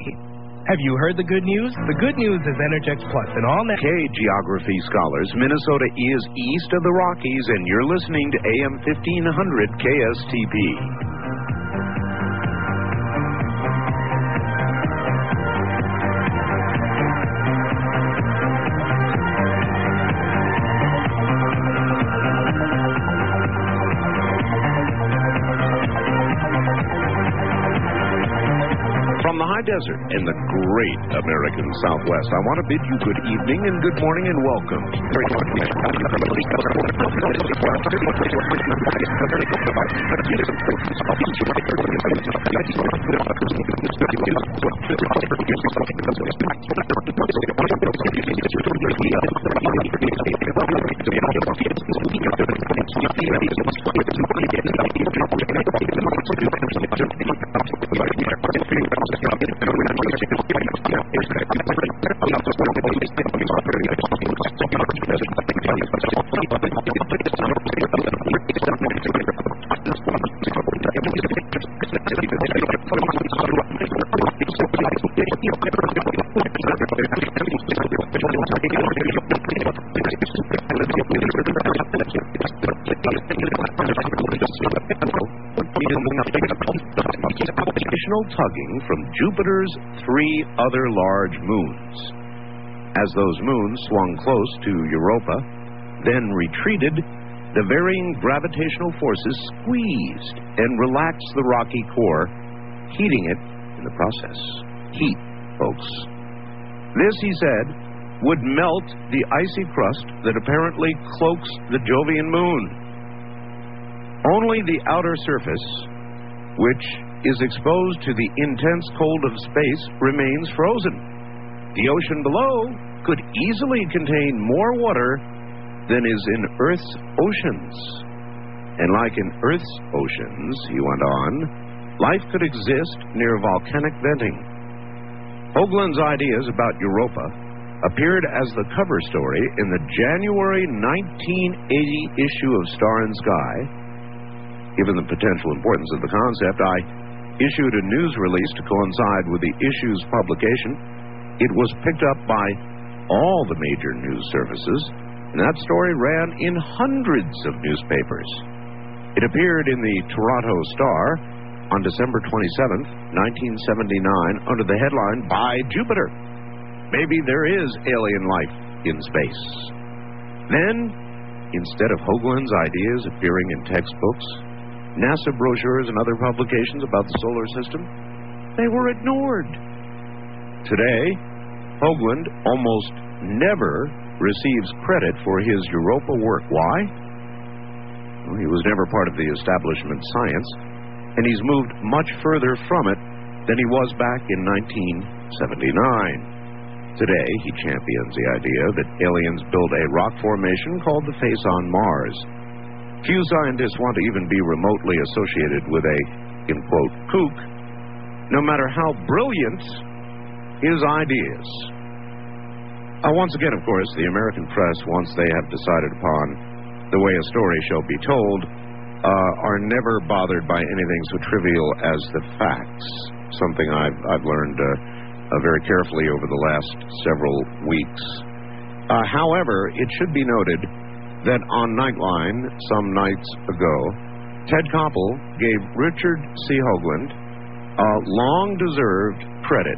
Have you heard the good news? The good news is Energex Plus and all that. Okay, geography scholars, Minnesota is east of the Rockies, and you're listening to AM 1500 KSTP. Desert in the great American Southwest. I want to bid you good evening and good morning and welcome. Tugging from Jupiter's three other large moons. As those moons swung close to Europa, then retreated, the varying gravitational forces squeezed and relaxed the rocky core, heating it in the process. Heat, folks. This, he said, would melt the icy crust that apparently cloaks the Jovian moon. Only the outer surface, which is exposed to the intense cold of space, remains frozen. The ocean below could easily contain more water than is in Earth's oceans. And like in Earth's oceans, he went on, life could exist near volcanic venting. Hoagland's ideas about Europa appeared as the cover story in the January 1980 issue of Star and Sky. Given the potential importance of the concept, I issued a news release to coincide with the issue's publication. It was picked up by all the major news services, and that story ran in hundreds of newspapers. It appeared in the Toronto Star on December 27th, 1979, under the headline, "By Jupiter. Maybe there is alien life in space." Then, instead of Hoagland's ideas appearing in textbooks, NASA brochures, and other publications about the solar system, they were ignored. Today, Hoagland almost never receives credit for his Europa work. Why? Well, he was never part of the establishment science, and he's moved much further from it than he was back in 1979. Today, he champions the idea that aliens build a rock formation called the Face on Mars. Few scientists want to even be remotely associated with a, in quote, kook, no matter how brilliant his ideas. Once again, of course, the American press, once they have decided upon the way a story shall be told, are never bothered by anything so trivial as the facts, something I've learned very carefully over the last several weeks. However, it should be noted that on Nightline some nights ago, Ted Koppel gave Richard C. Hoagland long-deserved credit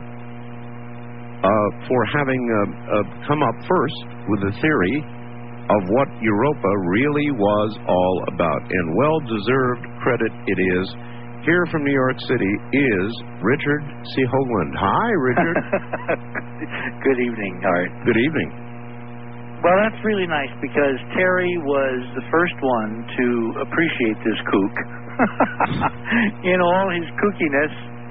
for having come up first with the theory of what Europa really was all about. And well-deserved credit it is. Here from New York City is Richard C. Hoagland. Hi, Richard. Good evening, Art. Good evening. Well, that's really nice because Terry was the first one to appreciate this kook. In all his kookiness.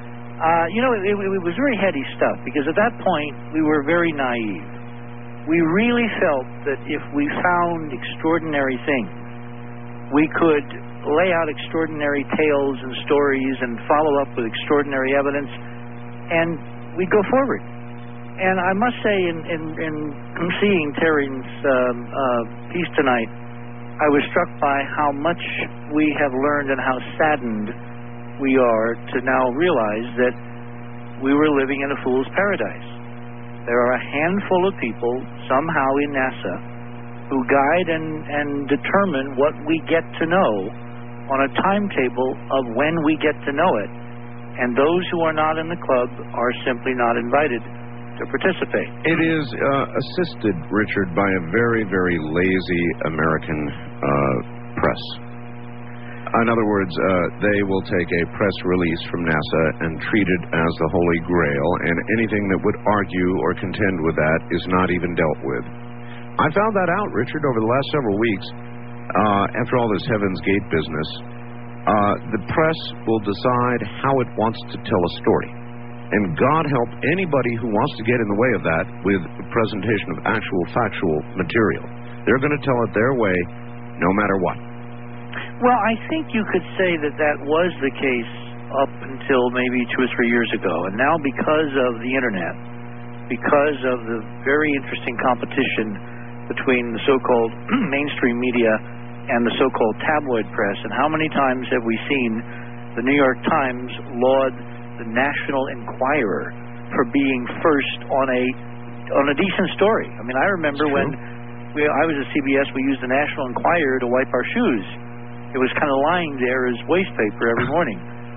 It was very heady stuff because at that point we were very naive. We really felt that if we found extraordinary things, we could lay out extraordinary tales and stories and follow up with extraordinary evidence, and we'd go forward. And I must say, in seeing Terry's piece tonight, I was struck by how much we have learned and how saddened we are to now realize that we were living in a fool's paradise. There are a handful of people somehow in NASA who guide and determine what we get to know on a timetable of when we get to know it. And those who are not in the club are simply not invited to participate. It is assisted, Richard, by a very, very lazy American press. In other words, they will take a press release from NASA and treat it as the Holy Grail, and anything that would argue or contend with that is not even dealt with. I found that out, Richard, over the last several weeks. After all this Heaven's Gate business, the press will decide how it wants to tell a story. And God help anybody who wants to get in the way of that with the presentation of actual factual material. They're going to tell it their way, no matter what. Well, I think you could say that that was the case up until maybe 2 or 3 years ago. And now because of the Internet, because of the very interesting competition between the so-called mainstream media and the so-called tabloid press, and how many times have we seen the New York Times laud the National Enquirer for being first on a decent story? I mean, I remember when I was at CBS, we used the National Enquirer to wipe our shoes. It was kind of lying there as waste paper every morning.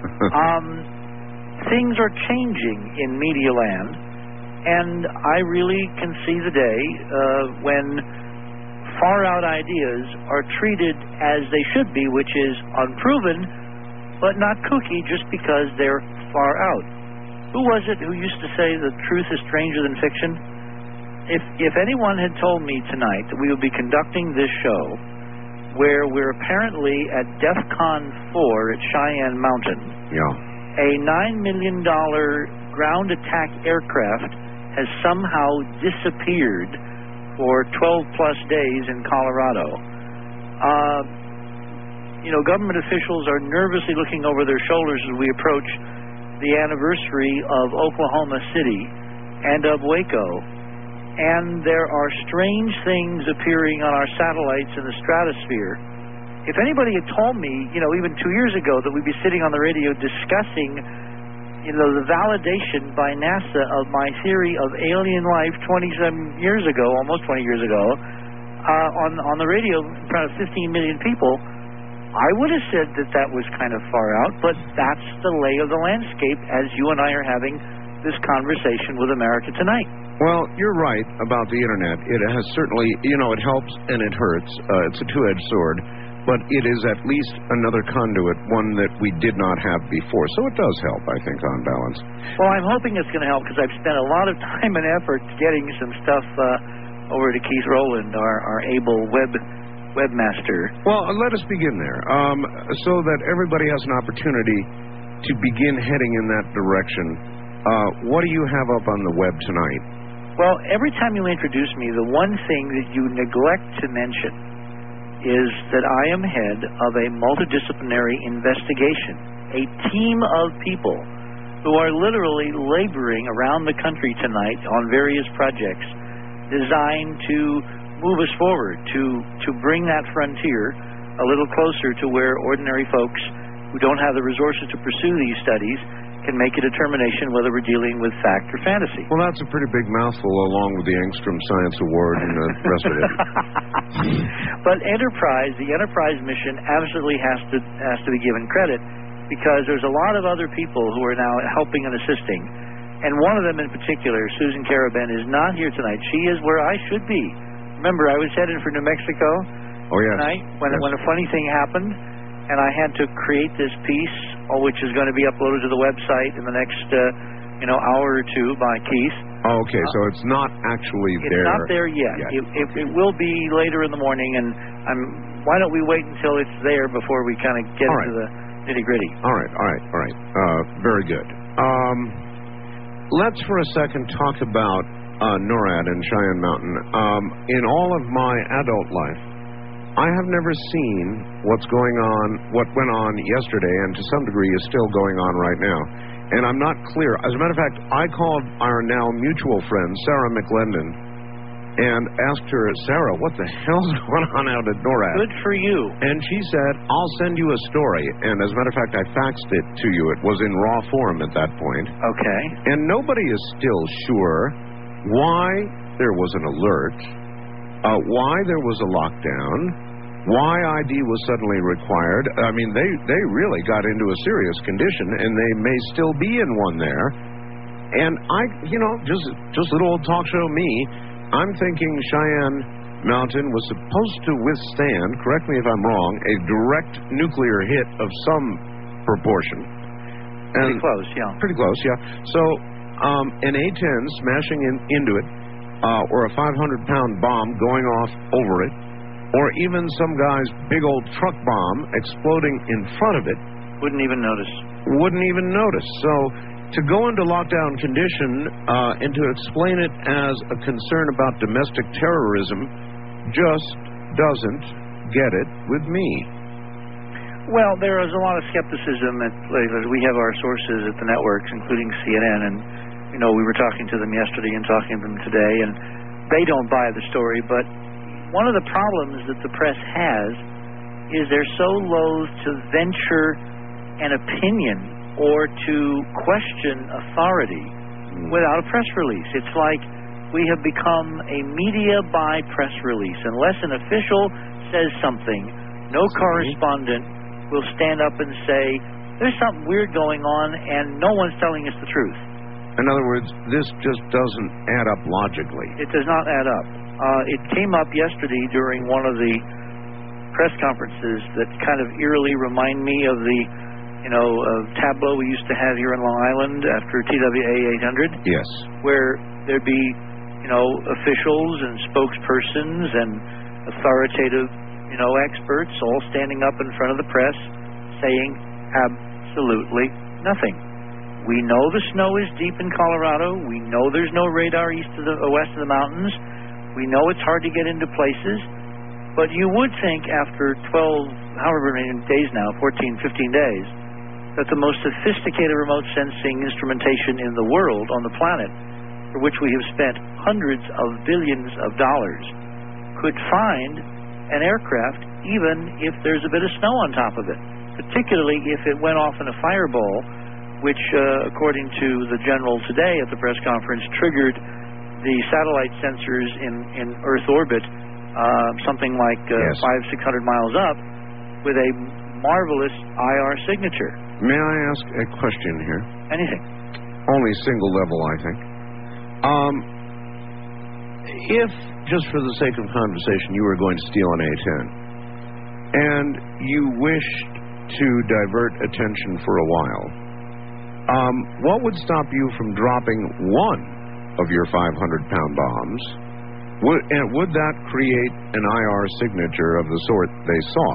Things are changing in media land, and I really can see the day when far-out ideas are treated as they should be, which is unproven, but not kooky just because they're far out. Who was it who used to say the truth is stranger than fiction? If anyone had told me tonight that we would be conducting this show where we're apparently at DEFCON 4 at Cheyenne Mountain, a $9 million ground attack aircraft has somehow disappeared for 12-plus days in Colorado. Government officials are nervously looking over their shoulders as we approach the anniversary of Oklahoma City and of Waco. And there are strange things appearing on our satellites in the stratosphere. If anybody had told me, even 2 years ago, that we'd be sitting on the radio discussing, the validation by NASA of my theory of alien life 20-some years ago, almost 20 years ago, on the radio in front of 15 million people, I would have said that was kind of far out, but that's the lay of the landscape as you and I are having this conversation with America tonight. Well, you're right about the Internet. It has certainly, it helps and it hurts. It's a two-edged sword, but it is at least another conduit, one that we did not have before. So it does help, I think, on balance. Well, I'm hoping it's going to help because I've spent a lot of time and effort getting some stuff over to Keith Rowland, our able webmaster. Well, let us begin there, so that everybody has an opportunity to begin heading in that direction. What do you have up on the web tonight? Well, every time you introduce me, the one thing that you neglect to mention is that I am head of a multidisciplinary investigation, a team of people who are literally laboring around the country tonight on various projects designed to move us forward, to bring that frontier a little closer to where ordinary folks who don't have the resources to pursue these studies can make a determination whether we're dealing with fact or fantasy. Well, that's a pretty big mouthful, along with the Engstrom Science Award and the rest of it. But the Enterprise mission absolutely has to be given credit, because there's a lot of other people who are now helping and assisting. And one of them in particular, Susan Carabin, is not here tonight. She is where I should be. Remember, I was headed for New Mexico tonight when a funny thing happened. And I had to create this piece, which is going to be uploaded to the website in the next, hour or two by Keith. Oh, okay, so it's not actually there. It's not there yet. It will be later in the morning, and why don't we wait until it's there before we kind of get into the nitty-gritty? All right. Very good. Let's for a second talk about NORAD and Cheyenne Mountain. In all of my adult life, I have never seen what went on yesterday, and to some degree is still going on right now. And I'm not clear. As a matter of fact, I called our now mutual friend, Sarah McLendon, and asked her, Sarah, what the hell's going on out at NORAD? Good for you. And she said, I'll send you a story. And as a matter of fact, I faxed it to you. It was in raw form at that point. Okay. And nobody is still sure why there was an alert, why there was a lockdown, why ID was suddenly required. I mean, they really got into a serious condition, and they may still be in one there. And just little old talk show me, I'm thinking Cheyenne Mountain was supposed to withstand, correct me if I'm wrong, a direct nuclear hit of some proportion. Pretty close, yeah. Pretty close, yeah. So an A-10 smashing into it, or a 500-pound bomb going off over it, or even some guy's big old truck bomb exploding in front of it. Wouldn't even notice. So to go into lockdown condition and to explain it as a concern about domestic terrorism just doesn't get it with me. Well, there is a lot of skepticism. We have our sources at the networks, including CNN, and we were talking to them yesterday and talking to them today, and they don't buy the story. But one of the problems that the press has is they're so loath to venture an opinion or to question authority without a press release. It's like we have become a media by press release. Unless an official says something, no correspondent will stand up and say, there's something weird going on and no one's telling us the truth. In other words, this just doesn't add up logically. It does not add up. It came up yesterday during one of the press conferences that kind of eerily remind me of the tableau we used to have here in Long Island after TWA 800. Yes. Where there'd be, officials and spokespersons and authoritative, experts all standing up in front of the press saying absolutely nothing. We know the snow is deep in Colorado. We know there's no radar west of the mountains. We know it's hard to get into places. But you would think after however many days now, 14, 15 days, that the most sophisticated remote sensing instrumentation in the world, on the planet, for which we have spent hundreds of billions of dollars, could find an aircraft even if there's a bit of snow on top of it, particularly if it went off in a fireball, which, according to the general today at the press conference, triggered the satellite sensors in Earth orbit, something like 500-600 miles up, with a marvelous IR signature. May I ask a question here? Anything. Only single level, I think. If, just for the sake of conversation, you were going to steal an A-10, and you wished to divert attention for a while, what would stop you from dropping one of your 500-pound bombs? Would that create an IR signature of the sort they saw?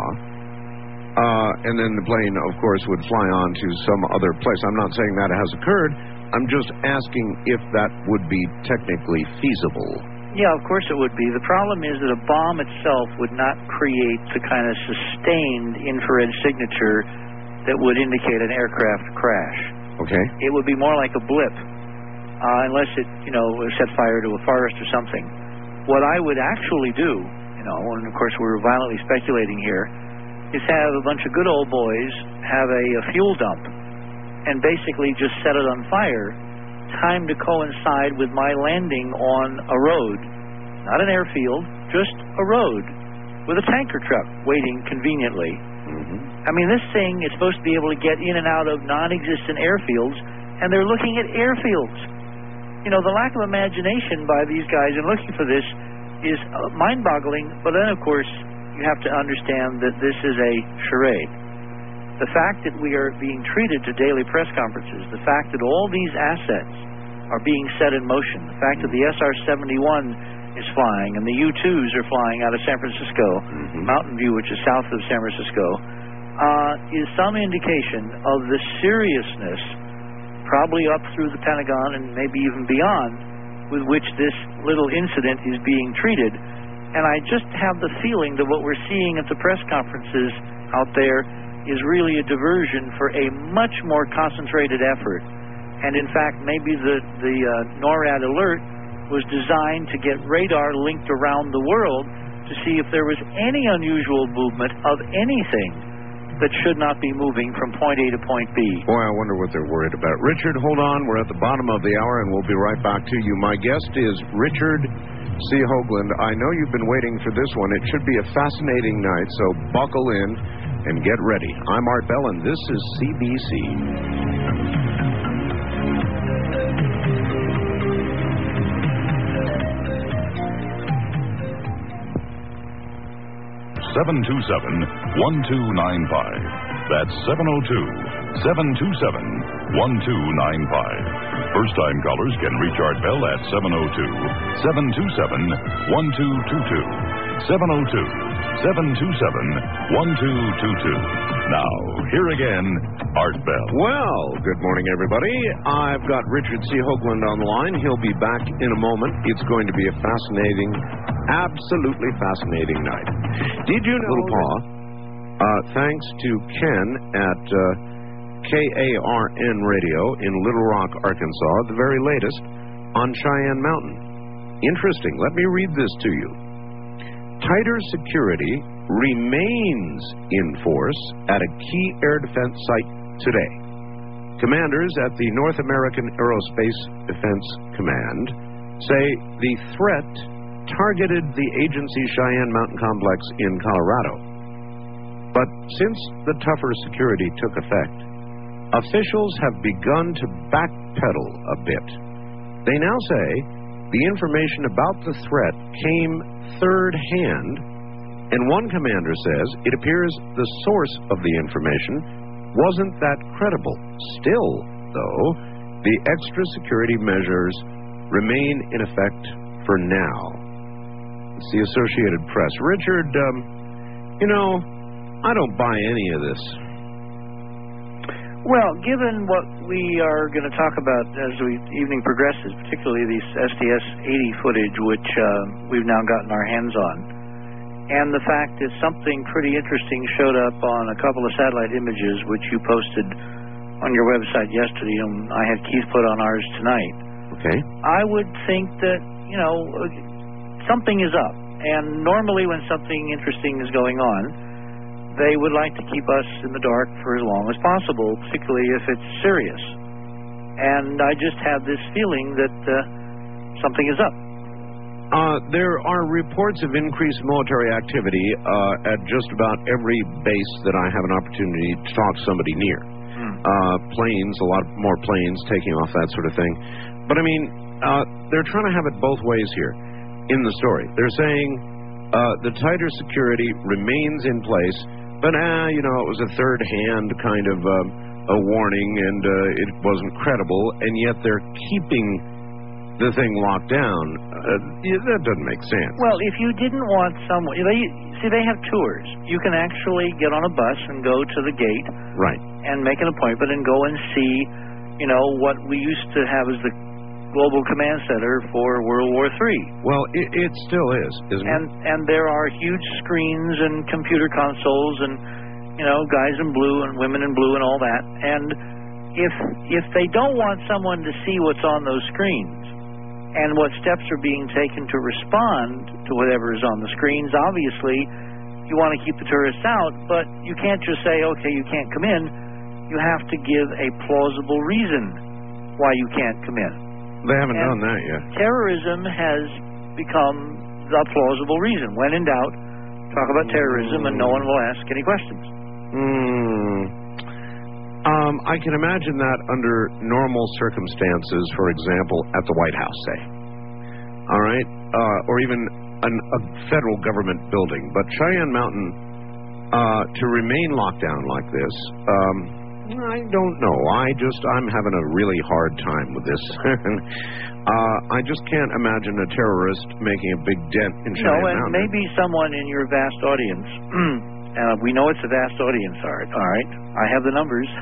And then the plane, of course, would fly on to some other place. I'm not saying that has occurred. I'm just asking if that would be technically feasible. Yeah, of course it would be. The problem is that a bomb itself would not create the kind of sustained infrared signature that would indicate an aircraft crash. Okay. It would be more like a blip, unless it, set fire to a forest or something. What I would actually do, and of course we're violently speculating here, is have a bunch of good old boys have a fuel dump and basically just set it on fire, timed to coincide with my landing on a road, not an airfield, just a road, with a tanker truck waiting conveniently. I mean, this thing is supposed to be able to get in and out of non-existent airfields, and they're looking at airfields. The lack of imagination by these guys in looking for this is mind-boggling, but then, of course, you have to understand that this is a charade. The fact that we are being treated to daily press conferences, the fact that all these assets are being set in motion, the fact that the SR-71 is flying and the U-2s are flying out of San Francisco, Mountain View, which is south of San Francisco, is some indication of the seriousness, probably up through the Pentagon and maybe even beyond, with which this little incident is being treated. And I just have the feeling that what we're seeing at the press conferences out there is really a diversion for a much more concentrated effort. And in fact, maybe the NORAD alert was designed to get radar linked around the world to see if there was any unusual movement of anything that should not be moving from point A to point B. Boy, I wonder what they're worried about. Richard, hold on. We're at the bottom of the hour, and we'll be right back to you. My guest is Richard C. Hoagland. I know you've been waiting for this one. It should be a fascinating night, so buckle in and get ready. I'm Art Bell, and this is CBC. 727-1295. That's 702-727-1295. First-time callers can reach Art Bell at 702-727-1222. 702-727-1222. Now, here again, Art Bell. Well, good morning, everybody. I've got Richard C. Hoagland on the line. He'll be back in a moment. It's going to be a fascinating, absolutely fascinating night. Did you know, Little Paw, thanks to Ken at KARN Radio in Little Rock, Arkansas, the very latest on Cheyenne Mountain. Interesting. Let me read this to you. Tighter security remains in force at a key air defense site today. Commanders at the North American Aerospace Defense Command say the threat targeted the agency's Cheyenne Mountain Complex in Colorado. But since the tougher security took effect, officials have begun to backpedal a bit. They now say the information about the threat came third-hand, and one commander says it appears the source of the information wasn't that credible. Still, though, the extra security measures remain in effect for now. It's the Associated Press. Richard, I don't buy any of this. Well, given what we are going to talk about as the evening progresses, particularly these STS-80 footage, which we've now gotten our hands on, and the fact that something pretty interesting showed up on a couple of satellite images, which you posted on your website yesterday, and I had Keith put on ours tonight. Okay. I would think that, something is up. And normally when something interesting is going on, they would like to keep us in the dark for as long as possible, particularly if it's serious. And I just have this feeling that something is up. There are reports of increased military activity at just about every base that I have an opportunity to talk to somebody near. Planes, a lot more planes taking off, that sort of thing. But, they're trying to have it both ways here in the story. They're saying the tighter security remains in place, but, it was a third-hand kind of a warning, and it wasn't credible, and yet they're keeping the thing locked down. That doesn't make sense. Well, if you didn't want someone... they have tours. You can actually get on a bus and go to the gate. Right. And make an appointment and go and see, what we used to have as the Global Command Center for World War III. Well, it still is, isn't it? And there are huge screens and computer consoles and, guys in blue and women in blue and all that. And if they don't want someone to see what's on those screens and what steps are being taken to respond to whatever is on the screens, obviously you want to keep the tourists out, but you can't just say, okay, you can't come in. You have to give a plausible reason why you can't come in. They haven't done that yet. Terrorism has become the plausible reason. When in doubt, talk about terrorism and no one will ask any questions. I can imagine that under normal circumstances, for example, at the White House, say. All right? Or even a federal government building. But Cheyenne Mountain, to remain locked down like this, I don't know. I'm having a really hard time with this. I just can't imagine a terrorist making a big dent in Cheyenne Mountain. No, and maybe someone in your vast audience, we know it's a vast audience, Art, all right? I have the numbers.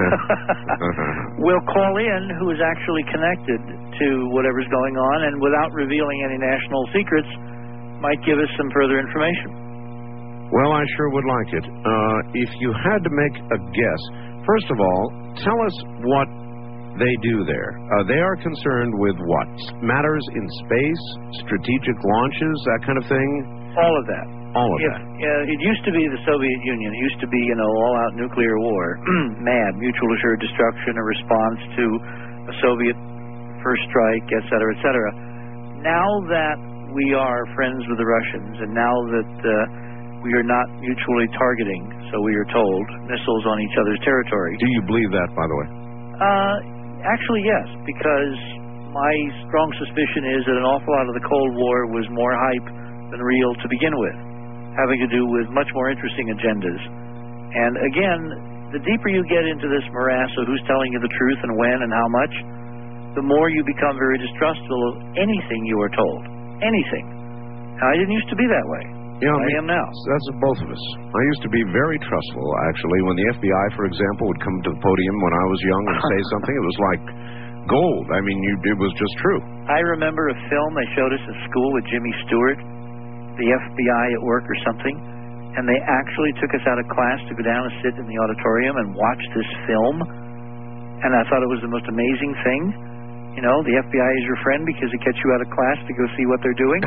Will call in who is actually connected to whatever's going on and without revealing any national secrets might give us some further information. Well, I sure would like it. If you had to make a guess, first of all, tell us what they do there? They are concerned with what? Matters in space, strategic launches, that kind of thing? All of that. All of that. It used to be the Soviet Union. It used to be, all-out nuclear war. MAD, mutual assured destruction, a response to a Soviet first strike, et cetera, et cetera. Now that we are friends with the Russians, and now that we are not mutually targeting, so we are told, missiles on each other's territory. Do you believe that, by the way? Actually, yes, because my strong suspicion is that an awful lot of the Cold War was more hype than real to begin with, having to do with much more interesting agendas. And again, the deeper you get into this morass of who's telling you the truth and when and how much, the more you become very distrustful of anything you are told. Anything. Now, I didn't used to be that way. I am now. That's both of us. I used to be very trustful, actually. When the FBI, for example, would come to the podium when I was young and say something, it was like gold. I mean, it was just true. I remember a film they showed us in school with Jimmy Stewart, the FBI at work or something, and they actually took us out of class to go down and sit in the auditorium and watch this film, and I thought it was the most amazing thing. The FBI is your friend because it gets you out of class to go see what they're doing.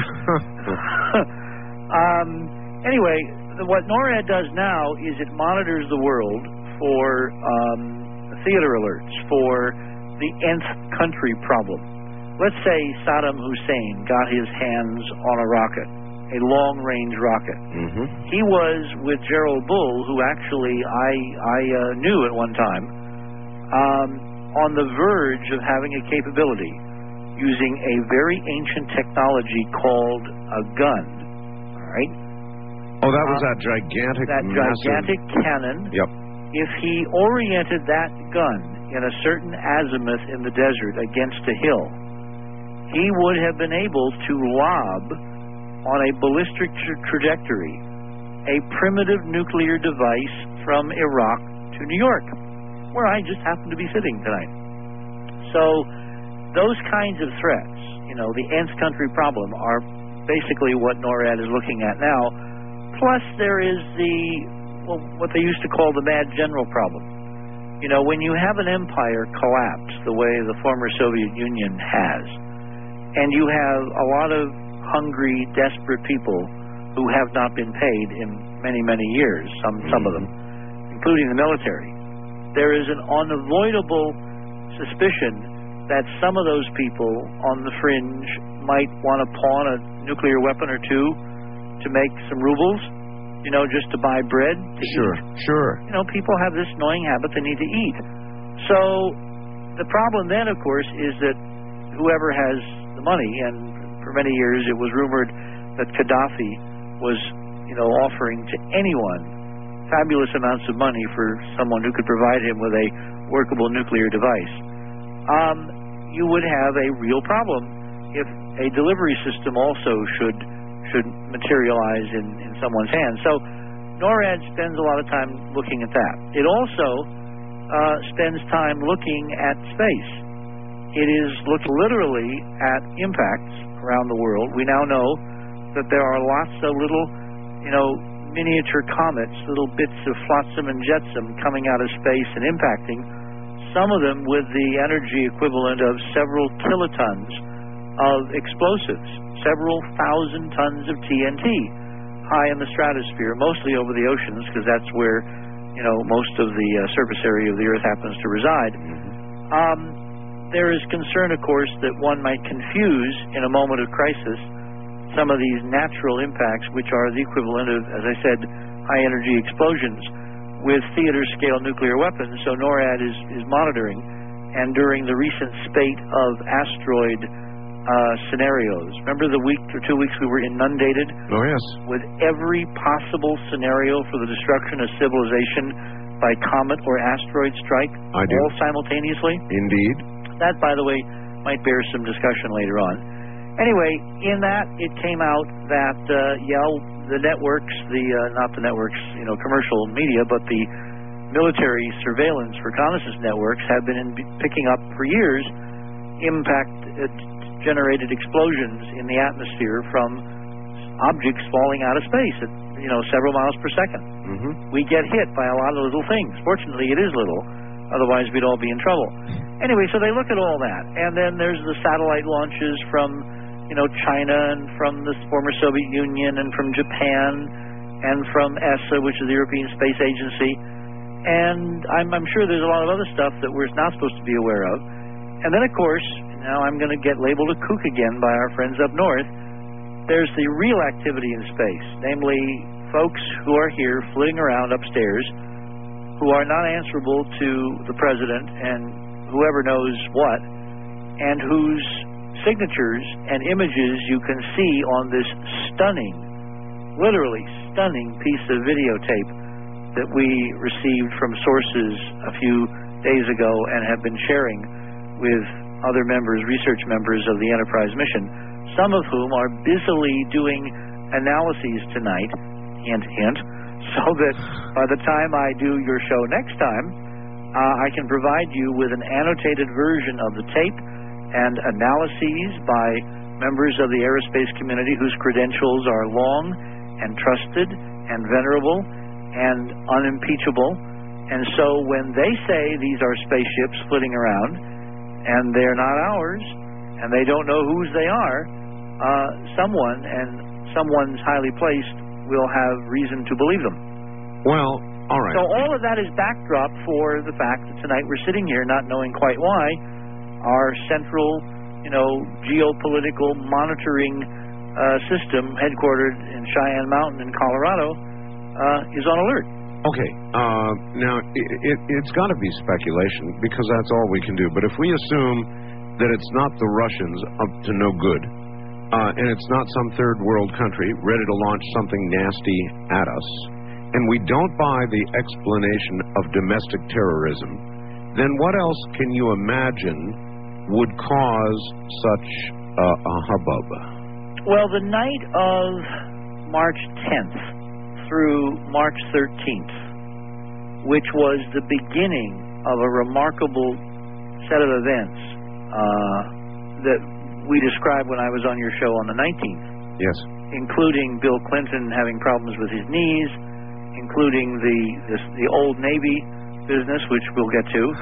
Anyway, what NORAD does now is it monitors the world for theater alerts, for the nth country problem. Let's say Saddam Hussein got his hands on a rocket, a long-range rocket. Mm-hmm. He was with Gerald Bull, who actually I knew at one time, on the verge of having a capability using a very ancient technology called a gun. All right? Oh, that was that gigantic, gigantic cannon. Yep. If he oriented that gun in a certain azimuth in the desert against a hill, he would have been able to lob on a ballistic trajectory a primitive nuclear device from Iraq to New York, where I just happen to be sitting tonight. So those kinds of threats, the nth country problem, are basically what NORAD is looking at now. Plus there is what they used to call the mad general problem. When you have an empire collapse the way the former Soviet Union has, and you have a lot of hungry, desperate people who have not been paid in many, many years, some of them, including the military, there is an unavoidable suspicion that some of those people on the fringe might want to pawn a nuclear weapon or two to make some rubles, just to buy bread to eat. Sure. People have this annoying habit they need to eat. So the problem then, of course, is that whoever has the money, and for many years it was rumored that Gaddafi was, offering to anyone fabulous amounts of money for someone who could provide him with a workable nuclear device. You would have a real problem if a delivery system also should materialize in someone's hands. So NORAD spends a lot of time looking at that. It also spends time looking at space. It is looked literally at impacts around the world. We now know that there are lots of little, miniature comets, little bits of flotsam and jetsam coming out of space and impacting, some of them with the energy equivalent of several kilotons of explosives, several thousand tons of TNT high in the stratosphere, mostly over the oceans, because that's where, most of the surface area of the Earth happens to reside. There is concern, of course, that one might confuse, in a moment of crisis, some of these natural impacts, which are the equivalent of, as I said, high-energy explosions, with theater-scale nuclear weapons. So NORAD is monitoring, and during the recent spate of asteroid scenarios, remember the week or 2 weeks we were inundated? Oh, yes. With every possible scenario for the destruction of civilization by comet or asteroid strike, I do. all simultaneously? Indeed. That, by the way, might bear some discussion later on. Anyway, in that, it came out that, the networks, not the networks, commercial media, but the military surveillance reconnaissance networks have been picking up for years impact-generated explosions in the atmosphere from objects falling out of space at, several miles per second. Mm-hmm. We get hit by a lot of little things. Fortunately, it is little, Otherwise, we'd all be in trouble. Anyway, so they look at all that. And then there's the satellite launches from, China and from the former Soviet Union and from Japan and from ESA, which is the European Space Agency. And I'm sure there's a lot of other stuff that we're not supposed to be aware of. And then, of course, now I'm going to get labeled a kook again by our friends up north. There's the real activity in space, namely folks who are here flitting around upstairs who are not answerable to the president and whoever knows what, and whose signatures and images you can see on this stunning, literally stunning piece of videotape that we received from sources a few days ago and have been sharing with other members, research members of the Enterprise mission, some of whom are busily doing analyses tonight, hint, hint, so that by the time I do your show next time, I can provide you with an annotated version of the tape and analyses by members of the aerospace community whose credentials are long and trusted and venerable and unimpeachable. And so when they say these are spaceships flitting around and they're not ours and they don't know whose they are, someone's highly placed will have reason to believe them. Well, all right. So all of that is backdrop for the fact that tonight we're sitting here not knowing quite why our central, geopolitical monitoring system headquartered in Cheyenne Mountain in Colorado is on alert. Okay. Now, it's got to be speculation because that's all we can do. But if we assume that it's not the Russians up to no good, and it's not some third world country ready to launch something nasty at us, and we don't buy the explanation of domestic terrorism, then what else can you imagine would cause such a hubbub? Well, the night of March 10th through March 13th, which was the beginning of a remarkable set of events that we described when I was on your show on the 19th. Yes. Including Bill Clinton having problems with his knees, including the old Navy business, which we'll get to.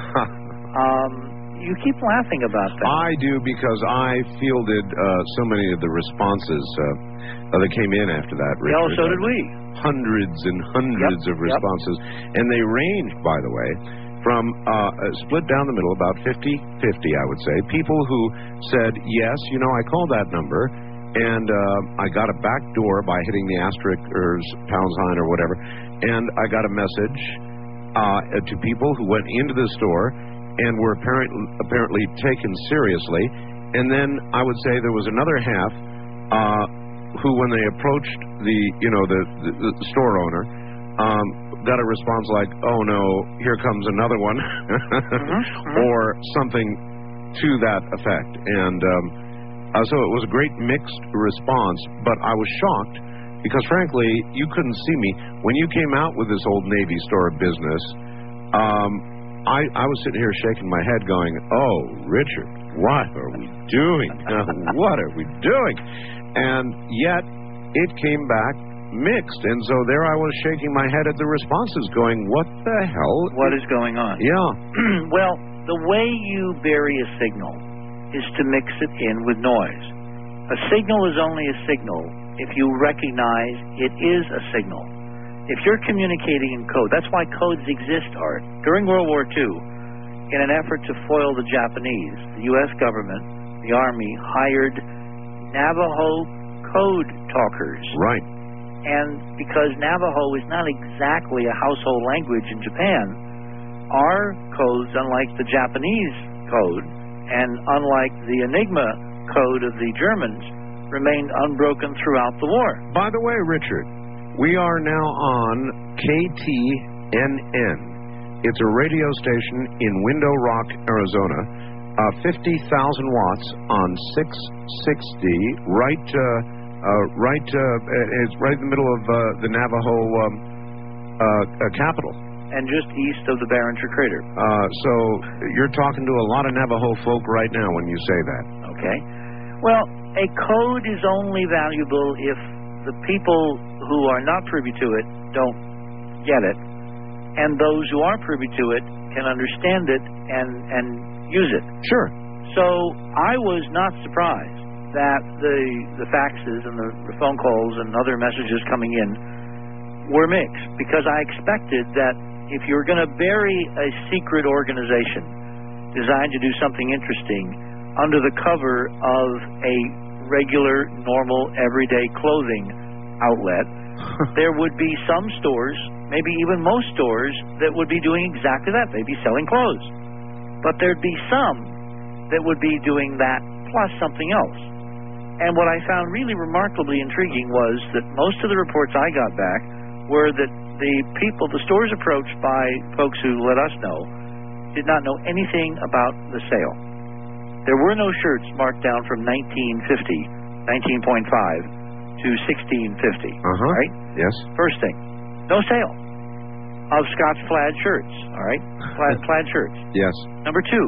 You keep laughing about that. I do because I fielded so many of the responses that came in after that, Richard. Yeah, so did we. Hundreds and hundreds of responses. And they ranged, by the way, from split down the middle, about 50-50, I would say. People who said, yes, I called that number, and I got a back door by hitting the asterisk or pound sign or whatever, and I got a message to people who went into the store and were apparently taken seriously. And then I would say there was another half who, when they approached the store owner, got a response like, oh no, here comes another one, or something to that effect. And so it was a great mixed response, but I was shocked because, frankly, you couldn't see me. When you came out with this old Navy store business, I was sitting here shaking my head going, oh, Richard, what are we doing? What are we doing? And yet it came back mixed. And so there I was shaking my head at the responses going, what the hell? What is going on? Yeah. Well, the way you bury a signal is to mix it in with noise. A signal is only a signal if you recognize it is a signal. If you're communicating in code, that's why codes exist, Art. During World War II, in an effort to foil the Japanese, the U.S. government, the Army, hired Navajo code talkers. Right. And because Navajo is not exactly a household language in Japan, our codes, unlike the Japanese code, and unlike the Enigma code of the Germans, remained unbroken throughout the war. By the way, Richard, we are now on KTNN. It's a radio station in Window Rock, Arizona. 50,000 watts on 660, it's right in the middle of the Navajo capital. And just east of the Barringer Crater. So you're talking to a lot of Navajo folk right now when you say that. Okay. Well, a code is only valuable if the people who are not privy to it don't get it, and those who are privy to it can understand it and use it. Sure. So I was not surprised that the faxes and the phone calls and other messages coming in were mixed, because I expected that if you're going to bury a secret organization designed to do something interesting under the cover of a regular, normal, everyday clothing outlet, there would be some stores, maybe even most stores, that would be doing exactly that. They'd be selling clothes. But there'd be some that would be doing that plus something else. And what I found really remarkably intriguing was that most of the reports I got back were that the stores approached by folks who let us know, did not know anything about the sale. There were no shirts marked down from 19.5 to 1650. Right? Yes. First thing, no sale of Scotch plaid shirts. All right, plaid shirts. Yes. Number two,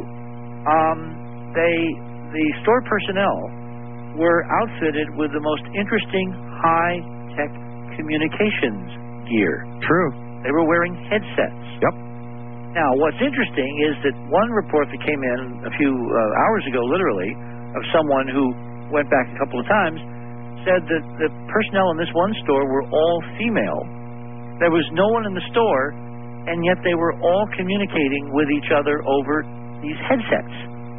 the store personnel were outfitted with the most interesting high-tech communications gear. True. They were wearing headsets. Yep. Now, what's interesting is that one report that came in a few hours ago, literally, of someone who went back a couple of times, said that the personnel in this one store were all female. There was no one in the store, and yet they were all communicating with each other over these headsets.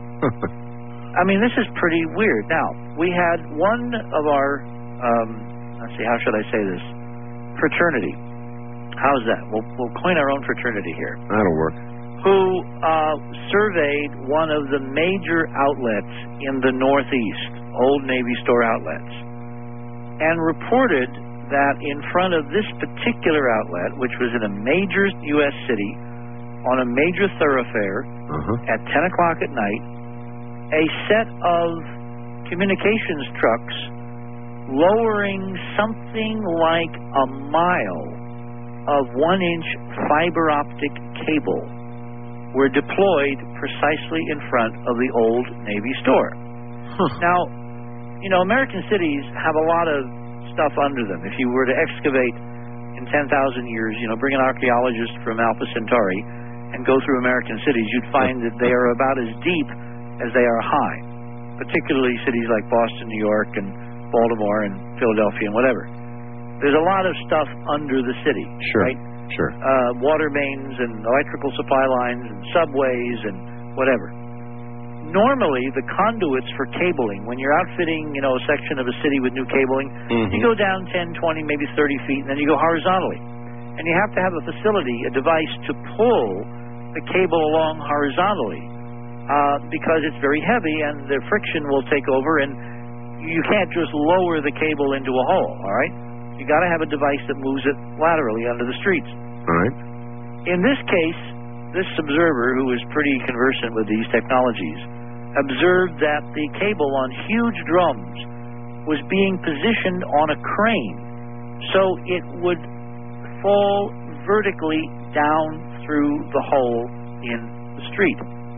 I mean, this is pretty weird. Now, we had one of our, let's see, how should I say this? Fraternity. How's that? We'll coin our own fraternity here. That'll work. Who surveyed one of the major outlets in the Northeast, Old Navy store outlets, and reported that in front of this particular outlet, which was in a major U.S. city, on a major thoroughfare, at 10 o'clock at night, a set of communications trucks lowering something like a mile of 1-inch fiber optic cable were deployed precisely in front of the Old Navy store. Now, you know, American cities have a lot of stuff under them. If you were to excavate in 10,000 years, you know, bring an archaeologist from Alpha Centauri and go through American cities, you'd find that they are about as deep as they are high, particularly cities like Boston, New York, and Baltimore, and Philadelphia, and whatever. There's a lot of stuff under the city, sure, right? Sure. Water mains and electrical supply lines and subways and whatever. Normally, the conduits for cabling, when you're outfitting, you know, a section of a city with new cabling, you go down 10, 20, maybe 30 feet, and then you go horizontally. And you have to have a facility, a device to pull the cable along horizontally because it's very heavy and the friction will take over, and you can't just lower the cable into a hole, all right? You got to have a device that moves it laterally under the streets. All right. In this case, this observer, who was pretty conversant with these technologies, observed that the cable on huge drums was being positioned on a crane so it would fall vertically down through the hole in the street.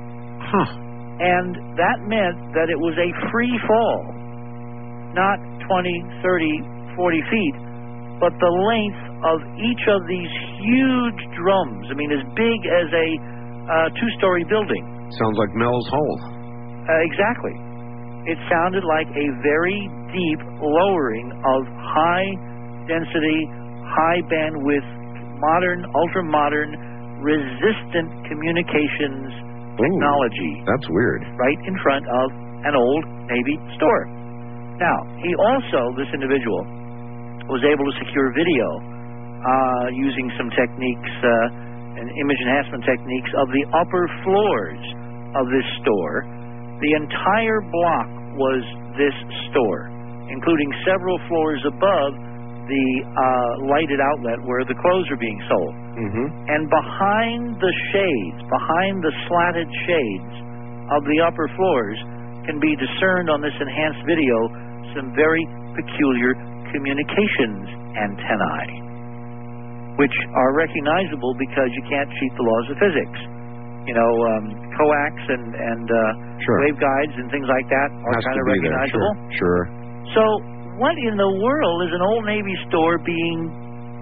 And that meant that it was a free fall, not 20, 30, 40 feet, but the length of each of these huge drums, I mean, as big as a two-story building. Sounds like Mel's Hole. Exactly. It sounded like a very deep lowering of high-density, high-bandwidth, modern, ultra-modern, resistant communications technology. That's weird. Right in front of an Old Navy store. Now, he also, this individual, was able to secure video using some techniques and image enhancement techniques of the upper floors of this store. The entire block was this store, including several floors above the lighted outlet where the clothes are being sold. And behind the shades, behind the slatted shades of the upper floors, can be discerned on this enhanced video some very peculiar communications antennae, which are recognizable because you can't cheat the laws of physics. You know, coax and waveguides and things like that are kind of recognizable. Sure. So what in the world is an Old Navy store being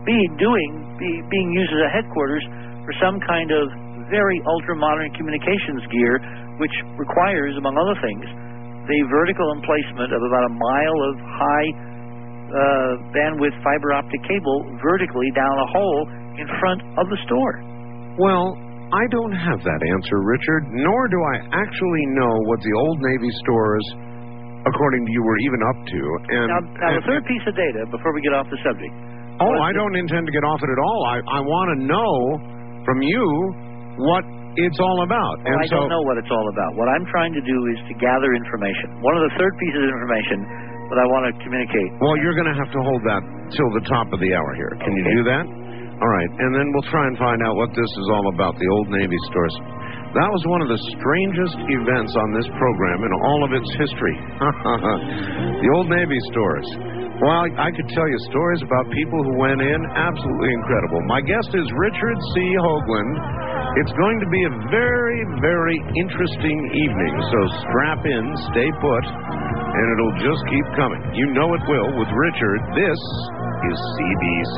being used as a headquarters for some kind of very ultra-modern communications gear, which requires, among other things, the vertical emplacement of about a mile of high bandwidth fiber optic cable vertically down a hole in front of the store. Well, I don't have that answer, Richard, nor do I actually know what the Old Navy stores, according to you, were even up to. And now the third piece of data, before we get off the subject. Oh, I don't intend to get off it at all. I want to know from you what it's all about. Well, I don't know what it's all about. What I'm trying to do is to gather information. One of the third pieces of information that I want to communicate. Well, you're going to have to hold that till the top of the hour here. Can you do that? All right, and then we'll try and find out what this is all about, the Old Navy stores. That was one of the strangest events on this program in all of its history. The Old Navy stores. Well, I could tell you stories about people who went in. Absolutely incredible. My guest is Richard C. Hoagland. It's going to be a very, very interesting evening, so strap in, stay put, and it'll just keep coming. You know it will with Richard. This is CBC.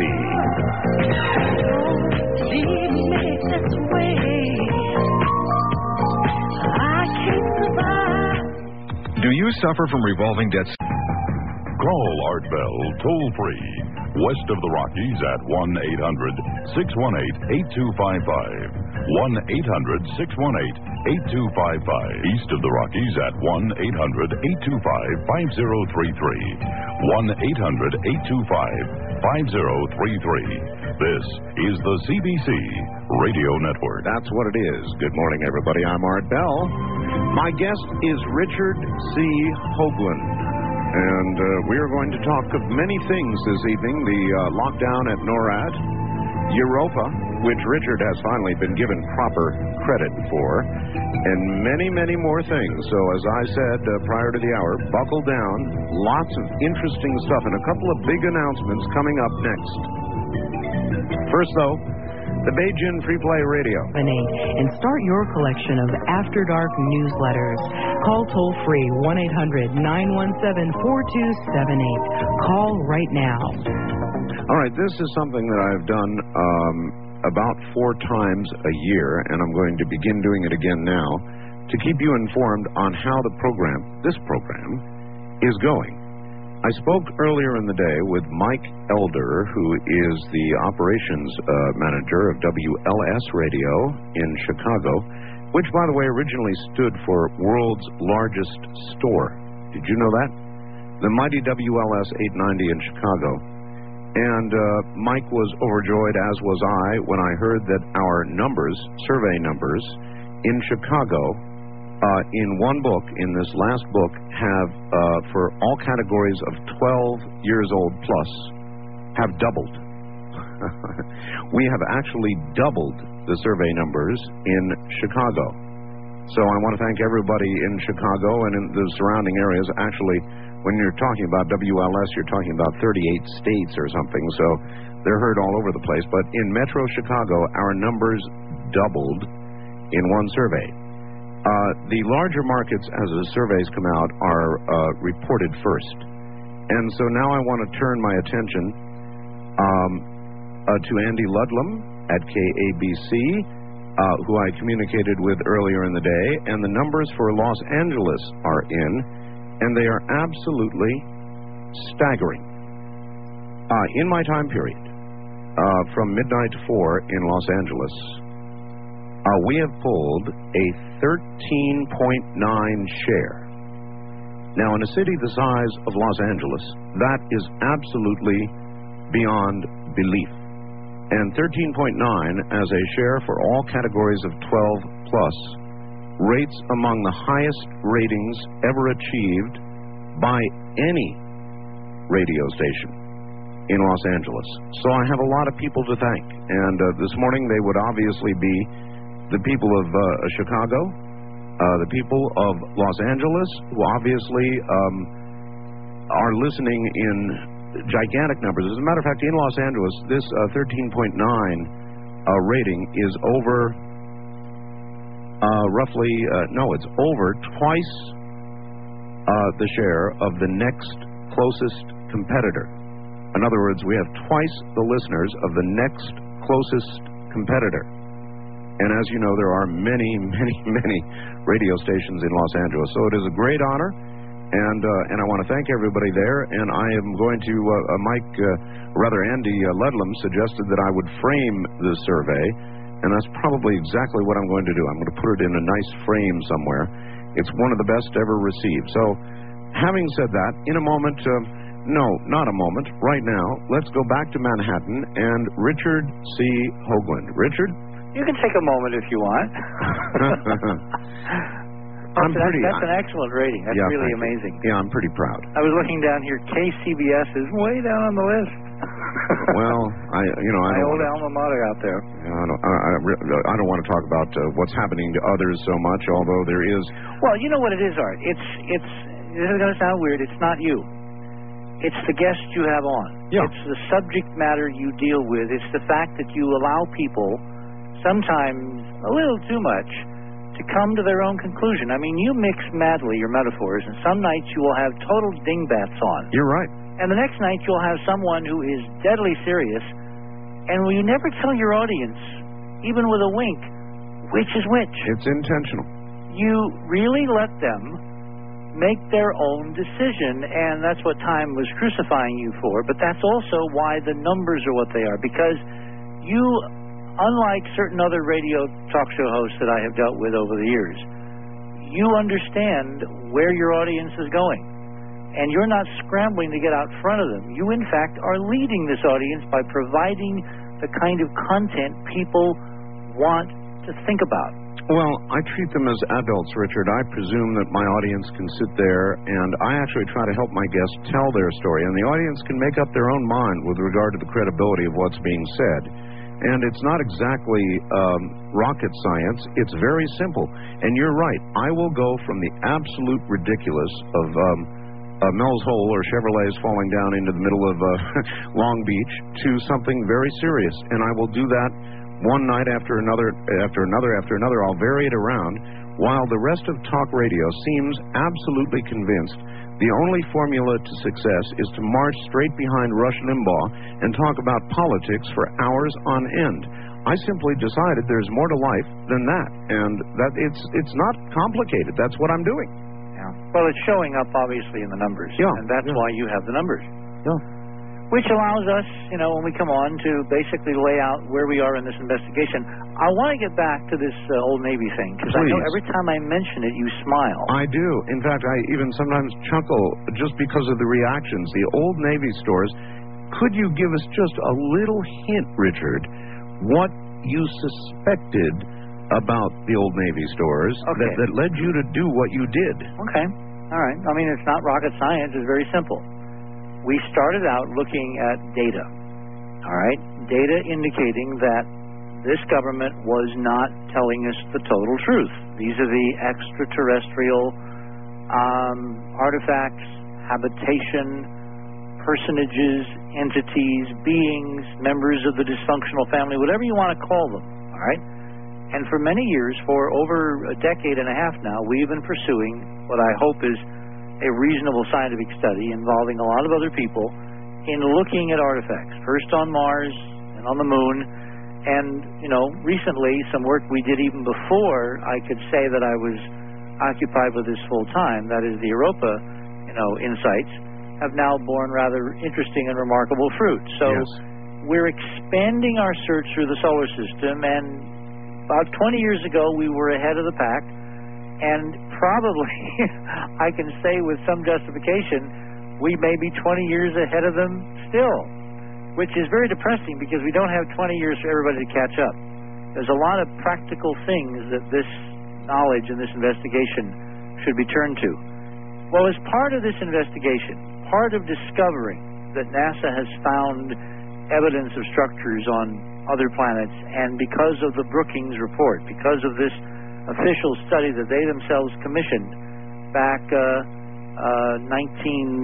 Do you suffer from revolving debts? Call Art Bell toll-free. West of the Rockies at 1-800-618-8255. 1-800-618-8255. East of the Rockies at 1-800-825-5033. 1-800-825-5033. This is the CBC Radio Network. That's what it is. Good morning, everybody. I'm Art Bell. My guest is Richard C. Hoagland. And we are going to talk of many things this evening. The lockdown at NORAD, Europa, which Richard has finally been given proper credit for, and many, many more things. So as I said prior to the hour, buckle down. Lots of interesting stuff and a couple of big announcements coming up next. First, though, the Beijing Free Play Radio. And start your collection of After Dark newsletters. Call toll-free 1-800-917-4278. Call right now. All right, this is something that I've done about 4 times a year, and I'm going to begin doing it again now to keep you informed on how this program, is going. I spoke earlier in the day with Mike Elder, who is the operations manager of WLS Radio in Chicago, which, by the way, originally stood for World's Largest Store. Did you know that? The mighty WLS 890 in Chicago. And Mike was overjoyed, as was I, when I heard that our numbers, survey numbers, in Chicago, in one book, in this last book, have, for all categories of 12 years old plus, have doubled. We have actually doubled the survey numbers in Chicago. So I want to thank everybody in Chicago and in the surrounding areas. Actually, when you're talking about WLS, you're talking about 38 states or something, so they're heard all over the place. But in Metro Chicago, our numbers doubled in one survey. The larger markets, as the surveys come out, are reported first. And so now I want to turn my attention to Andy Ludlam at KABC, who I communicated with earlier in the day, and the numbers for Los Angeles are in, and they are absolutely staggering. In my time period, from midnight to 4 in Los Angeles, we have pulled a 13.9 share. Now, in a city the size of Los Angeles, that is absolutely beyond belief. And 13.9 as a share for all categories of 12 plus rates among the highest ratings ever achieved by any radio station in Los Angeles. So I have a lot of people to thank. And this morning they would obviously be the people of Chicago, the people of Los Angeles, who obviously are listening in gigantic numbers. As a matter of fact, in Los Angeles, this 13.9 rating is over it's over twice the share of the next closest competitor. In other words, we have twice the listeners of the next closest competitor. And as you know, there are many, many, many radio stations in Los Angeles. So it is a great honor, and I want to thank everybody there. And I am going to, Andy Ledlam suggested that I would frame the survey, and that's probably exactly what I'm going to do. I'm going to put it in a nice frame somewhere. It's one of the best ever received. So, having said that, in a moment, no, not a moment, right now, let's go back to Manhattan and Richard C. Hoagland. Richard? You can take a moment if you want. That's an excellent rating. That's really amazing. Yeah, I'm pretty proud. I was looking down here. KCBS is way down on the list. Well, I my old alma mater out there. I don't want to talk about what's happening to others so much, although there is. Well, you know what it is, Art. This is going to sound weird. It's not you. It's the guest you have on. Yeah. It's the subject matter you deal with. It's the fact that you allow people, sometimes a little too much, to come to their own conclusion. I mean, you mix madly your metaphors, and some nights you will have total dingbats on. You're right. And the next night you'll have someone who is deadly serious, and you never tell your audience, even with a wink, which is which. It's intentional. You really let them make their own decision, and that's what time was crucifying you for, but that's also why the numbers are what they are, because you, unlike certain other radio talk show hosts that I have dealt with over the years, you understand where your audience is going, and you're not scrambling to get out front of them. You, in fact, are leading this audience by providing the kind of content people want to think about. Well, I treat them as adults, Richard. I presume that my audience can sit there, and I actually try to help my guests tell their story, and the audience can make up their own mind with regard to the credibility of what's being said. And it's not exactly rocket science. It's very simple. And you're right. I will go from the absolute ridiculous of Mel's Hole or Chevrolet's falling down into the middle of Long Beach to something very serious, and I will do that one night after another, after another. I'll vary it around, while the rest of talk radio seems absolutely convinced the only formula to success is to march straight behind Rush Limbaugh and talk about politics for hours on end. I simply decided there's more to life than that, and that it's not complicated. That's what I'm doing. Yeah. Well, it's showing up obviously in the numbers, and that's why you have the numbers. Yeah. Which allows us, when we come on, to basically lay out where we are in this investigation. I want to get back to this Old Navy thing, because I know every time I mention it, you smile. I do. In fact, I even sometimes chuckle just because of the reactions. The Old Navy stores, could you give us just a little hint, Richard, what you suspected about the Old Navy stores that led you to do what you did? Okay. All right. I mean, it's not rocket science. It's very simple. We started out looking at data, all right? Data indicating that this government was not telling us the total truth. These are the extraterrestrial artifacts, habitation, personages, entities, beings, members of the dysfunctional family, whatever you want to call them, all right? And for many years, for over a decade and a half now, we've been pursuing what I hope is a reasonable scientific study involving a lot of other people in looking at artifacts, first on Mars and on the Moon, and, recently some work we did even before I could say that I was occupied with this full time, that is the Europa, insights, have now borne rather interesting and remarkable fruit. So we're expanding our search through the solar system, and about 20 years ago we were ahead of the pack. And probably, I can say with some justification, we may be 20 years ahead of them still, which is very depressing because we don't have 20 years for everybody to catch up. There's a lot of practical things that this knowledge and this investigation should be turned to. Well, as part of this investigation, part of discovering that NASA has found evidence of structures on other planets, and because of the Brookings report, because of this official study that they themselves commissioned back 37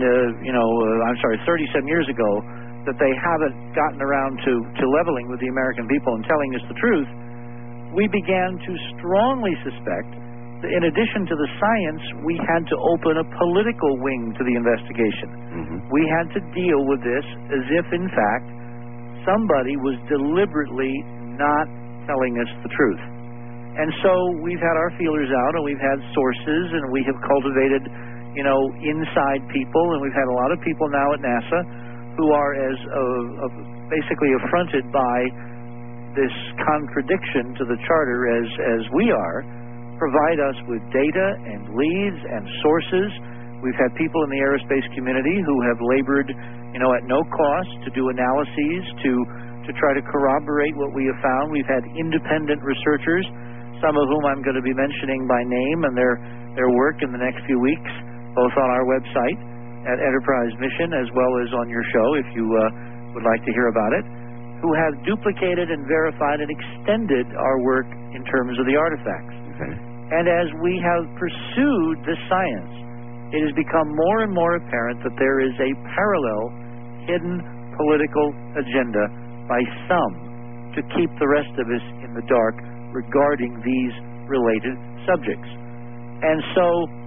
years ago, that they haven't gotten around to leveling with the American people and telling us the truth, we began to strongly suspect that in addition to the science, we had to open a political wing to the investigation. we had to deal with this as if, in fact, somebody was deliberately not telling us the truth. And so we've had our feelers out, and we've had sources, and we have cultivated, inside people, and we've had a lot of people now at NASA who are basically affronted by this contradiction to the charter as we are, provide us with data and leads and sources. We've had people in the aerospace community who have labored, at no cost to do analyses to try to corroborate what we have found. We've had independent researchers, some of whom I'm going to be mentioning by name and their work in the next few weeks, both on our website at Enterprise Mission as well as on your show if you would like to hear about it, who have duplicated and verified and extended our work in terms of the artifacts. Okay. And as we have pursued this science, it has become more and more apparent that there is a parallel hidden political agenda by some to keep the rest of us in the dark regarding these related subjects. And so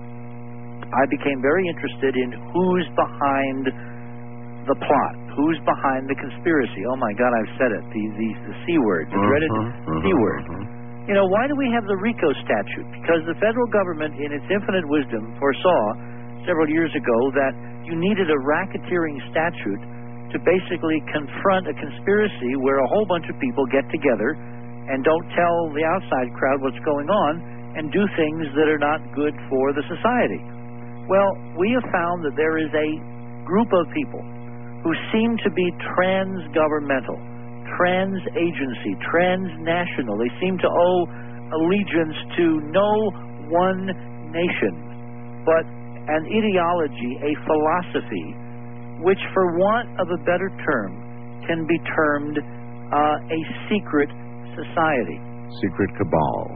I became very interested in who's behind the plot, who's behind the conspiracy. Oh my God, I've said it, the C word, the dreaded C word. Why do we have the RICO statute? Because the federal government, in its infinite wisdom, foresaw several years ago that you needed a racketeering statute to basically confront a conspiracy where a whole bunch of people get together and don't tell the outside crowd what's going on and do things that are not good for the society. Well, we have found that there is a group of people who seem to be trans-governmental, trans-agency, trans-national. They seem to owe allegiance to no one nation, but an ideology, a philosophy, which, for want of a better term, can be termed a secret society. Secret cabal.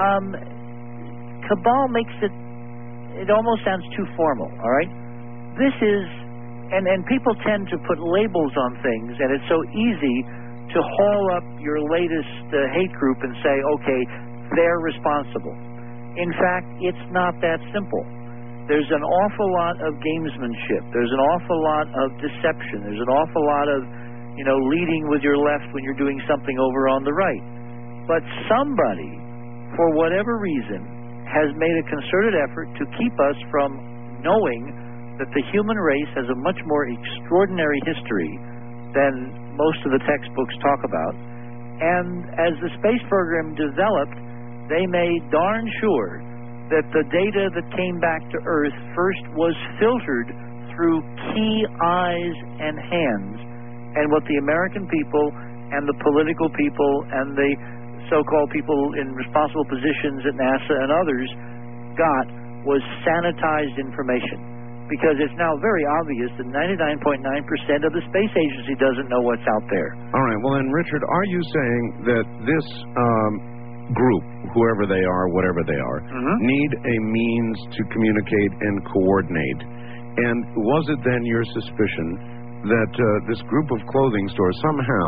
Cabal makes it almost sounds too formal, all right? This is, and people tend to put labels on things, and it's so easy to haul up your latest hate group and say, okay, they're responsible. In fact, it's not that simple. There's an awful lot of gamesmanship. There's an awful lot of deception. There's an awful lot of, leading with your left when you're doing something over on the right. But somebody, for whatever reason, has made a concerted effort to keep us from knowing that the human race has a much more extraordinary history than most of the textbooks talk about. And as the space program developed, they made darn sure that the data that came back to Earth first was filtered through key eyes and hands, and what the American people and the political people and the so-called people in responsible positions at NASA and others got was sanitized information, because it's now very obvious that 99.9% of the space agency doesn't know what's out there. All right, well then, Richard, are you saying that this group, whoever they are, whatever they are, need a means to communicate and coordinate? And was it then your suspicion that this group of clothing stores somehow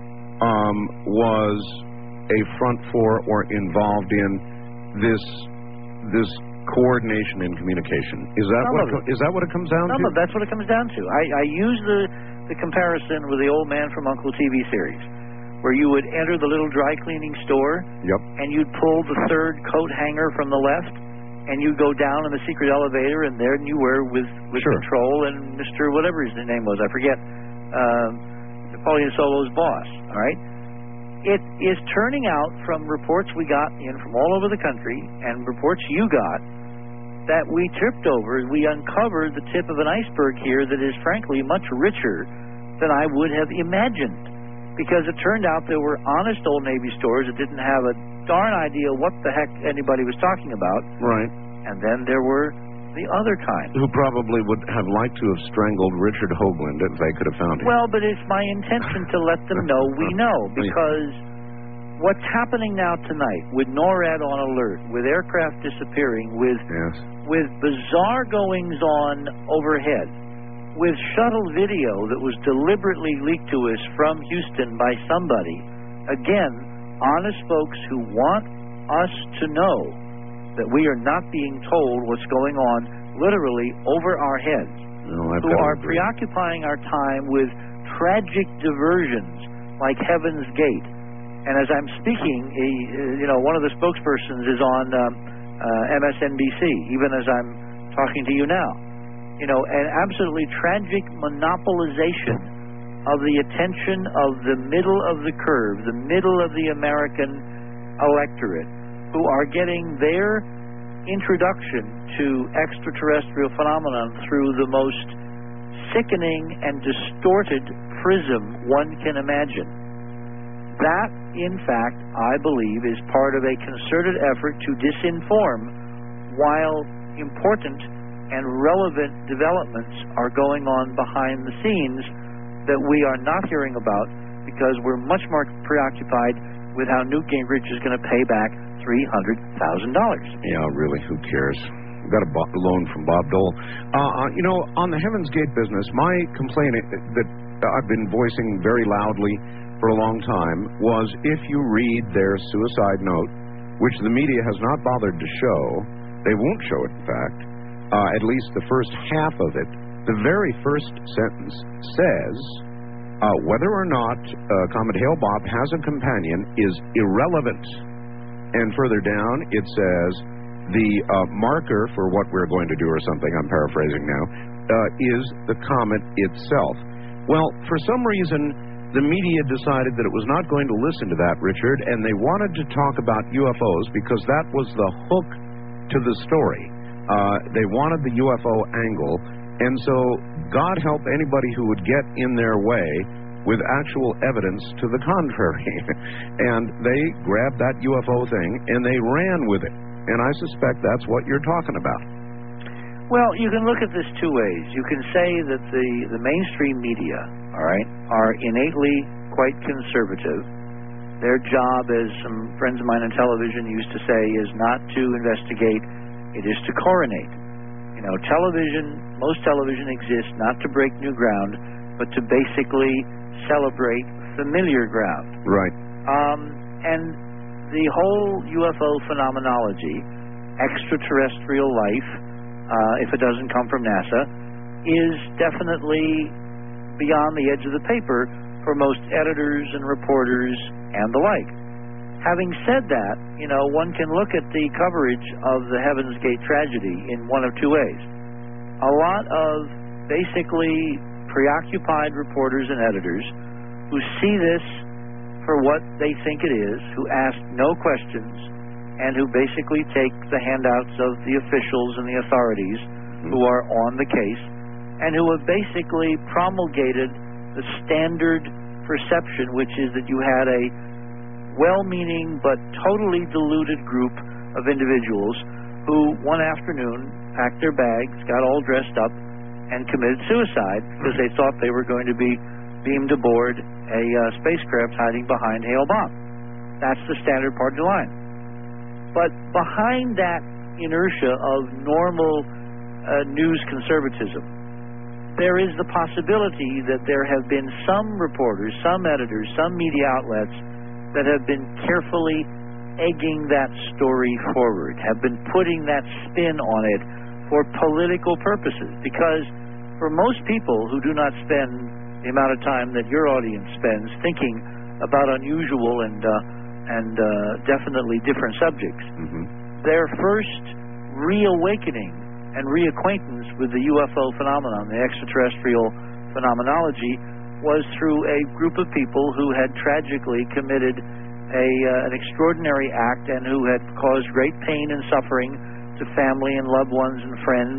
was a front for or involved in this coordination and communication? Is that what it comes down to? That's what it comes down to. I use the comparison with the Old Man from U.N.C.L.E. TV series, where you would enter the little dry cleaning store, and you'd pull the third coat hanger from the left, and you'd go down in the secret elevator, and there you were with Control and Mr. whatever his name was, I forget, Napoleon Solo's boss, all right? It is turning out from reports we got in from all over the country and reports you got that we tripped over, we uncovered the tip of an iceberg here that is frankly much richer than I would have imagined, because it turned out there were honest Old Navy stores that didn't have a darn idea what the heck anybody was talking about. Right. And then there were the other kind, who probably would have liked to have strangled Richard Hoagland if they could have found him. Well, but it's my intention to let them know we know, because what's happening now tonight with NORAD on alert, with aircraft disappearing, with bizarre goings-on overhead, with shuttle video that was deliberately leaked to us from Houston by somebody, again, honest folks who want us to know that we are not being told what's going on literally over our heads. who are preoccupying our time with tragic diversions like Heaven's Gate. And as I'm speaking, one of the spokespersons is on MSNBC, even as I'm talking to you now. An absolutely tragic monopolization of the attention of the middle of the curve, the middle of the American electorate, who are getting their introduction to extraterrestrial phenomenon through the most sickening and distorted prism one can imagine. That, in fact, I believe, is part of a concerted effort to disinform while important and relevant developments are going on behind the scenes that we are not hearing about because we're much more preoccupied with how Newt Gingrich is going to pay back $300,000. Yeah, really, who cares? We got a loan from Bob Dole. On the Heaven's Gate business, my complaint that I've been voicing very loudly for a long time was if you read their suicide note, which the media has not bothered to show, they won't show it, in fact, at least the first half of it, the very first sentence says, whether or not Comet Hale-Bopp has a companion is irrelevant. And further down, it says, the marker for what we're going to do or something, I'm paraphrasing now, is the comet itself. Well, for some reason, the media decided that it was not going to listen to that, Richard, and they wanted to talk about UFOs because that was the hook to the story. They wanted the UFO angle, and so God help anybody who would get in their way with actual evidence to the contrary. And they grabbed that UFO thing and they ran with it. And I suspect that's what you're talking about. Well, you can look at this two ways. You can say that the mainstream media, all right, are innately quite conservative. Their job, as some friends of mine on television used to say, is not to investigate, it is to coronate. Most television exists not to break new ground, but to basically celebrate familiar ground. Right. And the whole UFO phenomenology, extraterrestrial life, if it doesn't come from NASA, is definitely beyond the edge of the paper for most editors and reporters and the like. Having said that, one can look at the coverage of the Heaven's Gate tragedy in one of two ways. A lot of basically preoccupied reporters and editors who see this for what they think it is, who ask no questions, and who basically take the handouts of the officials and the authorities who are on the case, and who have basically promulgated the standard perception, which is that you had a well-meaning but totally deluded group of individuals who one afternoon packed their bags, got all dressed up, and committed suicide because they thought they were going to be beamed aboard a spacecraft hiding behind Hale-Bopp. That's the standard part of the line. But behind that inertia of normal news conservatism, there is the possibility that there have been some reporters, some editors, some media outlets that have been carefully egging that story forward, have been putting that spin on it for political purposes. Because for most people who do not spend the amount of time that your audience spends thinking about unusual and definitely different subjects, their first reawakening and reacquaintance with the UFO phenomenon, the extraterrestrial phenomenology, was through a group of people who had tragically committed an extraordinary act and who had caused great pain and suffering to family and loved ones and friends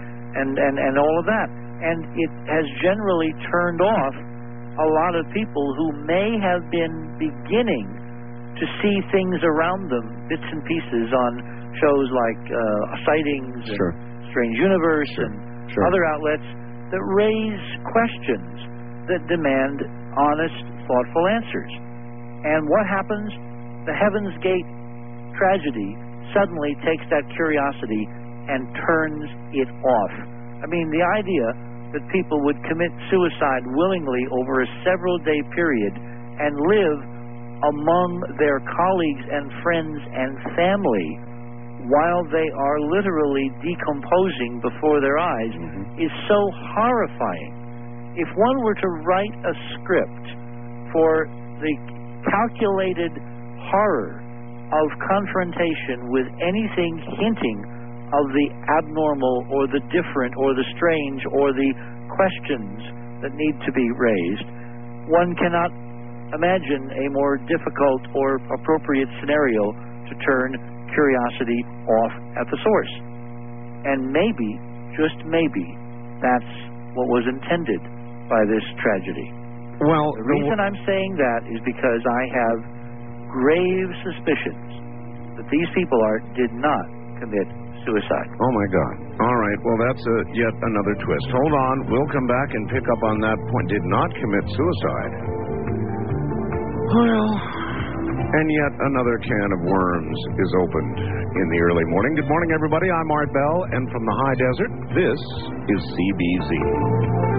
and all of that. And it has generally turned off a lot of people who may have been beginning to see things around them, bits and pieces on shows like Sightings and Strange Universe and other outlets that raise questions that demand honest, thoughtful answers. And what happens? The Heaven's Gate tragedy suddenly takes that curiosity and turns it off. I mean, the idea that people would commit suicide willingly over a several-day period and live among their colleagues and friends and family while they are literally decomposing before their eyes is so horrifying. If one were to write a script for the calculated horror of confrontation with anything hinting of the abnormal or the different or the strange or the questions that need to be raised, one cannot imagine a more difficult or appropriate scenario to turn curiosity off at the source. And maybe, just maybe, that's what was intended by this tragedy. Well, the reason I'm saying that is because I have grave suspicions that these people did not commit suicide. Oh, my God. All right, well, that's yet another twist. Hold on, we'll come back and pick up on that point. Did not commit suicide. Well, and yet another can of worms is opened in the early morning. Good morning, everybody. I'm Art Bell, and from the high desert, this is CBZ.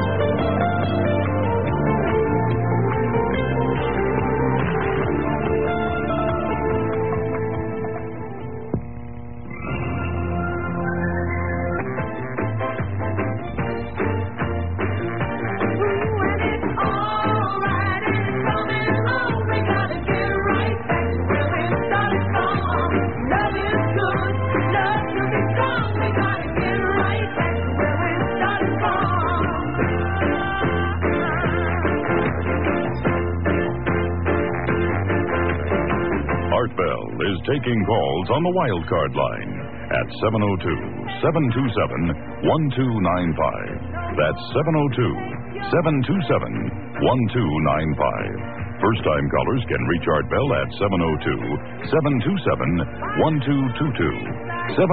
Art Bell is taking calls on the wildcard line at 702-727-1295. That's 702-727-1295. First-time callers can reach Art Bell at 702-727-1222.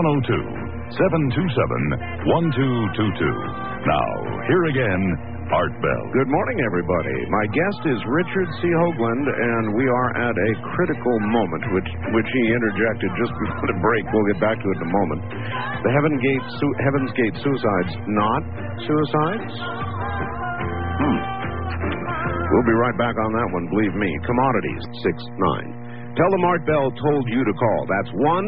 702-727-1222. Now, here again, Art Bell. Good morning, everybody. My guest is Richard C. Hoagland, and we are at a critical moment, which he interjected just before the break. We'll get back to it in a moment. The Heaven's Gate suicides, not suicides? We'll be right back on that one, believe me. Commodities, 6-9. Tell them Art Bell told you to call. That's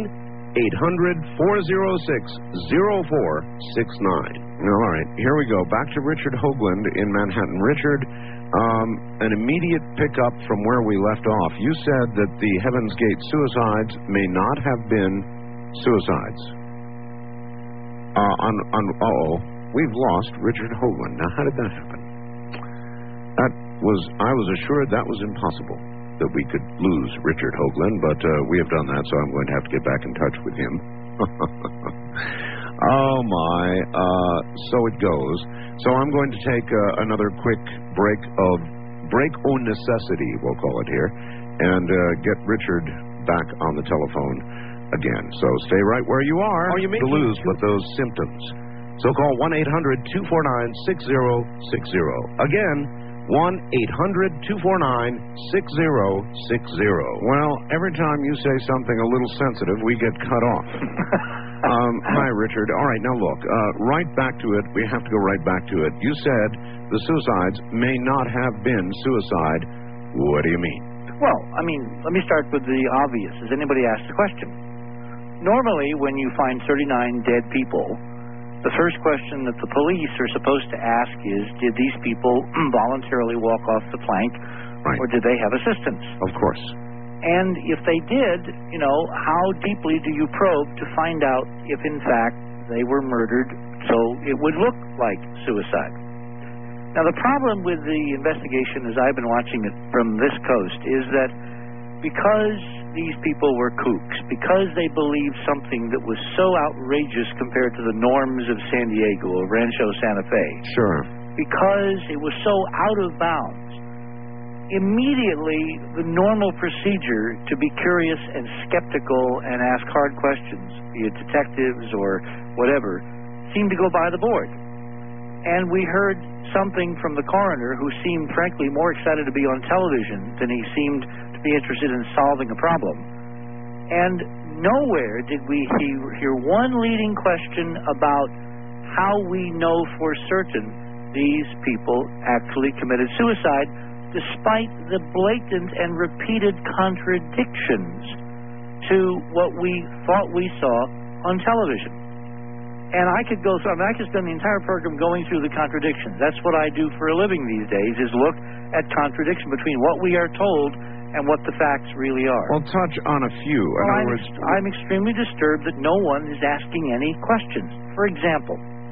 1-800-406-0469. All right, here we go. Back to Richard Hoagland in Manhattan. Richard, an immediate pickup from where we left off. You said that the Heaven's Gate suicides may not have been suicides. We've lost Richard Hoagland. Now, how did that happen? I was assured that was impossible, that we could lose Richard Hoagland, but we have done that, so I'm going to have to get back in touch with him. Oh, my. So it goes. So I'm going to take another quick break on necessity, we'll call it here, and get Richard back on the telephone again. So stay right where you are to lose with those symptoms. So call 1-800-249-6060. Again, 1-800-249-6060. Well, every time you say something a little sensitive, we get cut off. Hi, Richard. All right, now look, right back to it. We have to go right back to it. You said the suicides may not have been suicide. What do you mean? Well, I mean, let me start with the obvious. Has anybody asked the question? Normally, when you find 39 dead people, the first question that the police are supposed to ask is, did these people voluntarily walk off the plank, right, or did they have assistance? Of course. And if they did, how deeply do you probe to find out if, in fact, they were murdered so it would look like suicide? Now, the problem with the investigation, as I've been watching it from this coast, is that because these people were kooks, because they believed something that was so outrageous compared to the norms of San Diego or Rancho Santa Fe, sure, because it was so out of bounds, immediately the normal procedure to be curious and skeptical and ask hard questions, be it detectives or whatever, seemed to go by the board. And we heard something from the coroner who seemed, frankly, more excited to be on television than he seemed to be interested in solving a problem. And nowhere did we hear one leading question about how we know for certain these people actually committed suicide, despite the blatant and repeated contradictions to what we thought we saw on television. And I could go through, I could spend the entire program going through the contradictions. That's what I do for a living these days, is look at contradiction between what we are told and what the facts really are. Well, touch on a few. I'm extremely disturbed that no one is asking any questions. For example,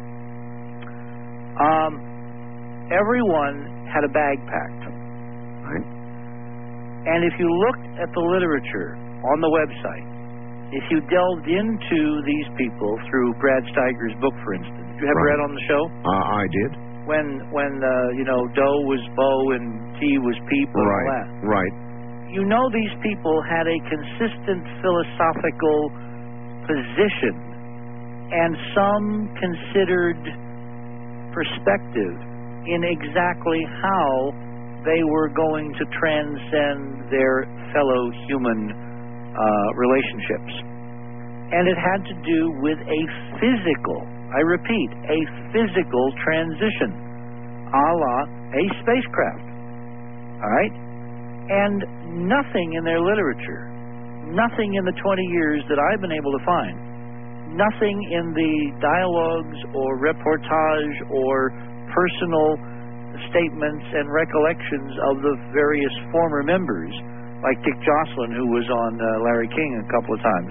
everyone had a bag packed. Right. And if you looked at the literature on the website, if you delved into these people through Brad Steiger's book, for instance, did you have Brad on the show? I did. When Doe was Bo and T was Peep and all that. Right. You know, these people had a consistent philosophical position and some considered perspective in exactly how they were going to transcend their fellow human relationships. And it had to do with a physical, I repeat, a physical transition, a la a spacecraft. All right? And nothing in their literature, nothing in the 20 years that I've been able to find, nothing in the dialogues or reportage or personal statements and recollections of the various former members, like Dick Jocelyn, who was on Larry King a couple of times,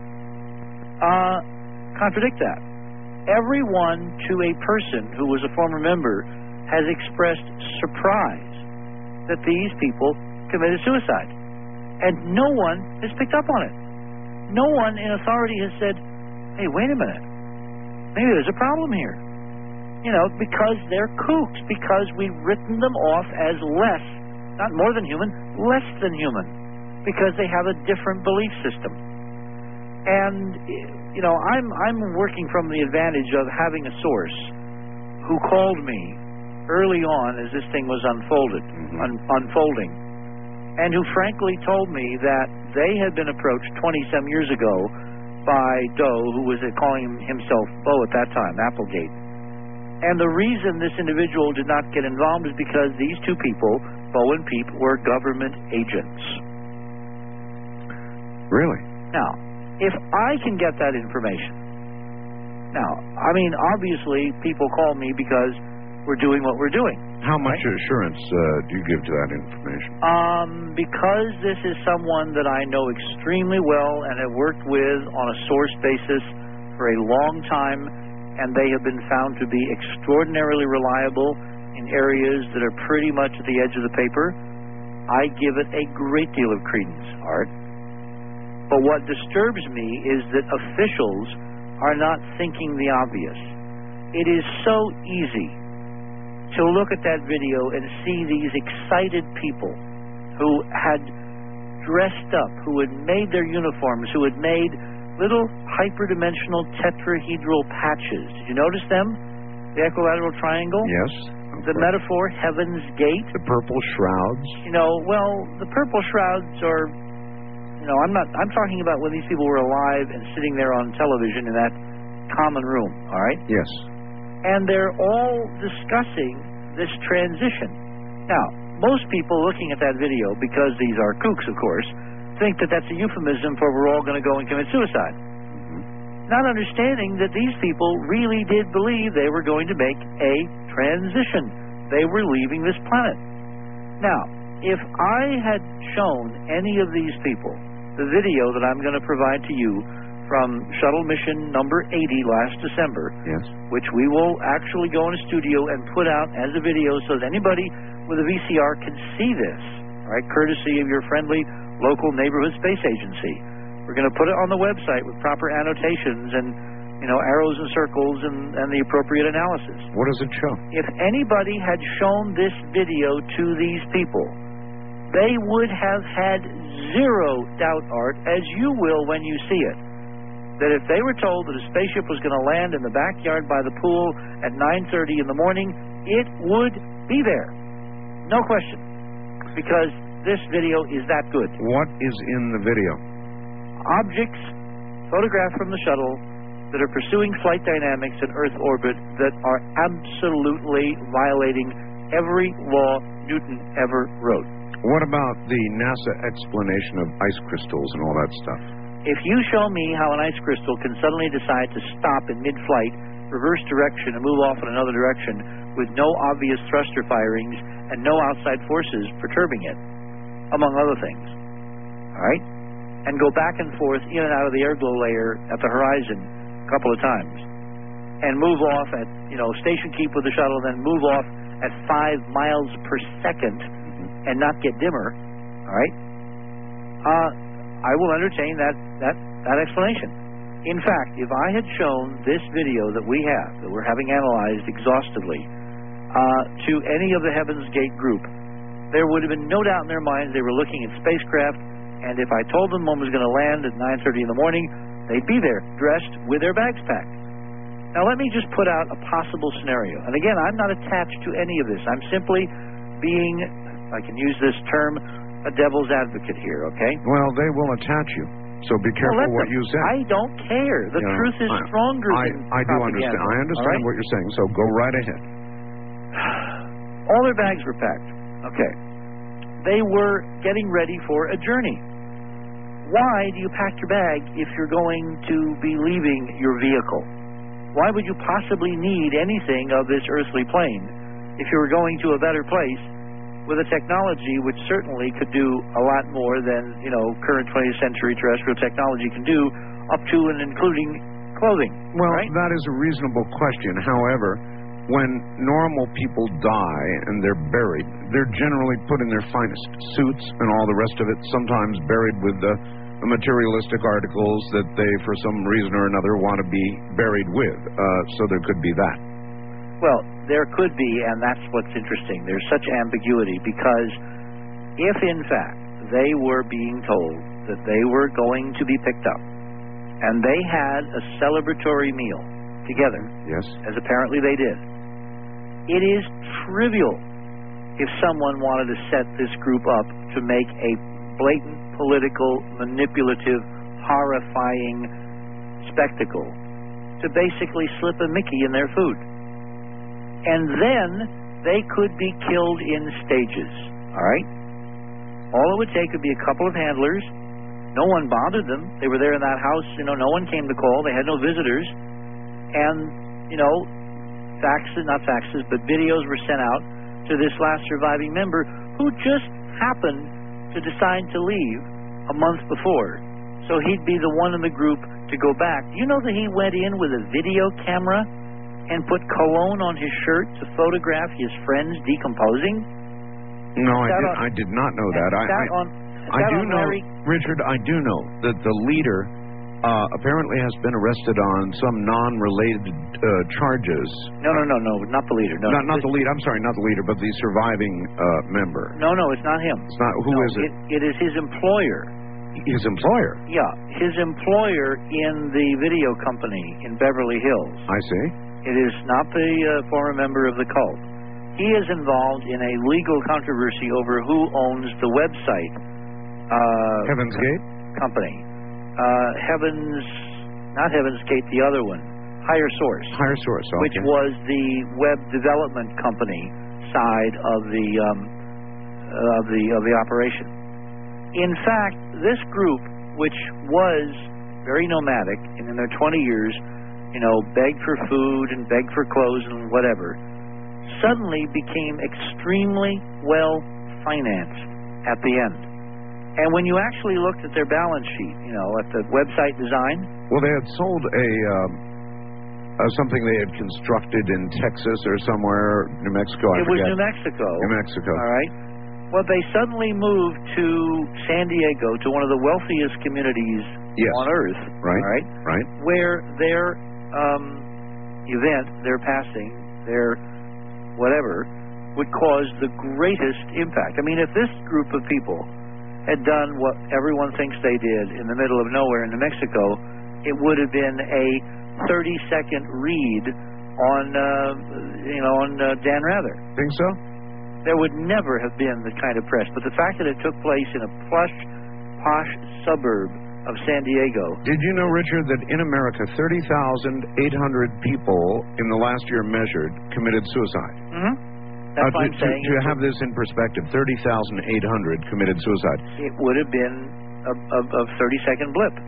contradict that. Everyone to a person who was a former member has expressed surprise that these people committed suicide. And no one has picked up on it. No one in authority has said, hey, wait a minute, maybe there's a problem here. You know, because they're kooks, because we've written them off as less, not more than human, less than human, because they have a different belief system. And, you know, I'm working from the advantage of having a source who called me early on as this thing was unfolding, and who frankly told me that they had been approached 20-some years ago by Doe, who was calling himself Bo at that time, Applegate. And the reason this individual did not get involved is because these two people, Bo and Peep, were government agents. Really? Now, if I can get that information, now, I mean, obviously people call me because we're doing what we're doing. How much assurance do you give to that information? Because this is someone that I know extremely well and have worked with on a source basis for a long time, and they have been found to be extraordinarily reliable in areas that are pretty much at the edge of the paper, I give it a great deal of credence, Art. But what disturbs me is that officials are not thinking the obvious. It is so easy to look at that video and see these excited people who had dressed up, who had made their uniforms, who had made little hyperdimensional tetrahedral patches. Did you notice them? The equilateral triangle? Yes. The metaphor, Heaven's Gate. The purple shrouds. You know, well, the purple shrouds are, you know, I'm talking about when these people were alive and sitting there on television in that common room, all right? Yes. And they're all discussing this transition. Now, most people looking at that video, because these are kooks, of course, think that that's a euphemism for we're all going to go and commit suicide. Not understanding that these people really did believe they were going to make a transition. They were leaving this planet. Now, if I had shown any of these people the video that I'm going to provide to you from shuttle mission number 80 last December, yes, which we will actually go in a studio and put out as a video so that anybody with a VCR can see this, right, courtesy of your friendly local neighborhood space agency. We're going to put it on the website with proper annotations and, you know, arrows and circles and the appropriate analysis. What does it show? If anybody had shown this video to these people, they would have had zero doubt, Art, as you will when you see it, that if they were told that a spaceship was going to land in the backyard by the pool at 9:30 in the morning, it would be there. No question. Because this video is that good. What is in the video? Objects photographed from the shuttle that are pursuing flight dynamics in Earth orbit that are absolutely violating every law Newton ever wrote. What about the NASA explanation of ice crystals and all that stuff? If you show me how an ice crystal can suddenly decide to stop in mid-flight, reverse direction, and move off in another direction with no obvious thruster firings and no outside forces perturbing it, among other things, all right, and go back and forth in and out of the airglow layer at the horizon a couple of times, and move off at, station keep with the shuttle, then move off at 5 miles per second and not get dimmer, all right, I will entertain that explanation. In fact, if I had shown this video that we have, that we're having analyzed exhaustively, to any of the Heaven's Gate group, there would have been no doubt in their minds they were looking at spacecraft, and if I told them one was going to land at 9:30 in the morning, they'd be there, dressed, with their bags packed. Now, let me just put out a possible scenario. And again, I'm not attached to any of this. I'm simply being, if I can use this term, a devil's advocate here, okay? Well, they will attach you, so be careful what you say. I don't care. The truth is stronger than I do understand. I understand what you're saying, so go right ahead. All their bags were packed. Okay. They were getting ready for a journey. Why do you pack your bag if you're going to be leaving your vehicle? Why would you possibly need anything of this earthly plane if you were going to a better place with a technology which certainly could do a lot more than, current 20th century terrestrial technology can do, up to and including clothing? Well, right? That is a reasonable question. However, when normal people die and they're buried, they're generally put in their finest suits and all the rest of it, sometimes buried with the materialistic articles that they, for some reason or another, want to be buried with. So there could be that. Well, there could be, and that's what's interesting. There's such ambiguity because if, in fact, they were being told that they were going to be picked up and they had a celebratory meal together, yes, as apparently they did, it is trivial if someone wanted to set this group up to make a blatant, political, manipulative, horrifying spectacle to basically slip a Mickey in their food. And then they could be killed in stages, all right? All it would take would be a couple of handlers. No one bothered them. They were there in that house. No one came to call. They had no visitors. And, faxes, but videos were sent out to this last surviving member who just happened to decide to leave a month before. So he'd be the one in the group to go back. Do you know that he went in with a video camera and put cologne on his shirt to photograph his friends decomposing? No, I did not know that. I do know, Richard, I do know that the leader apparently has been arrested on some non-related charges. No, not the leader. No, not the leader. I'm sorry, not the leader, but the surviving member. No, it's not him. It's not. Who is it? It is his employer. His employer? Yeah, his employer in the video company in Beverly Hills. I see. It is not the former member of the cult. He is involved in a legal controversy over who owns the website. Heaven's Gate? Company. Not Heaven's Gate, the other one. Higher Source. Higher Source, okay. Which was the web development company side of the operation. In fact, this group, which was very nomadic, and in their 20 years, begged for food and begged for clothes and whatever, suddenly became extremely well financed at the end. And when you actually looked at their balance sheet, at the website design, well, they had sold something they had constructed in Texas or somewhere, New Mexico. It was New Mexico. New Mexico. All right. Well, they suddenly moved to San Diego, to one of the wealthiest communities on Earth. Right. All right. Right. Where their event, their passing, their whatever, would cause the greatest impact. I mean, if this group of people had done what everyone thinks they did in the middle of nowhere in New Mexico, it would have been a 30-second read on Dan Rather. Think so? There would never have been the kind of press. But the fact that it took place in a plush, posh suburb of San Diego. Did you know, Richard, that in America, 30,800 people in the last year measured committed suicide? Mm-hmm. That's what I'm saying. To have this in perspective, 30,800 committed suicide. It would have been a 30-second blip.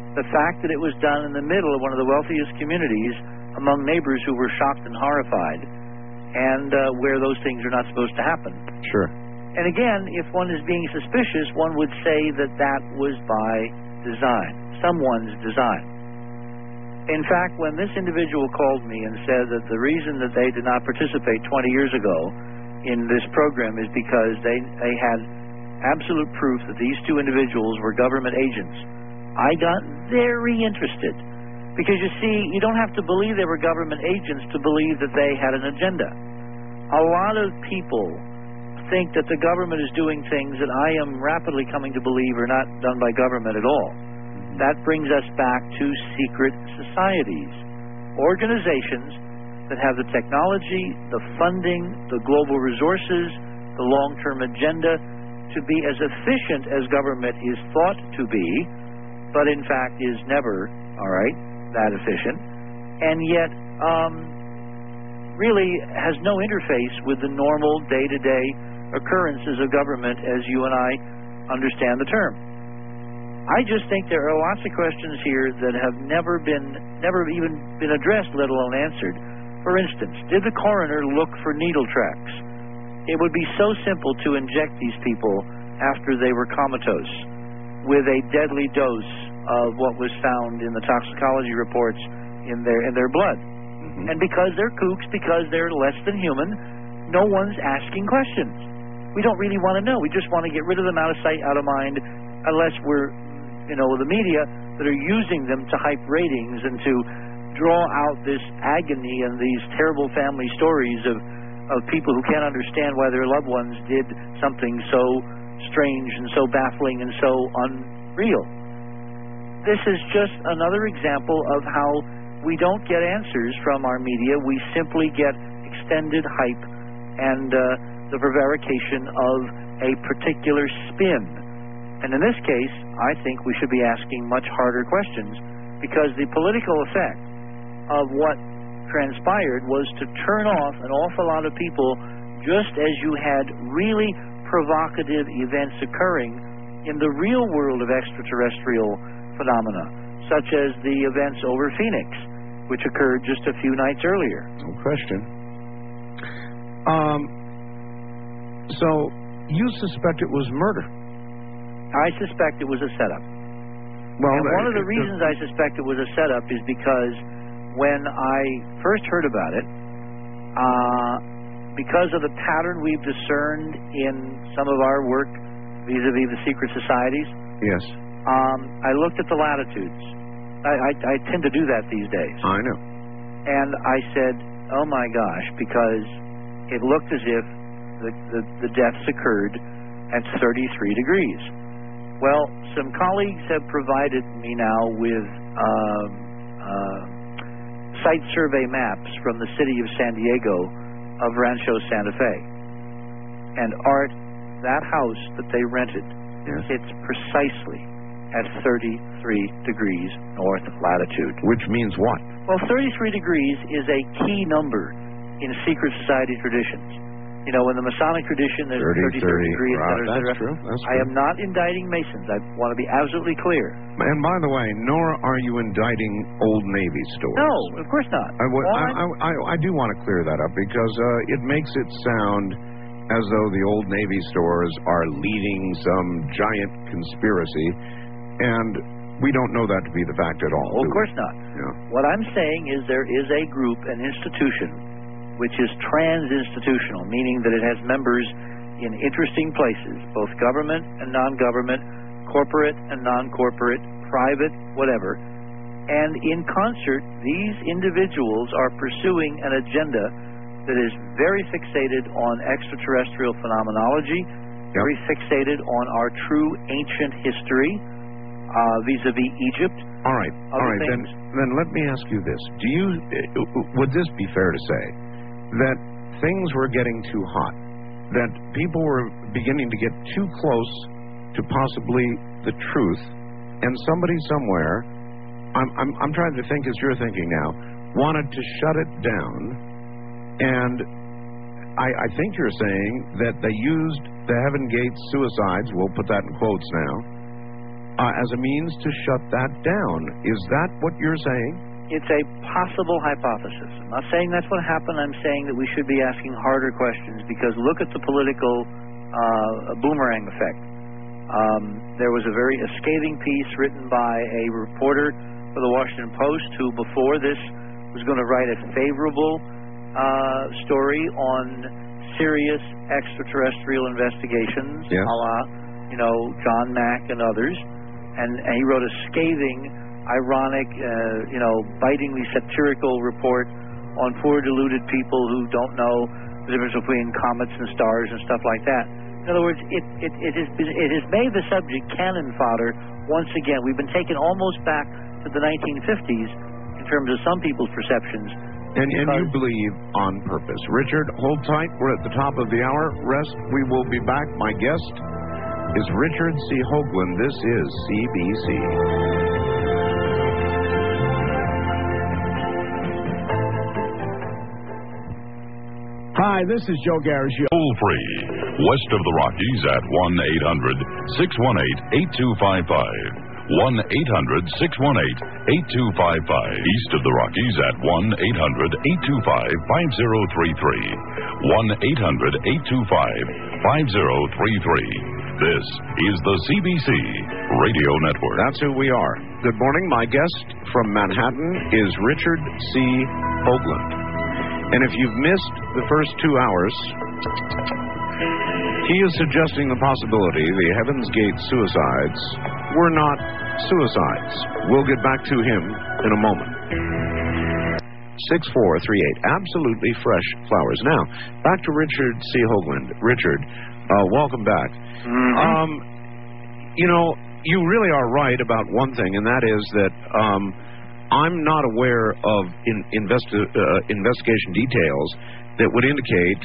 The fact that it was done in the middle of one of the wealthiest communities among neighbors who were shocked and horrified, and where those things are not supposed to happen. Sure. And again, if one is being suspicious, one would say that that was by design, someone's design. In fact, when this individual called me and said that the reason that they did not participate 20 years ago in this program is because they had absolute proof that these two individuals were government agents, I got very interested. Because you see, you don't have to believe they were government agents to believe that they had an agenda. A lot of people think that the government is doing things that I am rapidly coming to believe are not done by government at all. That brings us back to secret societies, organizations that have the technology, the funding, the global resources, the long-term agenda to be as efficient as government is thought to be, but in fact is never, that efficient, and yet really has no interface with the normal day-to-day occurrences of government as you and I understand the term. I just think there are lots of questions here that have never even been addressed, let alone answered. For instance, did the coroner look for needle tracks? It would be so simple to inject these people after they were comatose with a deadly dose of what was found in the toxicology reports in their blood. And because they're kooks, because they're less than human, no one's asking questions. We don't really want to know. We just want to get rid of them out of sight, out of mind, unless we're, the media that are using them to hype ratings and to draw out this agony and these terrible family stories of people who can't understand why their loved ones did something so strange and so baffling and so unreal. This is just another example of how we don't get answers from our media. We simply get extended hype and the prevarication of a particular spin. And in this case, I think we should be asking much harder questions, because the political effect of what transpired was to turn off an awful lot of people, just as you had really provocative events occurring in the real world of extraterrestrial phenomena, such as the events over Phoenix, which occurred just a few nights earlier. No question. So you suspect it was murder? I suspect it was a setup. Well, and one of the reasons I suspect it was a setup is because when I first heard about it, because of the pattern we've discerned in some of our work vis-a-vis the secret societies, yes, I looked at the latitudes. I tend to do that these days. I know. And I said, oh my gosh, because it looked as if the deaths occurred at 33 degrees. Well, some colleagues have provided me now with site survey maps from the city of San Diego of Rancho Santa Fe. And Art, that house that they rented hits precisely at 33 degrees north latitude. Which means what? Well, 33 degrees is a key number in secret society traditions. In the Masonic tradition, there's 33 degrees. Right, that's true. I am not indicting Masons. I want to be absolutely clear. And by the way, nor are you indicting Old Navy stores. No, of course not. I do want to clear that up, because it makes it sound as though the Old Navy stores are leading some giant conspiracy, and we don't know that to be the fact at all. Well, of course not. Yeah. What I'm saying is there is a group, an institution, which is trans-institutional, meaning that it has members in interesting places, both government and non-government, corporate and non-corporate, private, whatever. And in concert, these individuals are pursuing an agenda that is very fixated on extraterrestrial phenomenology, very fixated on our true ancient history, vis-a-vis Egypt. All right. Then let me ask you this. Would this be fair to say that things were getting too hot, that people were beginning to get too close to possibly the truth, and somebody somewhere, I'm trying to think as you're thinking now, wanted to shut it down, and I think you're saying that they used the Heaven Gate suicides, we'll put that in quotes now, as a means to shut that down. Is that what you're saying? It's a possible hypothesis. I'm not saying that's what happened. I'm saying that we should be asking harder questions, because look at the political boomerang effect. There was a very scathing piece written by a reporter for the Washington Post who, before this, was going to write a favorable story on serious extraterrestrial investigations, yes, a la, John Mack and others. And he wrote a scathing, ironic, bitingly satirical report on poor deluded people who don't know the difference between comets and stars and stuff like that. In other words, it has made the subject cannon fodder once again. We've been taken almost back to the 1950s in terms of some people's perceptions. And you believe on purpose. Richard, hold tight. We're at the top of the hour. Rest. We will be back. My guest is Richard C. Hoagland. This is CBC. Hi, this is Joe Garagio. Toll free, west of the Rockies at 1-800-618-8255. 1-800-618-8255. East of the Rockies at 1-800-825-5033. 1-800-825-5033. This is the CBC Radio Network. That's who we are. Good morning. My guest from Manhattan is Richard C. Hoagland. And if you've missed the first 2 hours, he is suggesting the possibility the Heaven's Gate suicides were not suicides. We'll get back to him in a moment. 6438, absolutely fresh flowers. Now, back to Richard C. Hoagland. Richard, welcome back. Mm-hmm. You really are right about one thing, and that is that I'm not aware of investigation details that would indicate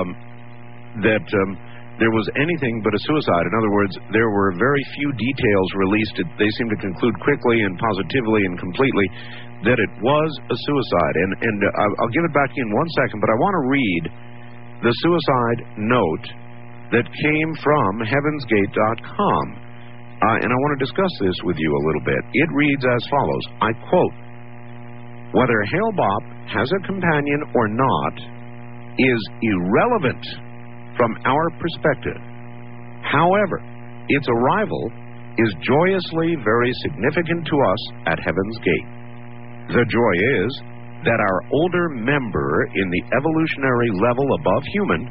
that there was anything but a suicide. In other words, there were very few details released. They seem to conclude quickly and positively and completely that it was a suicide. And I'll give it back to you in 1 second, but I want to read the suicide note that came from heavensgate.com. And I want to discuss this with you a little bit. It reads as follows. I quote, "Whether Hale-Bopp has a companion or not is irrelevant from our perspective. However, its arrival is joyously very significant to us at Heaven's Gate. The joy is that our older member in the evolutionary level above human,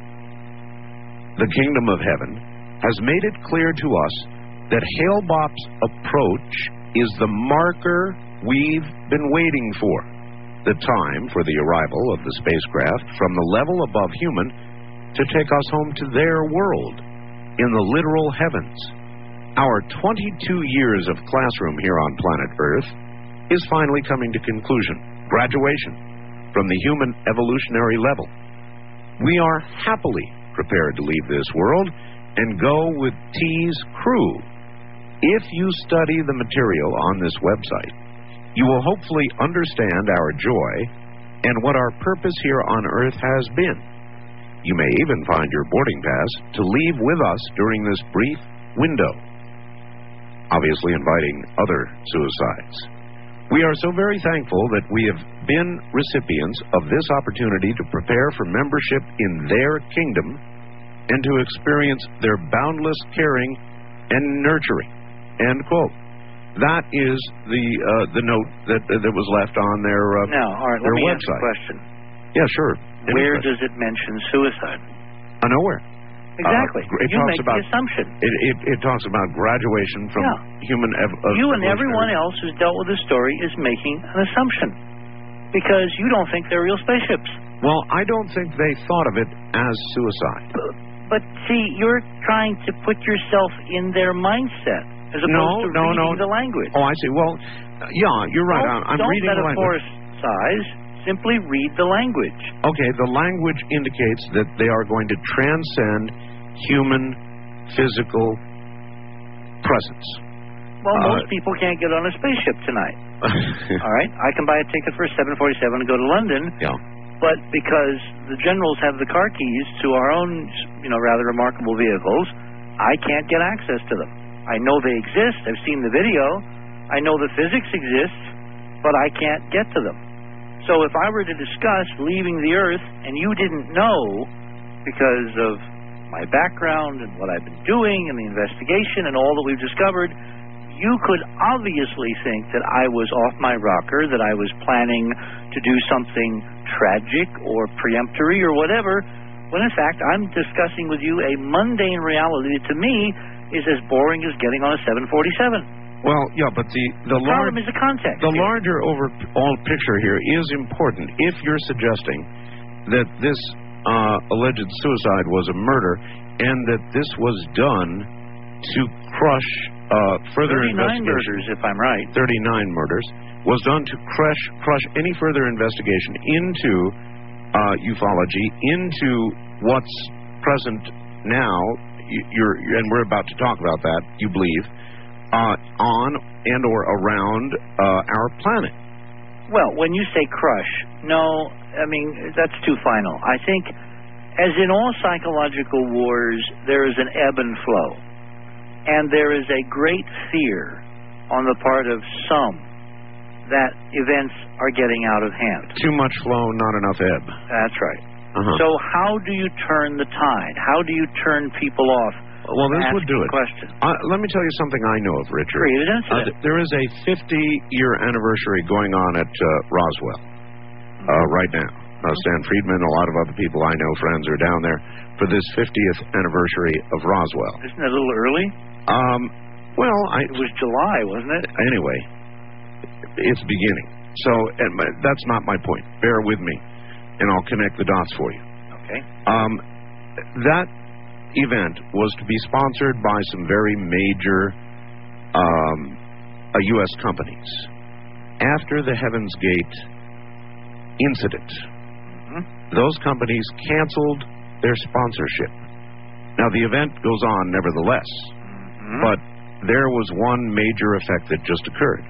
the kingdom of heaven, has made it clear to us that Hale-Bopp's approach is the marker we've been waiting for, the time for the arrival of the spacecraft from the level above human to take us home to their world in the literal heavens. Our 22 years of classroom here on planet Earth is finally coming to conclusion, graduation from the human evolutionary level. We are happily prepared to leave this world and go with T's crew. If you study the material on this website, you will hopefully understand our joy and what our purpose here on Earth has been. You may even find your boarding pass to leave with us during this brief window," obviously inviting other suicides. "We are so very thankful that we have been recipients of this opportunity to prepare for membership in their kingdom and to experience their boundless caring and nurturing." End quote. That is the note that was left on their Now, all right, their let me website. ask a question. Yeah, sure. Where does it mention suicide? Nowhere. Exactly. It You talks make about the assumption. It talks about graduation from human You and everyone else who's dealt with this story is making an assumption because you don't think they're real spaceships. Well, I don't think they thought of it as suicide. But see, you're trying to put yourself in their mindset as opposed to reading the language. Oh, I see. Well, yeah, you're right. I'm reading the language. Don't metaphorize. Simply read the language. Okay, the language indicates that they are going to transcend human physical presence. Well, most people can't get on a spaceship tonight. All right? I can buy a ticket for 747 and go to London. Yeah. But because the generals have the car keys to our own, rather remarkable vehicles, I can't get access to them. I know they exist. I've seen the video. I know the physics exists, but I can't get to them. So if I were to discuss leaving the Earth and you didn't know because of my background and what I've been doing and the investigation and all that we've discovered, you could obviously think that I was off my rocker, that I was planning to do something tragic or preemptory or whatever, when in fact I'm discussing with you a mundane reality that to me is as boring as getting on a 747. Well, yeah, but the problem is the context. The larger overall picture here is important. If you're suggesting that this alleged suicide was a murder and that this was done to crush further 39 investigation, murders, if I'm right. 39 murders, was done to crush any further investigation into ufology, into what's present now, and we're about to talk about that, you believe, on and or around our planet. Well, when you say crush, no, I mean, that's too final. I think, as in all psychological wars, there is an ebb and flow. And there is a great fear on the part of some that events are getting out of hand. Too much flow, not enough ebb. That's right. So how do you turn the tide? How do you turn people off? Well, this would do it. Question. Let me tell you something I know of, Richard. Created incident. There is a 50-year anniversary going on at Roswell right now. Stan Friedman, a lot of other people I know, friends, are down there for this 50th anniversary of Roswell. Isn't that a little early? It was July, wasn't it? Anyway, it's beginning. So that's not my point. Bear with me, and I'll connect the dots for you. Okay. That event was to be sponsored by some very major U.S. companies. After the Heaven's Gate incident, those companies canceled their sponsorship. Now, the event goes on nevertheless, but there was one major effect that just occurred.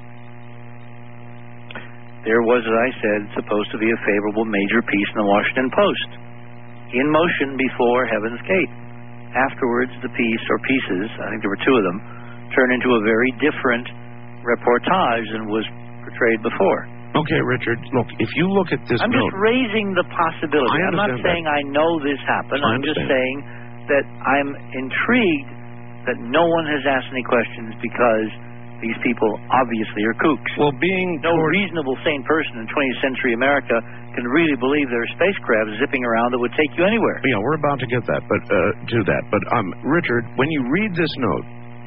There was, as I said, supposed to be a favorable major piece in the Washington Post in motion before Heaven's Gate. Afterwards, the piece, or pieces, I think there were two of them, turned into a very different reportage than was portrayed before. Okay, Richard, look, if you look at this I'm note... just raising the possibility. I'm not saying I know this happened. I'm just saying that I'm intrigued that no one has asked any questions because these people obviously are kooks. Well, no reasonable, sane person in 20th century America can really believe there are spacecraft zipping around that would take you anywhere. Yeah, we're about to get that, but Richard, when you read this note,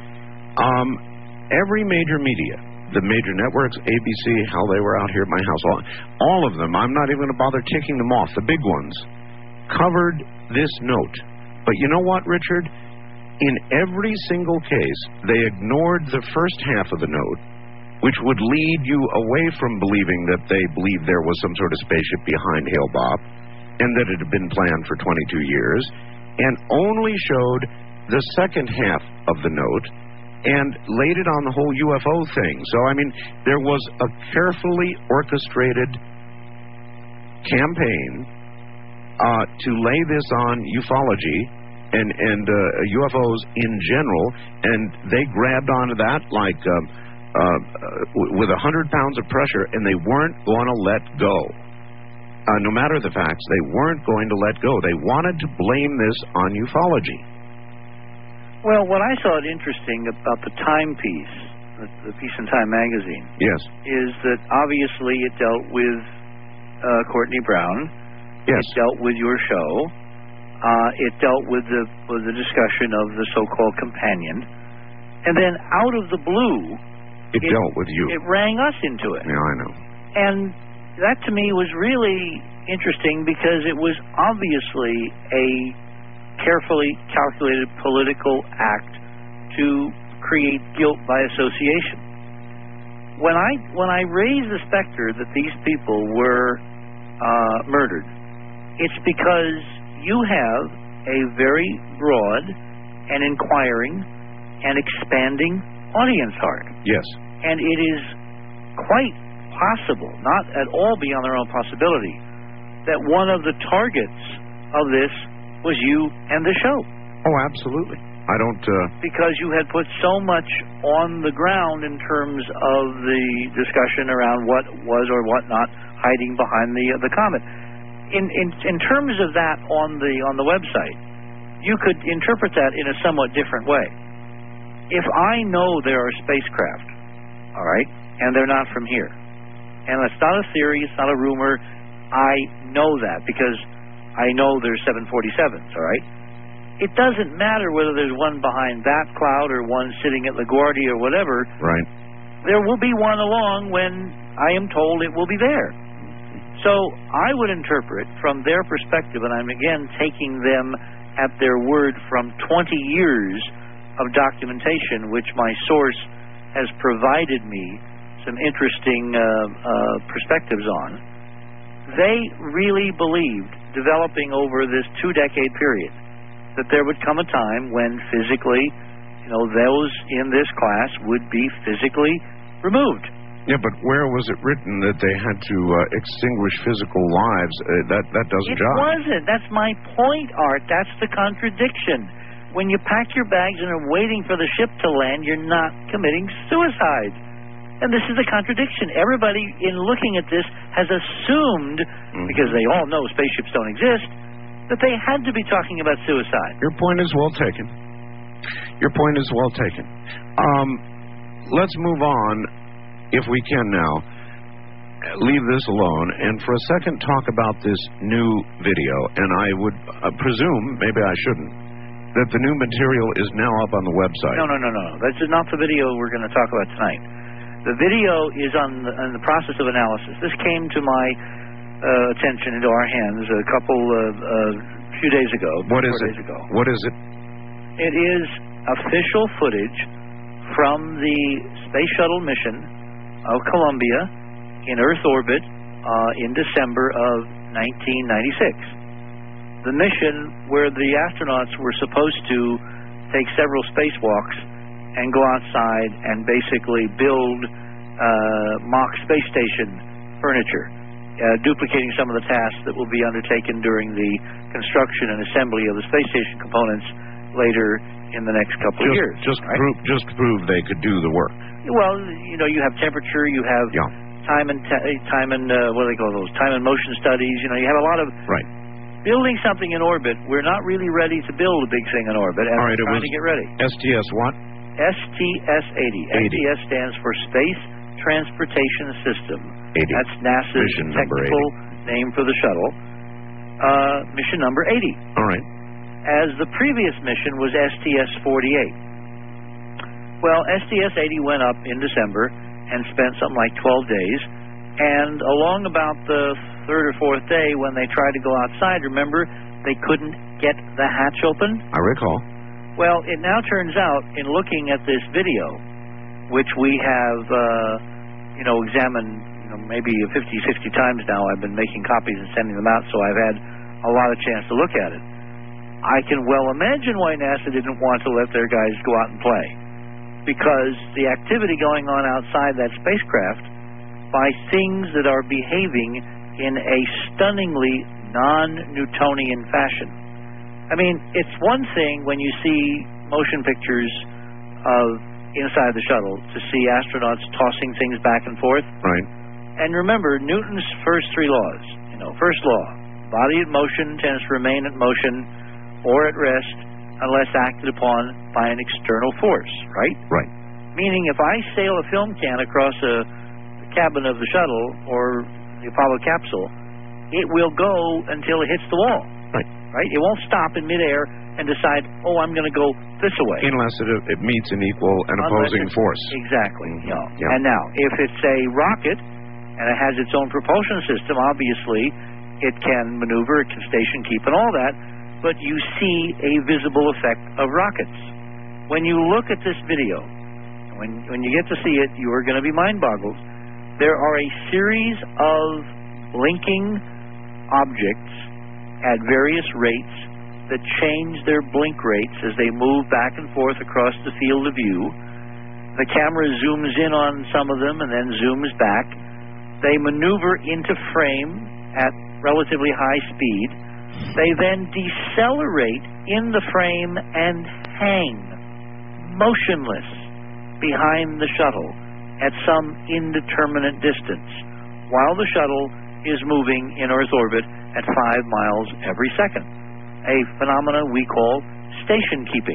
every major media, the major networks, ABC, how they were out here at my house, all of them, I'm not even going to bother ticking them off, the big ones, covered this note. But you know what, Richard? In every single case, they ignored the first half of the note, which would lead you away from believing that they believed there was some sort of spaceship behind Hale-Bopp and that it had been planned for 22 years, and only showed the second half of the note and laid it on the whole UFO thing. So, I mean, there was a carefully orchestrated campaign to lay this on ufology and UFOs in general, and they grabbed onto that like with 100 pounds of pressure, and they weren't going to let go. No matter the facts, they weren't going to let go. They wanted to blame this on ufology. Well, what I thought interesting about the Time piece, the piece in Time magazine, yes, is that obviously it dealt with Courtney Brown. Yes. It dealt with your show. It dealt with the discussion of the so-called companion. And then out of the blue, it dealt with you. It rang us into it. Yeah, I know. And that to me was really interesting because it was obviously a carefully calculated political act to create guilt by association. When I raised the specter that these people were murdered, it's because you have a very broad and inquiring and expanding audience heart. Yes. And it is quite possible, not at all beyond their own possibility, that one of the targets of this was you and the show. Oh, absolutely. I don't... Because you had put so much on the ground in terms of the discussion around what was or what not hiding behind the comet. In terms of that on the website, you could interpret that in a somewhat different way. If I know there are spacecraft, all right, and they're not from here, and it's not a theory, it's not a rumor, I know that because I know there's 747s, all right? It doesn't matter whether there's one behind that cloud or one sitting at LaGuardia or whatever. Right. There will be one along when I am told it will be there. So I would interpret from their perspective, and I'm again taking them at their word from 20 years of documentation, which my source has provided me some interesting perspectives on. They really believed, developing over this 2-decade period, that there would come a time when physically, those in this class would be physically removed. Yeah, but where was it written that they had to extinguish physical lives? That doesn't jive. It wasn't. That's my point, Art. That's the contradiction. When you pack your bags and are waiting for the ship to land, you're not committing suicide. And this is the contradiction. Everybody, in looking at this, has assumed, because they all know spaceships don't exist, that they had to be talking about suicide. Your point is well taken. Your point is well taken. Let's move on, if we can now. Leave this alone, and for a second talk about this new video. And I would presume, maybe I shouldn't, that the new material is now up on the website. No. This is not the video we're going to talk about tonight. The video is on the process of analysis. This came to my attention, into our hands, few days ago. What is it? What is it? It is official footage from the Space Shuttle mission of Columbia in Earth orbit in December of 1996. The mission where the astronauts were supposed to take several spacewalks and go outside and basically build mock space station furniture, duplicating some of the tasks that will be undertaken during the construction and assembly of the space station components later in the next couple of years. Just to prove they could do the work. Well, you have temperature, you have time and what do they call those? Time and motion studies. You have a lot of building something in orbit. We're not really ready to build a big thing in orbit, and we're trying to get ready. STS what? STS-80. STS stands for Space Transportation System. 80. That's NASA's mission technical name for the shuttle. Mission number 80. All right. As the previous mission was STS-48. Well, STS-80 went up in December and spent something like 12 days. And along about the third or fourth day, when they tried to go outside, remember, they couldn't get the hatch open? I recall. Well, it now turns out, in looking at this video, which we have, examined, maybe 50, 60 times now, I've been making copies and sending them out, so I've had a lot of chance to look at it. I can well imagine why NASA didn't want to let their guys go out and play, because the activity going on outside that spacecraft, by things that are behaving in a stunningly non-Newtonian fashion. I mean, it's one thing when you see motion pictures of inside the shuttle to see astronauts tossing things back and forth. Right. And remember, Newton's first three laws. First law, body in motion tends to remain at motion or at rest unless acted upon by an external force, right? Right. Meaning if I sail a film can across a cabin of the shuttle or the Apollo capsule, it will go until it hits the wall. Right? It won't stop in midair and decide, I'm going to go this way. Unless it meets an equal and opposing force. Exactly. Yeah. And now, if it's a rocket and it has its own propulsion system, obviously it can maneuver, it can station keep and all that, but you see a visible effect of rockets. When you look at this video, when you get to see it, you are going to be mind-boggled. There are a series of blinking objects at various rates that change their blink rates as they move back and forth across the field of view. The camera zooms in on some of them and then zooms back. They maneuver into frame at relatively high speed. They then decelerate in the frame and hang motionless behind the shuttle at some indeterminate distance while the shuttle is moving in Earth orbit at 5 miles every second, a phenomenon we call station keeping.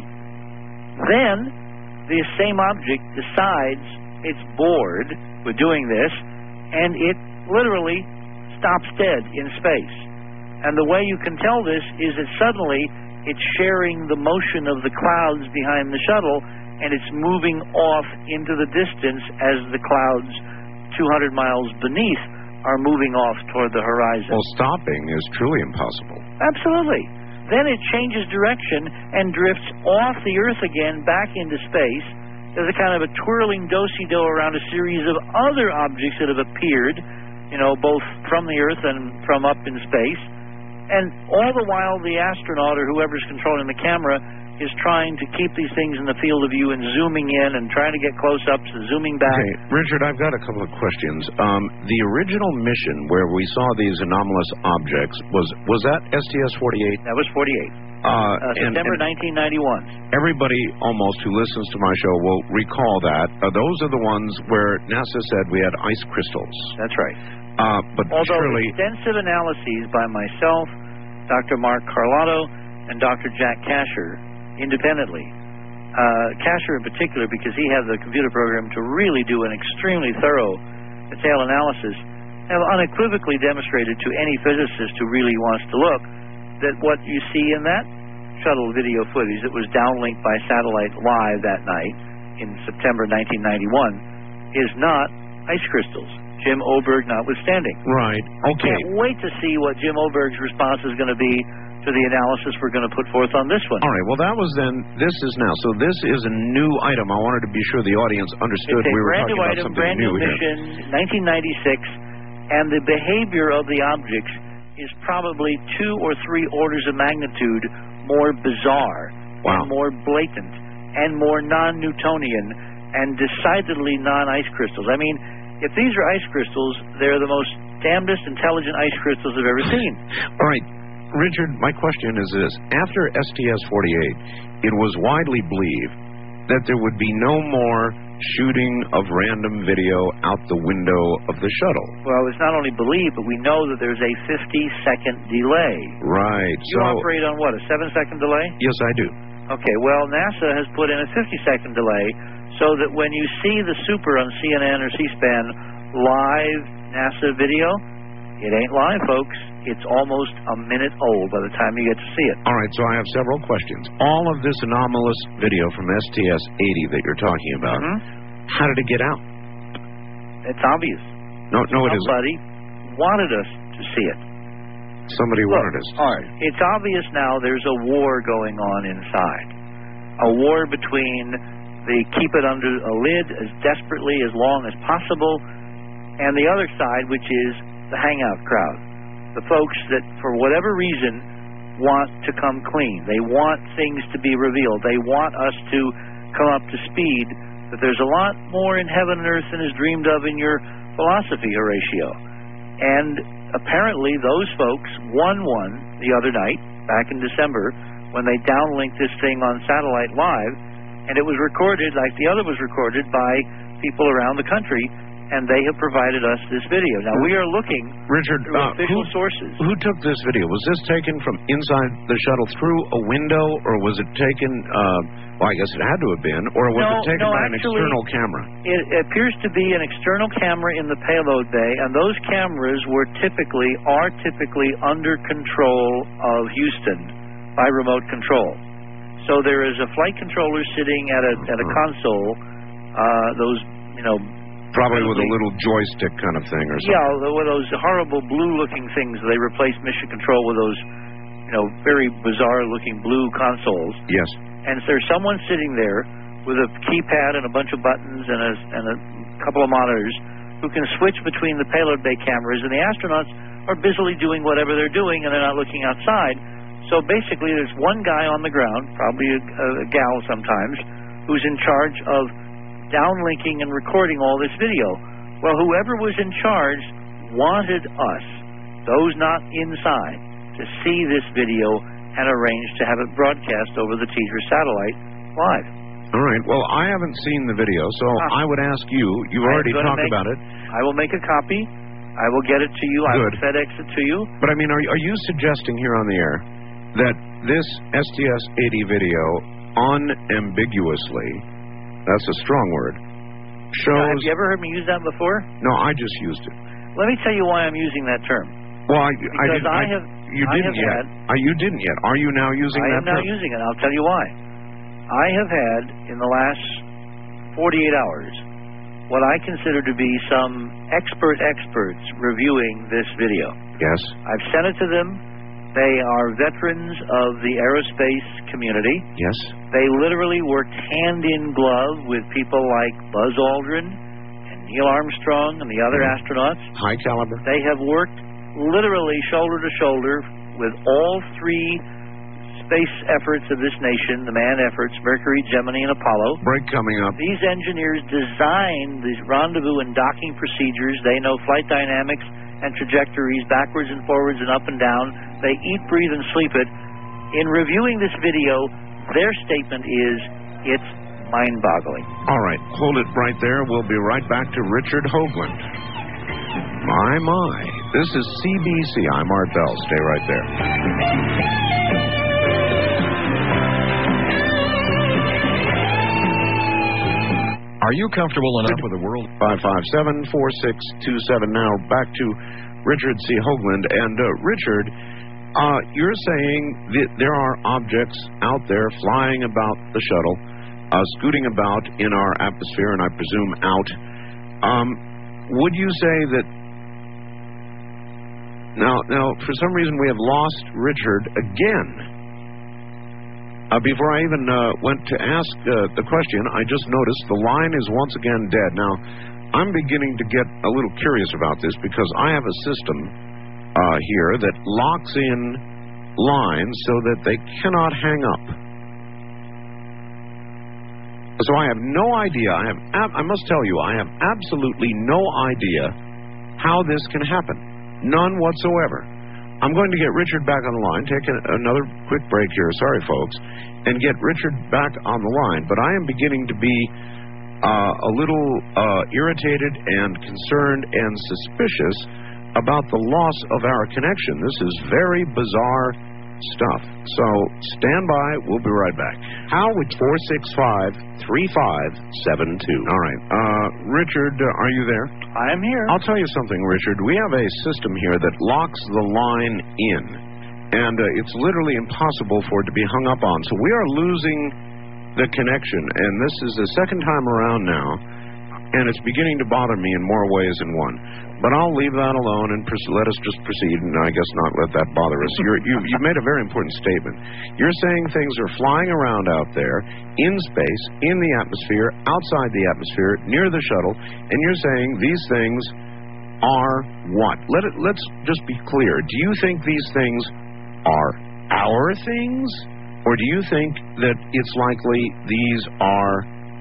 Then the same object decides it's bored with doing this, and it literally stops dead in space. And the way you can tell this is that suddenly it's sharing the motion of the clouds behind the shuttle, and it's moving off into the distance as the clouds 200 miles beneath are moving off toward the horizon. Well, stopping is truly impossible. Absolutely. Then it changes direction and drifts off the Earth again back into space. There's a kind of a twirling do-si-do around a series of other objects that have appeared, both from the Earth and from up in space. And all the while, the astronaut or whoever's controlling the camera is trying to keep these things in the field of view and zooming in and trying to get close-ups and zooming back. Okay, Richard, I've got a couple of questions. The original mission where we saw these anomalous objects, was that STS-48? That was 48. September 1991. Everybody almost who listens to my show will recall that. Those are the ones where NASA said we had ice crystals. That's right. But although surely extensive analyses by myself, Dr. Mark Carlotto, and Dr. Jack Kasher independently, Kasher in particular because he had the computer program to really do an extremely thorough detailed analysis, have unequivocally demonstrated to any physicist who really wants to look that what you see in that shuttle video footage that was downlinked by satellite live that night in September 1991 is not ice crystals, Jim Oberg notwithstanding. Right. Okay. Can't wait to see what Jim Oberg's response is going to be to the analysis we're going to put forth on this one. All right. Well, that was then. This is now. So this is a new item. I wanted to be sure the audience understood we were talking about item, something brand new new here. mission, 1996, and the behavior of the objects is probably 2 or 3 orders of magnitude more bizarre, and more blatant, and more non-Newtonian, and decidedly non-ice crystals. I mean, if these are ice crystals, they're the most damnedest intelligent ice crystals I've ever seen. All right. Richard, my question is this. After STS-48, it was widely believed that there would be no more shooting of random video out the window of the shuttle. Well, it's not only believed, but we know that there's a 50-second delay. Right. You operate on what, a 7-second delay? Yes, I do. Okay, well, NASA has put in a 50-second delay so that when you see the Super on CNN or C-SPAN live NASA video, it ain't live, folks. It's almost a minute old by the time you get to see it. All right, so I have several questions. All of this anomalous video from STS-80 that you're talking about, how did it get out? It's obvious. No, it isn't. Somebody wanted us to see it. Somebody wanted us to all see right. It's obvious now there's a war going on inside. A war between the keep it under a lid as desperately as long as possible and the other side, which is the hangout crowd. The folks that, for whatever reason, want to come clean. They want things to be revealed. They want us to come up to speed, that there's a lot more in heaven and earth than is dreamed of in your philosophy, Horatio. And apparently those folks won one the other night, back in December, when they downlinked this thing on satellite live, and it was recorded, like the other was recorded, by people around the country, and they have provided us this video. Now, we are looking Richard, through official sources. Who took this video? Was this taken from inside the shuttle through a window, or was it taken, well, I guess it had to have been, or was it taken by an external camera? It appears to be an external camera in the payload bay, and those cameras are typically under control of Houston by remote control. So there is a flight controller sitting at a console, probably with a little joystick kind of thing or something. Yeah, with those horrible blue-looking things. They replaced mission control with those, very bizarre-looking blue consoles. Yes. And there's someone sitting there with a keypad and a bunch of buttons and a couple of monitors who can switch between the payload bay cameras, and the astronauts are busily doing whatever they're doing, and they're not looking outside. So basically, there's one guy on the ground, probably a gal sometimes, who's in charge of downlinking and recording all this video. Well, whoever was in charge wanted us, those not inside, to see this video and arrange to have it broadcast over the teaser satellite live. All right. Well, I haven't seen the video, so I would ask you. You've already talked about it. I will make a copy. I will get it to you. I will FedEx it to you. But, I mean, are you suggesting here on the air that this STS-80 video unambiguously, that's a strong word, shows... Have you ever heard me use that before? No, I just used it. Let me tell you why I'm using that term. Well, You didn't yet. Are you now using that term? I am now using it. I'll tell you why. I have had, in the last 48 hours, what I consider to be some experts reviewing this video. Yes. I've sent it to them. They are veterans of the aerospace community. Yes. They literally worked hand in glove with people like Buzz Aldrin and Neil Armstrong and the other astronauts. High caliber. They have worked literally shoulder to shoulder with all three space efforts of this nation, the manned efforts, Mercury, Gemini, and Apollo. Break coming up. These engineers designed these rendezvous and docking procedures. They know flight dynamics and trajectories, backwards and forwards and up and down. They eat, breathe, and sleep it. In reviewing this video, their statement is, it's mind-boggling. All right, hold it right there. We'll be right back to Richard Hoagland. My. This is CBC. I'm Art Bell. Stay right there. Are you comfortable enough with the world? 557-4627. Now back to Richard C. Hoagland. And Richard, you're saying that there are objects out there flying about the shuttle, scooting about in our atmosphere, and I presume out. Would you say that now for some reason we have lost Richard again? Before I even went to ask the question, I just noticed the line is once again dead. Now, I'm beginning to get a little curious about this because I have a system here that locks in lines so that they cannot hang up. So I have no idea. I must tell you, I have absolutely no idea how this can happen. None whatsoever. I'm going to get Richard back on the line, take another quick break here, sorry folks, and get Richard back on the line. But I am beginning to be a little irritated and concerned and suspicious about the loss of our connection. This is very bizarre stuff. So stand by, we'll be right back. How would 465-3572. All right. Richard, are you there? I am here. I'll tell you something, Richard. We have a system here that locks the line in, and it's literally impossible for it to be hung up on. So we are losing the connection, and this is the second time around now, and it's beginning to bother me in more ways than one. But I'll leave that alone and let us just proceed, and I guess not let that bother us. You've made a very important statement. You're saying things are flying around out there, in space, in the atmosphere, outside the atmosphere, near the shuttle, and you're saying these things are what? Let's just be clear. Do you think these things are our things, or do you think that it's likely these are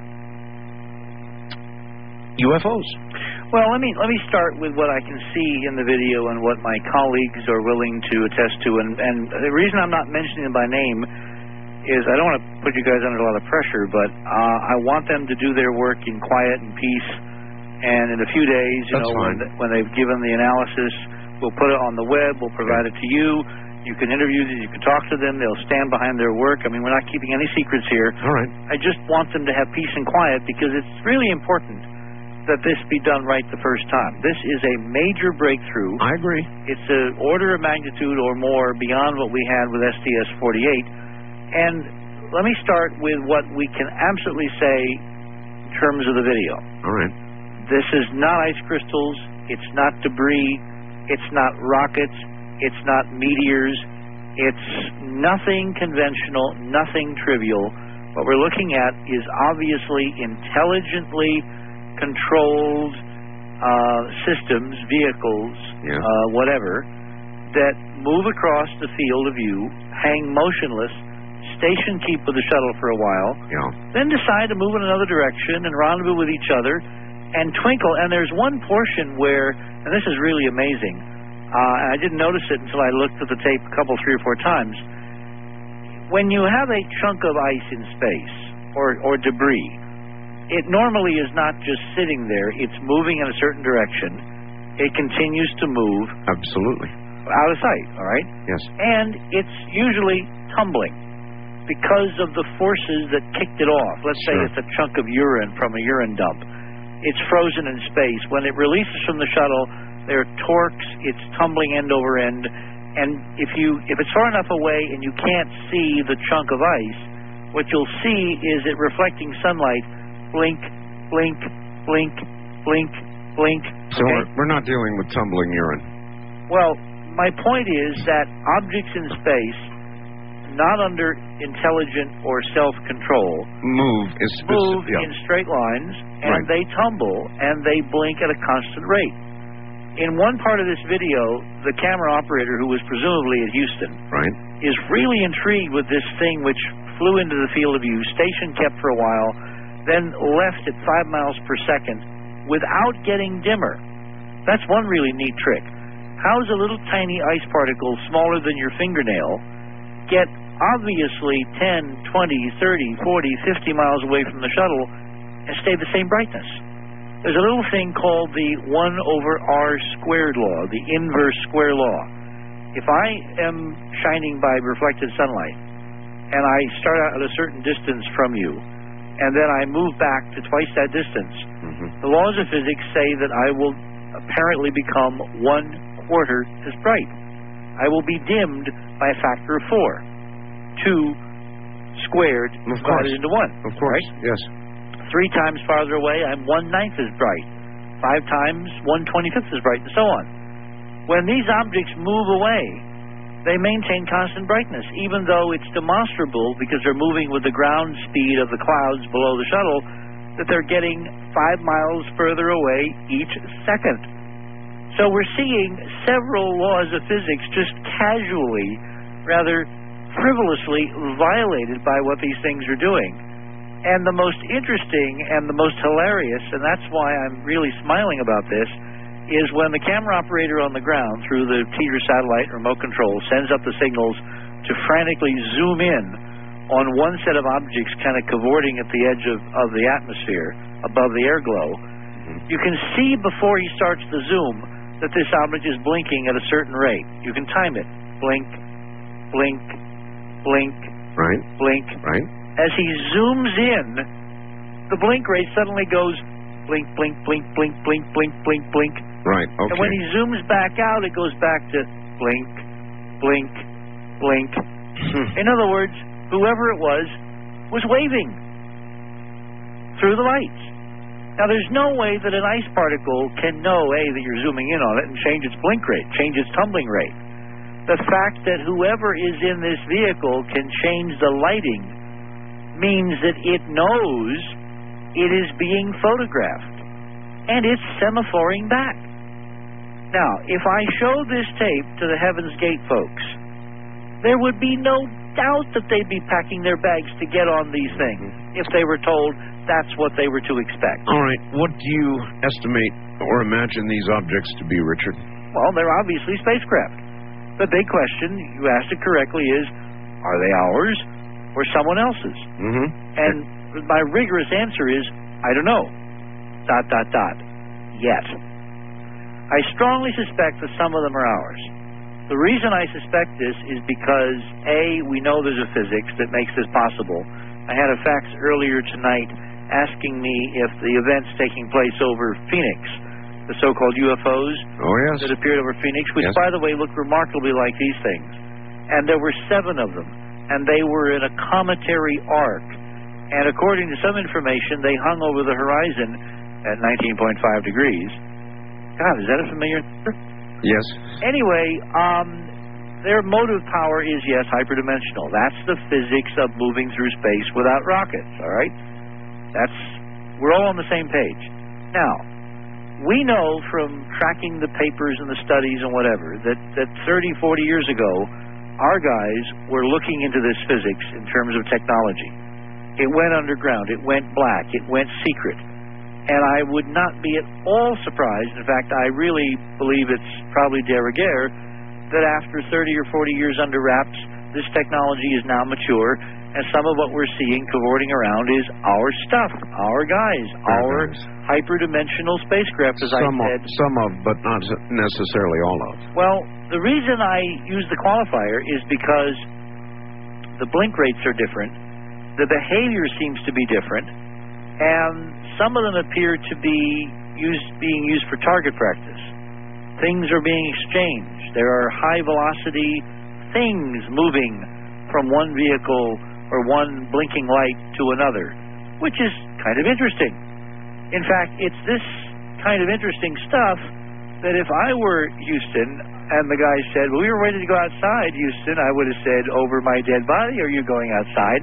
UFOs? Well, let me start with what I can see in the video and what my colleagues are willing to attest to. And the reason I'm not mentioning them by name is I don't want to put you guys under a lot of pressure, but I want them to do their work in quiet and peace. And in a few days, when they've given the analysis, we'll put it on the web. We'll provide it to you. You can interview them. You can talk to them. They'll stand behind their work. I mean, we're not keeping any secrets here. All right. I just want them to have peace and quiet because it's really important that this be done right the first time. This is a major breakthrough. I agree. It's an order of magnitude or more beyond what we had with STS-48. And let me start with what we can absolutely say in terms of the video. All right. This is not ice crystals. It's not debris. It's not rockets. It's not meteors. It's nothing conventional, nothing trivial. What we're looking at is obviously intelligently controlled systems, vehicles, whatever, that move across the field of view, hang motionless, station keep with the shuttle for a while, then decide to move in another direction and rendezvous with each other and twinkle. And there's one portion where, and this is really amazing, and I didn't notice it until I looked at the tape a couple, 3 or 4 times. When you have a chunk of ice in space or debris, it normally is not just sitting there. It's moving in a certain direction. It continues to move. Absolutely. Out of sight, all right? Yes. And it's usually tumbling because of the forces that kicked it off. Let's say it's a chunk of urine from a urine dump. It's frozen in space. When it releases from the shuttle, there are torques. It's tumbling end over end. And if it's far enough away and you can't see the chunk of ice, what you'll see is it reflecting sunlight, blink, blink, blink, blink, blink. So we're not dealing with tumbling urine. Well, my point is that objects in space, not under intelligent or self-control, move in straight lines, and they tumble, and they blink at a constant rate. In one part of this video, the camera operator, who was presumably at Houston, is really intrigued with this thing which flew into the field of view, station kept for a while, then left at 5 miles per second without getting dimmer. That's one really neat trick. How does a little tiny ice particle smaller than your fingernail get obviously 10, 20, 30, 40, 50 miles away from the shuttle and stay the same brightness? There's a little thing called the 1/r squared law, the inverse square law. If I am shining by reflected sunlight and I start out at a certain distance from you and then I move back to twice that distance, the laws of physics say that I will apparently become 1/4 as bright. I will be dimmed by a factor of 4. 2 squared divided into 1. Of course, right? Yes. 3 times farther away, I'm 1/9 as bright. 5 times, 1/25 as bright, and so on. When these objects move away, they maintain constant brightness, even though it's demonstrable, because they're moving with the ground speed of the clouds below the shuttle, that they're getting 5 miles further away each second. So we're seeing several laws of physics just casually, rather frivolously violated by what these things are doing. And the most interesting and the most hilarious, and that's why I'm really smiling about this, is when the camera operator on the ground, through the Teeter satellite remote control, sends up the signals to frantically zoom in on one set of objects kind of cavorting at the edge of the atmosphere above the air glow. You can see before he starts the zoom that this object is blinking at a certain rate. You can time it. Blink, blink, blink, blink. As he zooms in, the blink rate suddenly goes blink, blink, blink, blink, blink, blink, blink, blink. Right, okay. And when he zooms back out, it goes back to blink, blink, blink. In other words, whoever it was waving through the lights. Now, there's no way that an ice particle can know, that you're zooming in on it and change its blink rate, change its tumbling rate. The fact that whoever is in this vehicle can change the lighting means that it knows it is being photographed, and it's semaphoring back. Now, if I show this tape to the Heaven's Gate folks, there would be no doubt that they'd be packing their bags to get on these things if they were told that's what they were to expect. All right. What do you estimate or imagine these objects to be, Richard? Well, they're obviously spacecraft. The big question, you asked it correctly, is, are they ours or someone else's? And my rigorous answer is, I don't know. ... Yet. I strongly suspect that some of them are ours. The reason I suspect this is because, A, we know there's a physics that makes this possible. I had a fax earlier tonight asking me if the events taking place over Phoenix, the so-called UFOs that appeared over Phoenix, which, by the way, look remarkably like these things. And there were 7 of them, and they were in a cometary arc. And according to some information, they hung over the horizon at 19.5 degrees. God, is that a familiar number? Yes. Anyway, their motive power is, yes, hyperdimensional. That's the physics of moving through space without rockets, all right? We're all on the same page. Now, we know from tracking the papers and the studies and whatever that 30, 40 years ago, our guys were looking into this physics in terms of technology. It went underground. It went black. It went secret. And I would not be at all surprised, in fact, I really believe it's probably de rigueur, that after 30 or 40 years under wraps, this technology is now mature, and some of what we're seeing cavorting around is our stuff, our guys, our hyperdimensional spacecraft, as I said. Some of, but not necessarily all of. Well, the reason I use the qualifier is because the blink rates are different, the behavior seems to be different, and some of them appear to be being used for target practice. Things are being exchanged. There are high-velocity things moving from one vehicle or one blinking light to another, which is kind of interesting. In fact, it's this kind of interesting stuff that if I were Houston and the guy said, well, we were ready to go outside, Houston, I would have said, over my dead body, are you going outside?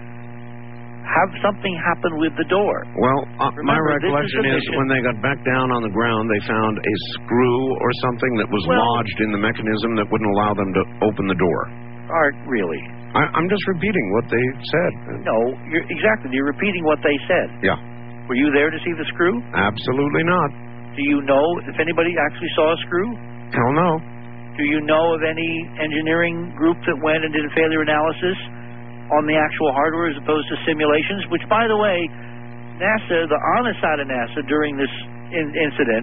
Have something happen with the door. Well, my Remember, recollection is when they got back down on the ground, they found a screw or something that was lodged in the mechanism that wouldn't allow them to open the door. Art, really? I'm just repeating what they said. No, exactly. You're repeating what they said. Yeah. Were you there to see the screw? Absolutely not. Do you know if anybody actually saw a screw? Hell no. Do you know of any engineering group that went and did a failure analysis on the actual hardware as opposed to simulations? Which, by the way, NASA, the honest side of NASA during this incident,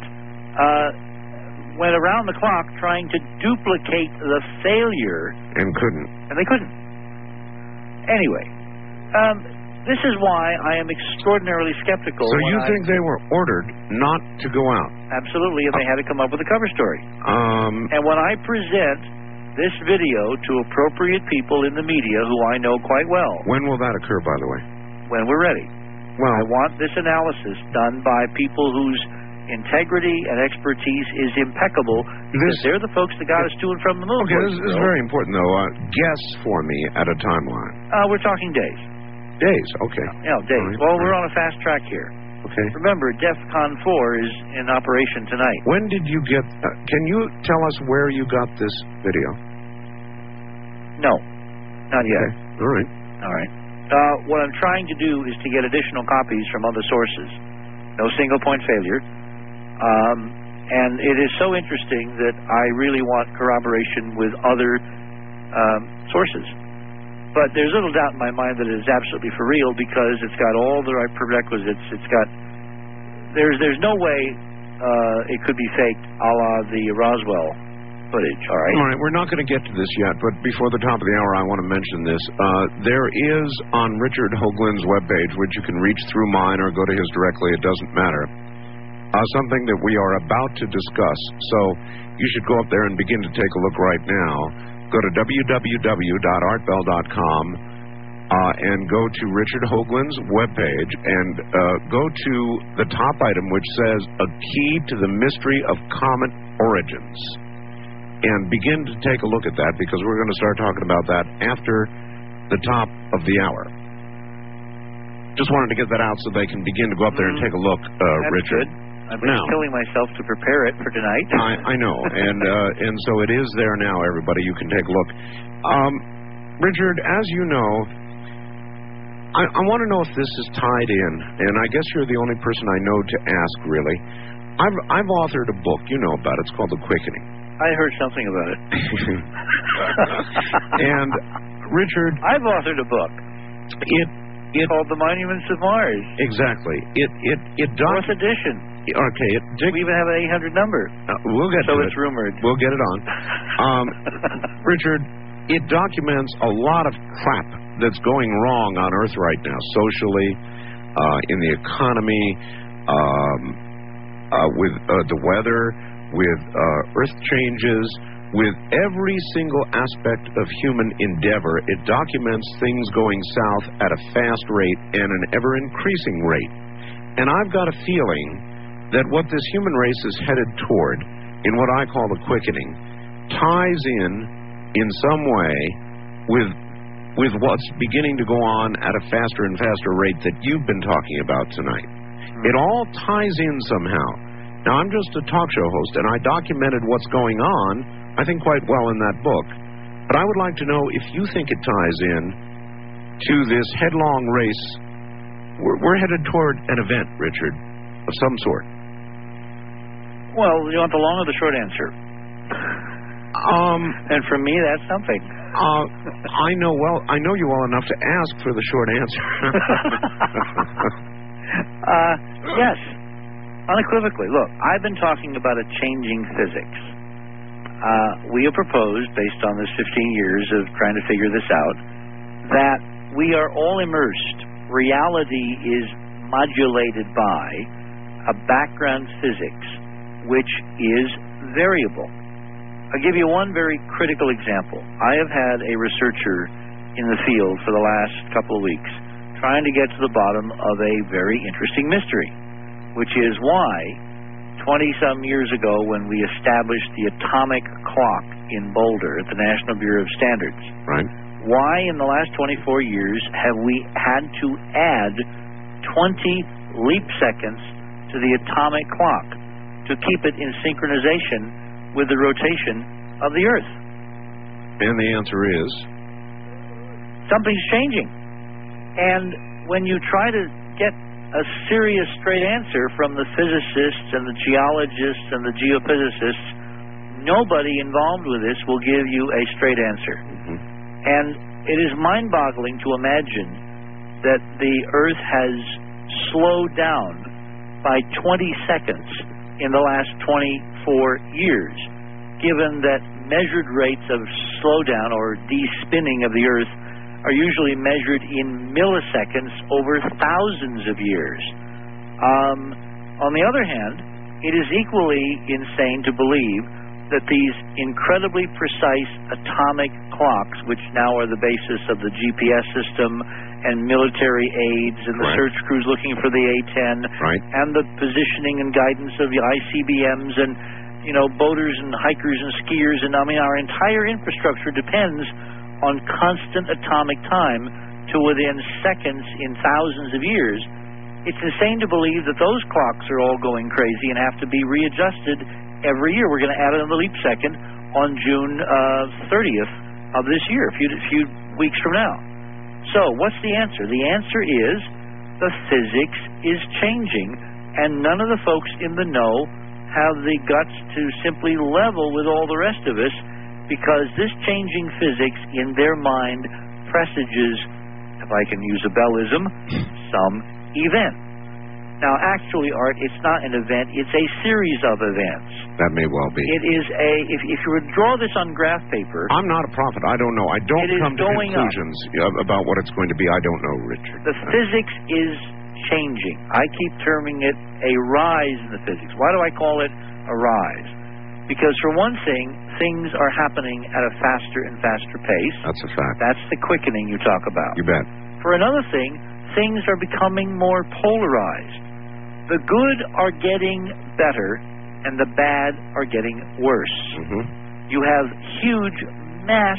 went around the clock trying to duplicate the failure. And couldn't. And they couldn't. Anyway, this is why I am extraordinarily skeptical. So you think they were ordered not to go out? Absolutely, and they had to come up with a cover story. And when I present this video to appropriate people in the media who I know quite well. When will that occur, by the way? When we're ready. Well, I want this analysis done by people whose integrity and expertise is impeccable, because they're the folks that got us to and from the moon. Okay, this is very important, though. Guess for me at a timeline. We're talking days. Days, okay. Yeah, days. Right. Well, we're on a fast track here. Okay. Remember, DEFCON 4 is in operation tonight. When did you get... can you tell us where you got this video? No, not yet. Okay. All right. All right. What I'm trying to do is to get additional copies from other sources. No single-point failure. And it is so interesting that I really want corroboration with other sources. But there's little doubt in my mind that it is absolutely for real, because it's got all the right prerequisites. It's got... There's no way it could be faked a la the Roswell footage, all right? All right, we're not going to get to this yet, but before the top of the hour, I want to mention this. There is on Richard Hoagland's webpage, which you can reach through mine or go to his directly, it doesn't matter, something that we are about to discuss. So you should go up there and begin to take a look right now. Go to www.artbell.com and go to Richard Hoagland's webpage and go to the top item which says A Key to the Mystery of Comet Origins. And begin to take a look at that, because we're going to start talking about that after the top of the hour. Just wanted to get that out so they can begin to go up there and take a look, Richard. Good. I've been killing myself to prepare it for tonight. I know, and so it is there now, everybody. You can take a look. Richard, as you know, I want to know if this is tied in, and I guess you're the only person I know to ask, really. I've authored a book, you know about it. It's called The Quickening. I heard something about it. And, Richard... I've authored a book. It's called The Monuments of Mars. Exactly. Fourth edition. Okay. We even have an 800 number. We'll get to it. So it's rumored. We'll get it on. Richard, it documents a lot of crap that's going wrong on Earth right now, socially, in the economy, with the weather, with Earth changes, with every single aspect of human endeavor. It documents things going south at a fast rate and an ever-increasing rate. And I've got a feeling that what this human race is headed toward, in what I call the quickening, ties in some way with what's beginning to go on at a faster and faster rate that you've been talking about tonight. It all ties in somehow. Now, I'm just a talk show host, and I documented what's going on, I think, quite well in that book. But I would like to know if you think it ties in to this headlong race. We're headed toward an event, Richard. of some sort? Well, you want the long or the short answer? And for me, that's something. I know you well enough to ask for the short answer. Yes, unequivocally. Look, I've been talking about a changing physics. We have proposed, based on this 15 years of trying to figure this out, that we are all immersed. Reality is modulated by a background physics which is variable. I'll give you one very critical example. I have had a researcher in the field for the last couple of weeks trying to get to the bottom of a very interesting mystery, which is why 20-some years ago when we established the atomic clock in Boulder at the National Bureau of Standards, right? Why in the last 24 years have we had to add 20 leap seconds to the atomic clock to keep it in synchronization with the rotation of the Earth? And the answer is? Something's changing. And when you try to get a serious straight answer from the physicists and the geologists and the geophysicists, nobody involved with this will give you a straight answer. Mm-hmm. And it is mind-boggling to imagine that the Earth has slowed down by 20 seconds in the last 24 years, given that measured rates of slowdown or de-spinning of the Earth are usually measured in milliseconds over thousands of years. On the other hand, it is equally insane to believe that these incredibly precise atomic clocks, which now are the basis of the GPS system and military aids and the search crews looking for the A-10 and the positioning and guidance of the ICBMs and, boaters and hikers and skiers, and our entire infrastructure depends on constant atomic time to within seconds in thousands of years. It's insane to believe that those clocks are all going crazy and have to be readjusted every year. We're going to add another leap second on June 30th of this year, a few weeks from now. So what's the answer? The answer is the physics is changing, and none of the folks in the know have the guts to simply level with all the rest of us, because this changing physics in their mind presages, if I can use a Bellism, some event. Now, actually, Art, it's not an event. It's a series of events. That may well be. It is if you were to draw this on graph paper... I'm not a prophet. I don't know. I don't come to conclusions about what it's going to be. I don't know, Richard. The physics is changing. I keep terming it a rise in the physics. Why do I call it a rise? Because, for one thing, things are happening at a faster and faster pace. That's a fact. That's the quickening you talk about. You bet. For another thing, things are becoming more polarized. The good are getting better, and the bad are getting worse. Mm-hmm. You have huge mass,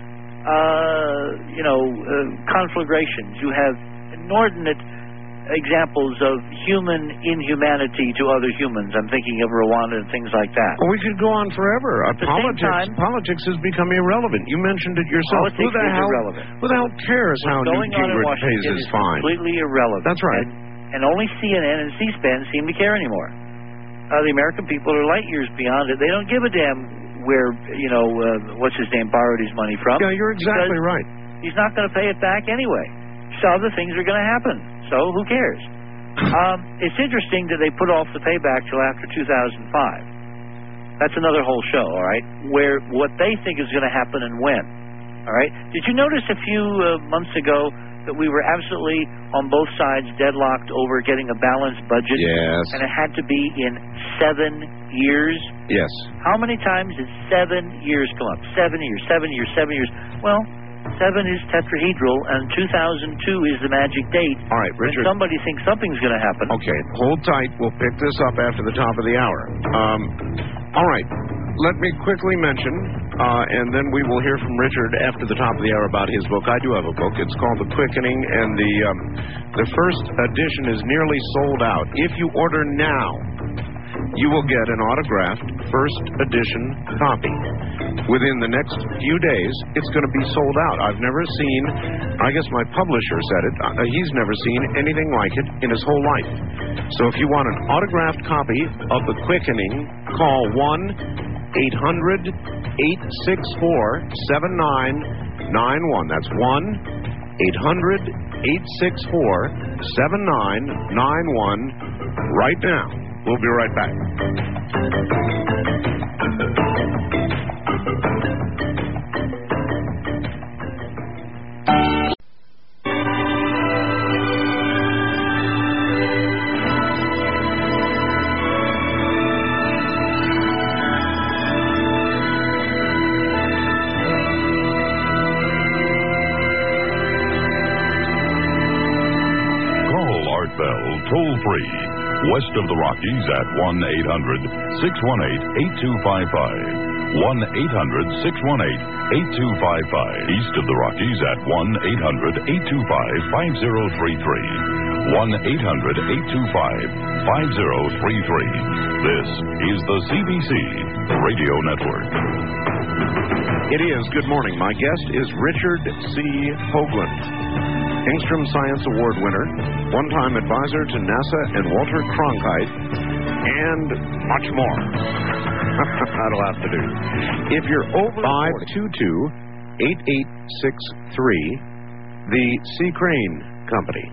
conflagrations. You have inordinate examples of human inhumanity to other humans. I'm thinking of Rwanda and things like that. Well, we could go on forever. Politics has become irrelevant. You mentioned it yourself. Politics is irrelevant. Who the hell cares how Newt Gingrich pays his fine? Completely irrelevant. That's right. And only CNN and C-SPAN seem to care anymore. The American people are light years beyond it. They don't give a damn where, what's his name, borrowed his money from. Yeah, you're exactly right. He's not going to pay it back anyway. So other things are going to happen. So who cares? It's interesting that they put off the payback till after 2005. That's another whole show, all right, where what they think is going to happen and when. All right? Did you notice a few months ago that we were absolutely on both sides deadlocked over getting a balanced budget? Yes. And it had to be in 7 years? Yes. How many times did 7 years come up? 7 years, 7 years, 7 years. Well, 7 is tetrahedral, and 2002 is the magic date. All right, Richard. When somebody thinks something's going to happen. Okay, hold tight. We'll pick this up after the top of the hour. All right. Let me quickly mention, and then we will hear from Richard after the top of the hour about his book. I do have a book. It's called The Quickening, and the first edition is nearly sold out. If you order now, you will get an autographed first edition copy. Within the next few days, it's going to be sold out. I've never seen, I guess my publisher said it, he's never seen anything like it in his whole life. So if you want an autographed copy of The Quickening, call 1-800-864-7991. That's 1-800-864-7991 right now. We'll be right back. Toll-free, west of the Rockies at 1-800-618-8255. 1-800-618-8255. East of the Rockies at 1-800-825-5033. 1-800-825-5033. This is the CBC Radio Network. It is. Good morning. My guest is Richard C. Hoagland, Engstrom Science Award winner, one-time advisor to NASA and Walter Cronkite, and much more. That'll have to do. If you're over 522-8863, the C. Crane Company.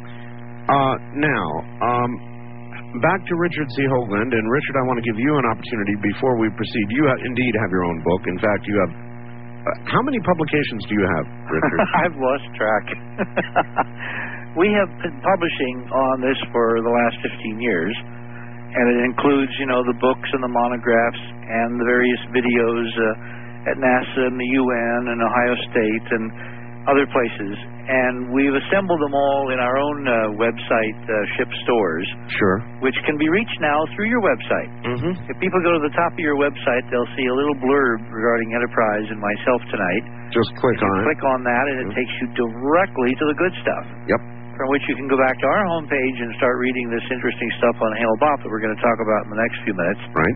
Now, back to Richard C. Hoagland. And Richard, I want to give you an opportunity before we proceed. You indeed have your own book. In fact, you have... how many publications do you have, Richard? I've lost track. We have been publishing on this for the last 15 years, and it includes, the books and the monographs and the various videos at NASA and the UN and Ohio State and other places. And we've assembled them all in our own website, Ship Stores. Sure. Which can be reached now through your website. Mm-hmm. If people go to the top of your website, they'll see a little blurb regarding Enterprise and myself tonight. Just click on it. Click on that, and it takes you directly to the good stuff. Yep. From which you can go back to our homepage and start reading this interesting stuff on Hale-Bopp that we're going to talk about in the next few minutes. Right.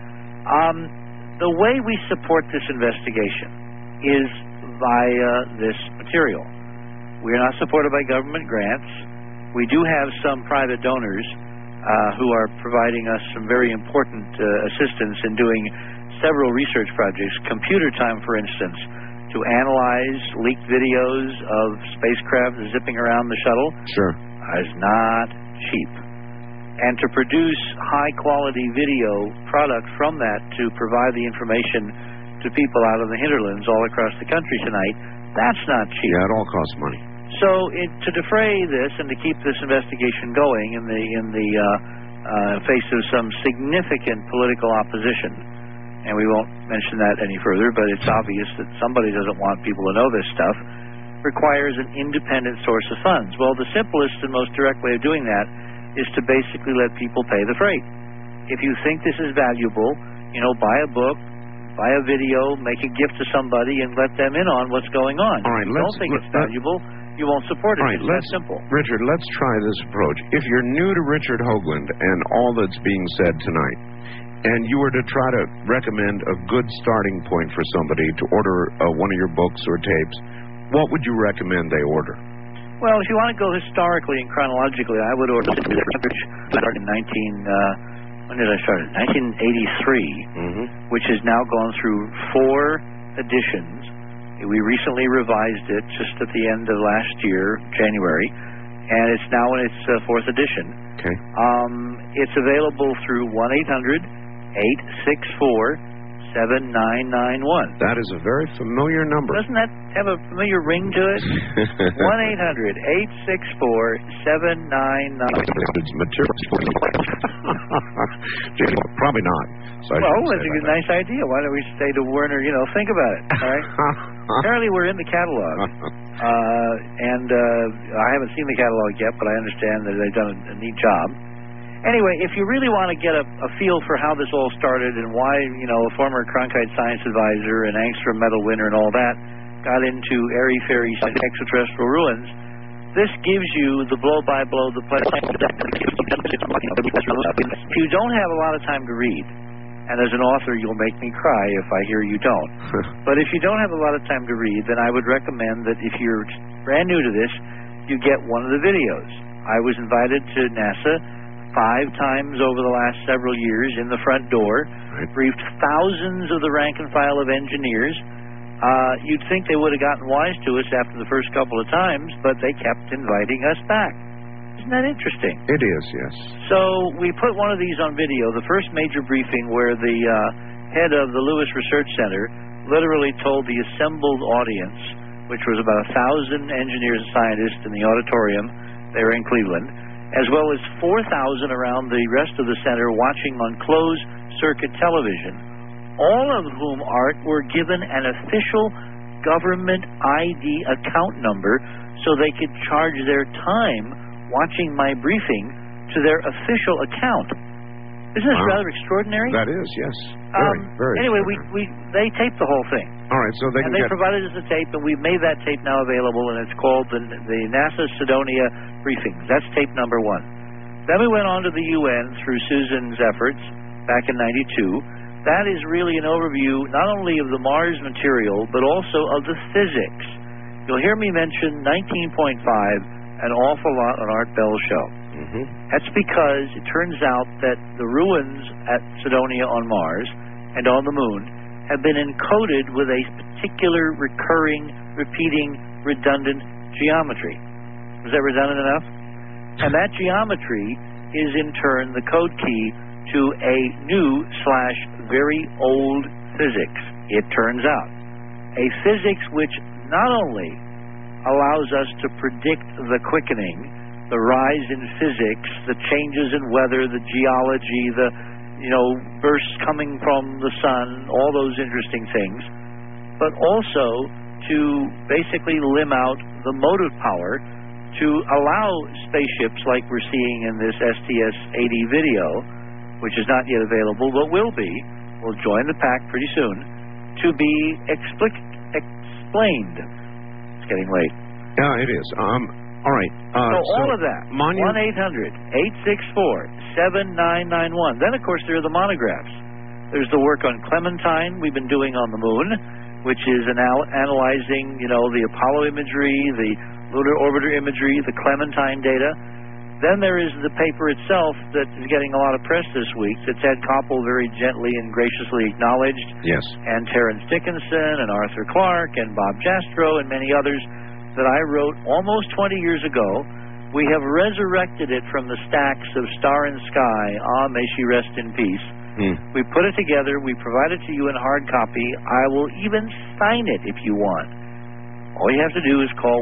The way we support this investigation is via this material. We are not supported by government grants. We do have some private donors who are providing us some very important assistance in doing several research projects. Computer time, for instance, to analyze leaked videos of spacecraft zipping around the shuttle. Sure. Is not cheap. And to produce high-quality video product from that to provide the information to people out in the hinterlands all across the country tonight, that's not cheap. Yeah, it all costs money. So to defray this and to keep this investigation going in the face of some significant political opposition, and we won't mention that any further, but it's obvious that somebody doesn't want people to know this stuff, requires an independent source of funds. Well, the simplest and most direct way of doing that is to basically let people pay the freight. If you think this is valuable, buy a book, buy a video, make a gift to somebody, and let them in on what's going on. All right, if you don't think it's valuable, you won't support it. All right, it's that simple. Richard, let's try this approach. If you're new to Richard Hoagland and all that's being said tonight, and you were to try to recommend a good starting point for somebody to order one of your books or tapes, what would you recommend they order? Well, if you want to go historically and chronologically, I would order started in 1983, which has now gone through 4 editions. We recently revised it just at the end of last year, January, and it's now in its 4th edition. Okay. It's available through 1-800-864-7991. That is a very familiar number. Doesn't that have a familiar ring to it? 1-800-864-7991. It's material. Probably not. So that's a nice idea. Why don't we say to Werner, think about it, all right? Apparently we're in the catalog. And I haven't seen the catalog yet, but I understand that they've done a neat job. Anyway, if you really want to get a feel for how this all started and why, a former Cronkite science advisor and Angstrom medal winner and all that got into airy-fairy extraterrestrial ruins, This gives you the blow-by-blow, the play. If you don't have a lot of time to read, and as an author, you'll make me cry if I hear you don't. But if you don't have a lot of time to read, then I would recommend that if you're brand new to this, you get one of the videos. I was invited to NASA 5 times over the last several years in the front door, briefed thousands of the rank and file of engineers. You'd think they would have gotten wise to us after the first couple of times, but they kept inviting us back. Isn't that interesting? It is, yes. So we put one of these on video, the first major briefing where the head of the Lewis Research Center literally told the assembled audience, which was about 1,000 engineers and scientists in the auditorium there in Cleveland, as well as 4,000 around the rest of the center watching on closed-circuit television, all of whom, Art, were given an official government ID account number so they could charge their time watching my briefing to their official account. Isn't this rather extraordinary? That is, yes. Very anyway, they taped the whole thing. All right, so they provided us the tape, and we've made that tape now available, and it's called the NASA Cydonia Briefings. That's tape number 1. Then we went on to the UN through Susan's efforts back in '92. That is really an overview not only of the Mars material, but also of the physics. You'll hear me mention 19.5 an awful lot on Art Bell's show. That's because it turns out that the ruins at Cydonia on Mars and on the Moon have been encoded with a particular recurring, repeating, redundant geometry. Was that redundant enough? And that geometry is in turn the code key to a new/very old physics, it turns out. A physics which not only allows us to predict the quickening, the rise in physics, the changes in weather, the geology, the bursts coming from the sun, all those interesting things, but also to basically limb out the motive power to allow spaceships like we're seeing in this STS-80 video, which is not yet available, but will be, will join the pack pretty soon, to be explained. It's getting late. Yeah, it is. All right. So all of that, 1-800-864-7991. Then, of course, there are the monographs. There's the work on Clementine we've been doing on the Moon, which is analyzing, the Apollo imagery, the lunar orbiter imagery, the Clementine data. Then there is the paper itself that is getting a lot of press this week that Ted Koppel very gently and graciously acknowledged. Yes. And Terence Dickinson and Arthur Clarke and Bob Jastrow and many others that I wrote almost 20 years ago. We have resurrected it from the stacks of Star and Sky. May she rest in peace. We put it together. We provide it to you in hard copy. I will even sign it if you want. All you have to do is call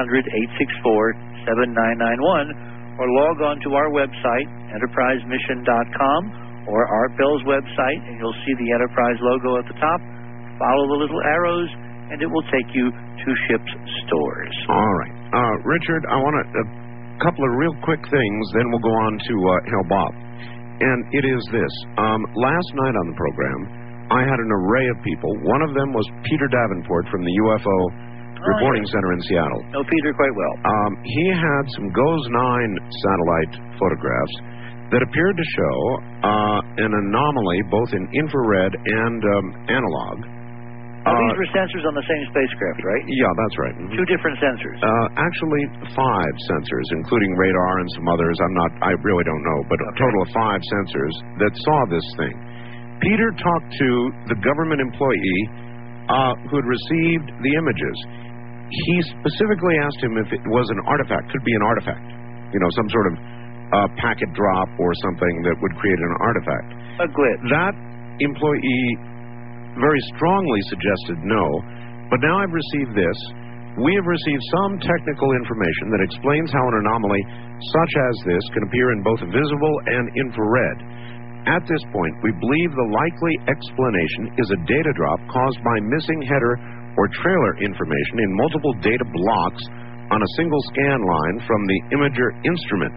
1-800-864-7991 or log on to our website, enterprisemission.com, or Art Bell's website, and you'll see the Enterprise logo at the top. Follow the little arrows, and it will take you to ship's stores. All right. Richard, I want a couple of real quick things, then we'll go on to Hell Bob. And it is this. Last night on the program, I had an array of people. One of them was Peter Davenport from the UFO Reporting Center in Seattle. Know Peter quite well. He had some GOES-9 satellite photographs that appeared to show an anomaly both in infrared and analog. These were sensors on the same spacecraft, right? Yeah, that's right. 2 different sensors. Actually, 5 sensors, including radar and some others. I really don't know, but a total of 5 sensors that saw this thing. Peter talked to the government employee who had received the images. He specifically asked him if it was an artifact, could be an artifact, some sort of packet drop or something that would create an artifact. A glitch. That employee very strongly suggested no, but now I've received this. We have received some technical information that explains how an anomaly such as this can appear in both visible and infrared. At this point, we believe the likely explanation is a data drop caused by missing header or trailer information in multiple data blocks on a single scan line from the imager instrument.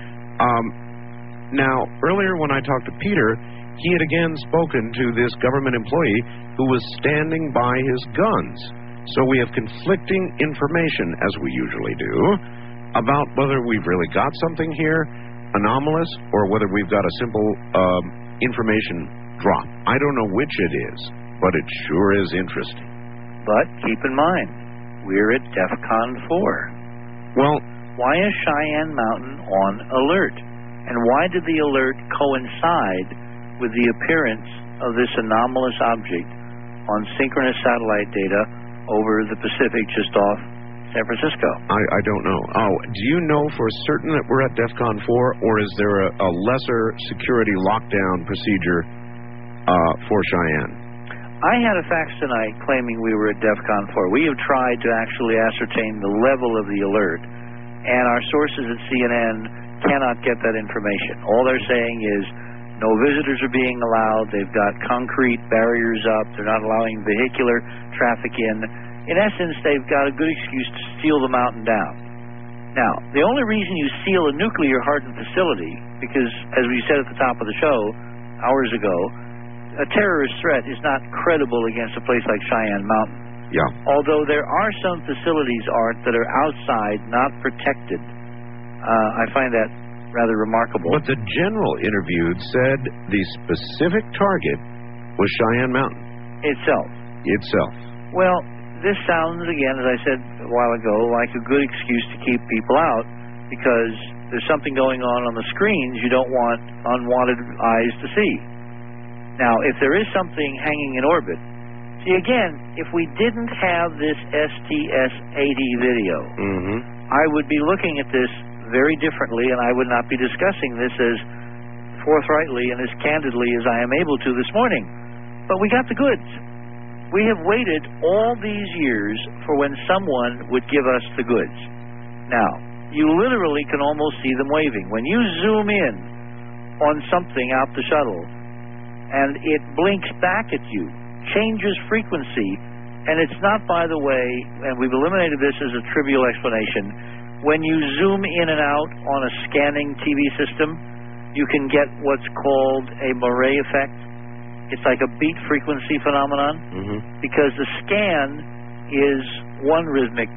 Now, earlier when I talked to Peter, he had again spoken to this government employee who was standing by his guns. So we have conflicting information, as we usually do. about whether we've really got something here anomalous or whether we've got a simple information drop. I don't know which it is, but it sure is interesting. But keep in mind, we're at DEFCON 4. Well, why is Cheyenne Mountain on alert? And why did the alert coincide with the appearance of this anomalous object on synchronous satellite data over the Pacific just off San Francisco? I don't know. Oh, do you know for certain that we're at DEFCON 4, or is there a lesser security lockdown procedure for Cheyenne? I had a fax tonight claiming we were at DEFCON 4. We have tried to actually ascertain the level of the alert, and our sources at CNN cannot get that information. All they're saying is no visitors are being allowed. They've got concrete barriers up. They're not allowing vehicular traffic in. In essence, they've got a good excuse to seal the mountain down. Now, the only reason you seal a nuclear-hardened facility, because, as we said at the top of the show hours ago, a terrorist threat is not credible against a place like Cheyenne Mountain. Yeah. Although there are some facilities, Art, that are outside, not protected. I find that rather remarkable. But the general interviewed said the specific target was Cheyenne Mountain. Itself. Well, this sounds, again, as I said a while ago, like a good excuse to keep people out because there's something going on the screens you don't want unwanted eyes to see. Now, if there is something hanging in orbit, see, again, if we didn't have this STS-80 video, I would be looking at this very differently, and I would not be discussing this as forthrightly and as candidly as I am able to this morning. But we got the goods. We have waited all these years for when someone would give us the goods. Now, you literally can almost see them waving. When you zoom in on something out the shuttle, and it blinks back at you, changes frequency, and it's not, by the way, and we've eliminated this as a trivial explanation, when you zoom in and out on a scanning TV system, you can get what's called a Murray effect. It's like a beat frequency phenomenon, because the scan is one rhythmic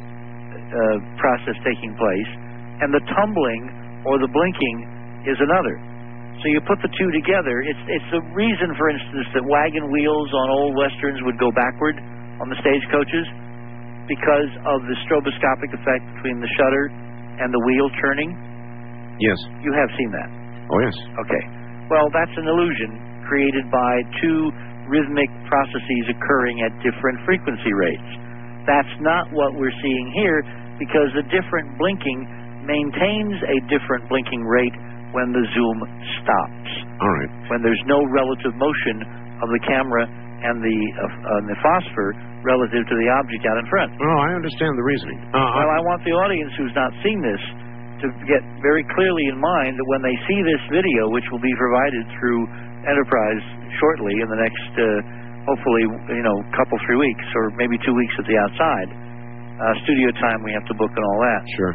process taking place, and the tumbling or the blinking is another. So you put the two together. It's the reason, for instance, that wagon wheels on old westerns would go backward on the stagecoaches, because of the stroboscopic effect between the shutter and the wheel turning. Yes. You have seen that? Oh, yes. Okay. Well, that's an illusion created by two rhythmic processes occurring at different frequency rates. That's not what we're seeing here, because the different blinking maintains a different blinking rate when the zoom stops. All right. When there's no relative motion of the camera and the phosphor relative to the object out in front. Oh, I understand the reasoning. Well, I want the audience who's not seen this to get very clearly in mind that when they see this video, which will be provided through Enterprise shortly in the next, hopefully, couple, 3 weeks, or maybe 2 weeks at the outside, studio time we have to book and all that. Sure.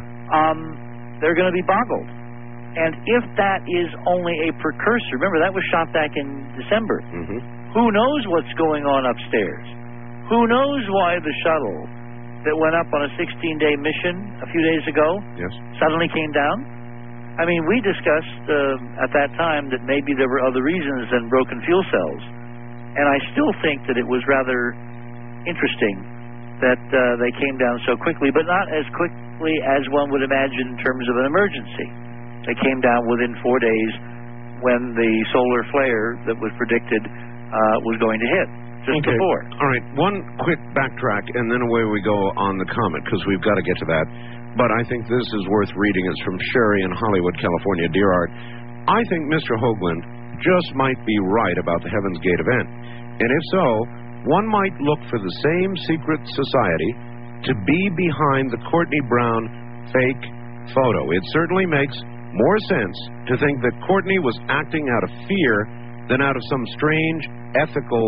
They're going to be boggled. And if that is only a precursor, remember that was shot back in December. Who knows what's going on upstairs? Who knows why the shuttle that went up on a 16-day mission a few days ago suddenly came down? I mean, we discussed at that time that maybe there were other reasons than broken fuel cells. And I still think that it was rather interesting that they came down so quickly, but not as quickly as one would imagine in terms of an emergency. They came down within 4 days when the solar flare that was predicted was going to hit, just before. All right, one quick backtrack, and then away we go on the comet, because we've got to get to that. But I think this is worth reading. It's from Sherry in Hollywood, California. Dear Art, I think Mr. Hoagland just might be right about the Heaven's Gate event. And if so, one might look for the same secret society to be behind the Courtney Brown fake photo. It certainly makes more sense to think that Courtney was acting out of fear than out of some strange ethical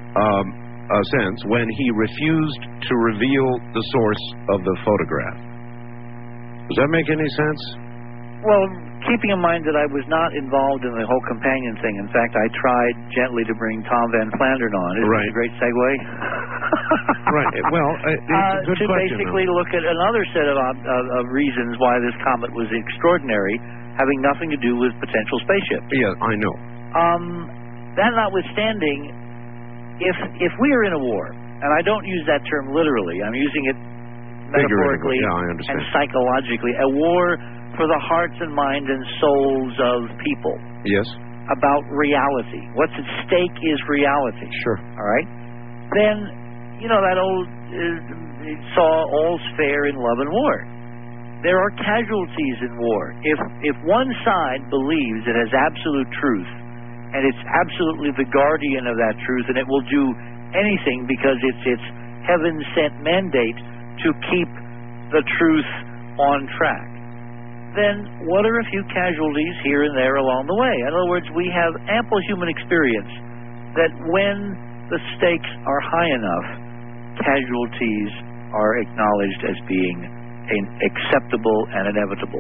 sense when he refused to reveal the source of the photograph. Does that make any sense? Well, keeping in mind that I was not involved in the whole companion thing. In fact, I tried gently to bring Tom Van Flandern on. Isn't that a great segue? Right. Well, it's a good to question. basically look at another set of reasons why this comet was extraordinary, having nothing to do with potential spaceships. Yeah, I know. That notwithstanding, if we are in a war, and I don't use that term literally, I'm using it metaphorically Yeah, I understand. and psychologically, a war for the hearts and minds and souls of people. Yes. About reality. What's at stake is reality. Sure. All right? Then, you know, that old saw all's fair in love and war. There are casualties in war. If one side believes it has absolute truth, and it's absolutely the guardian of that truth, and it will do anything because it's its heaven-sent mandate to keep the truth on track, then what are a few casualties here and there along the way? In other words, we have ample human experience that when the stakes are high enough, casualties are acknowledged as being acceptable and inevitable.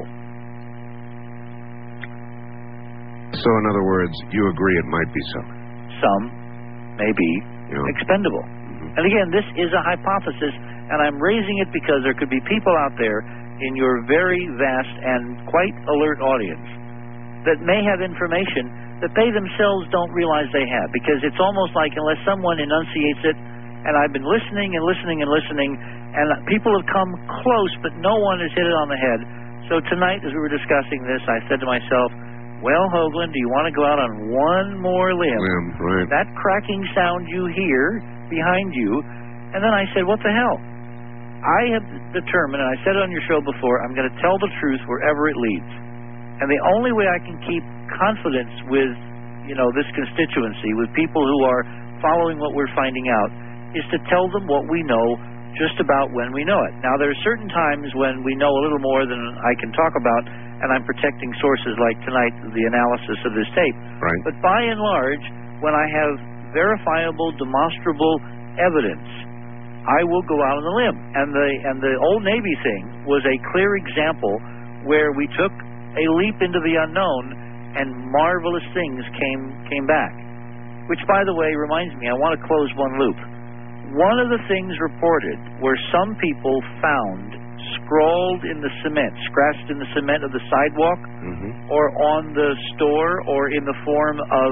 So, in other words, you agree it might be so. Some may be expendable. Mm-hmm. And again, this is a hypothesis, and I'm raising it because there could be people out there in your very vast and quite alert audience that may have information that they themselves don't realize they have, because it's almost like unless someone enunciates it, and I've been listening and listening and listening, and people have come close, but no one has hit it on the head. So tonight, as we were discussing this, I said to myself, well, Hoagland, do you want to go out on one more limb? Right. That cracking sound you hear behind you. And then I said, what the hell? I have determined, and I said it on your show before, I'm going to tell the truth wherever it leads. And the only way I can keep confidence with, this constituency, with people who are following what we're finding out, is to tell them what we know just about when we know it. Now, there are certain times when we know a little more than I can talk about, and I'm protecting sources like tonight, the analysis of this tape. Right. But by and large, when I have verifiable, demonstrable evidence, I will go out on the limb. And the Old Navy thing was a clear example where we took a leap into the unknown and marvelous things came back. Which, by the way, reminds me, I want to close one loop. One of the things reported were some people found scrawled in the cement, scratched in the cement of the sidewalk, or on the store, or in the form of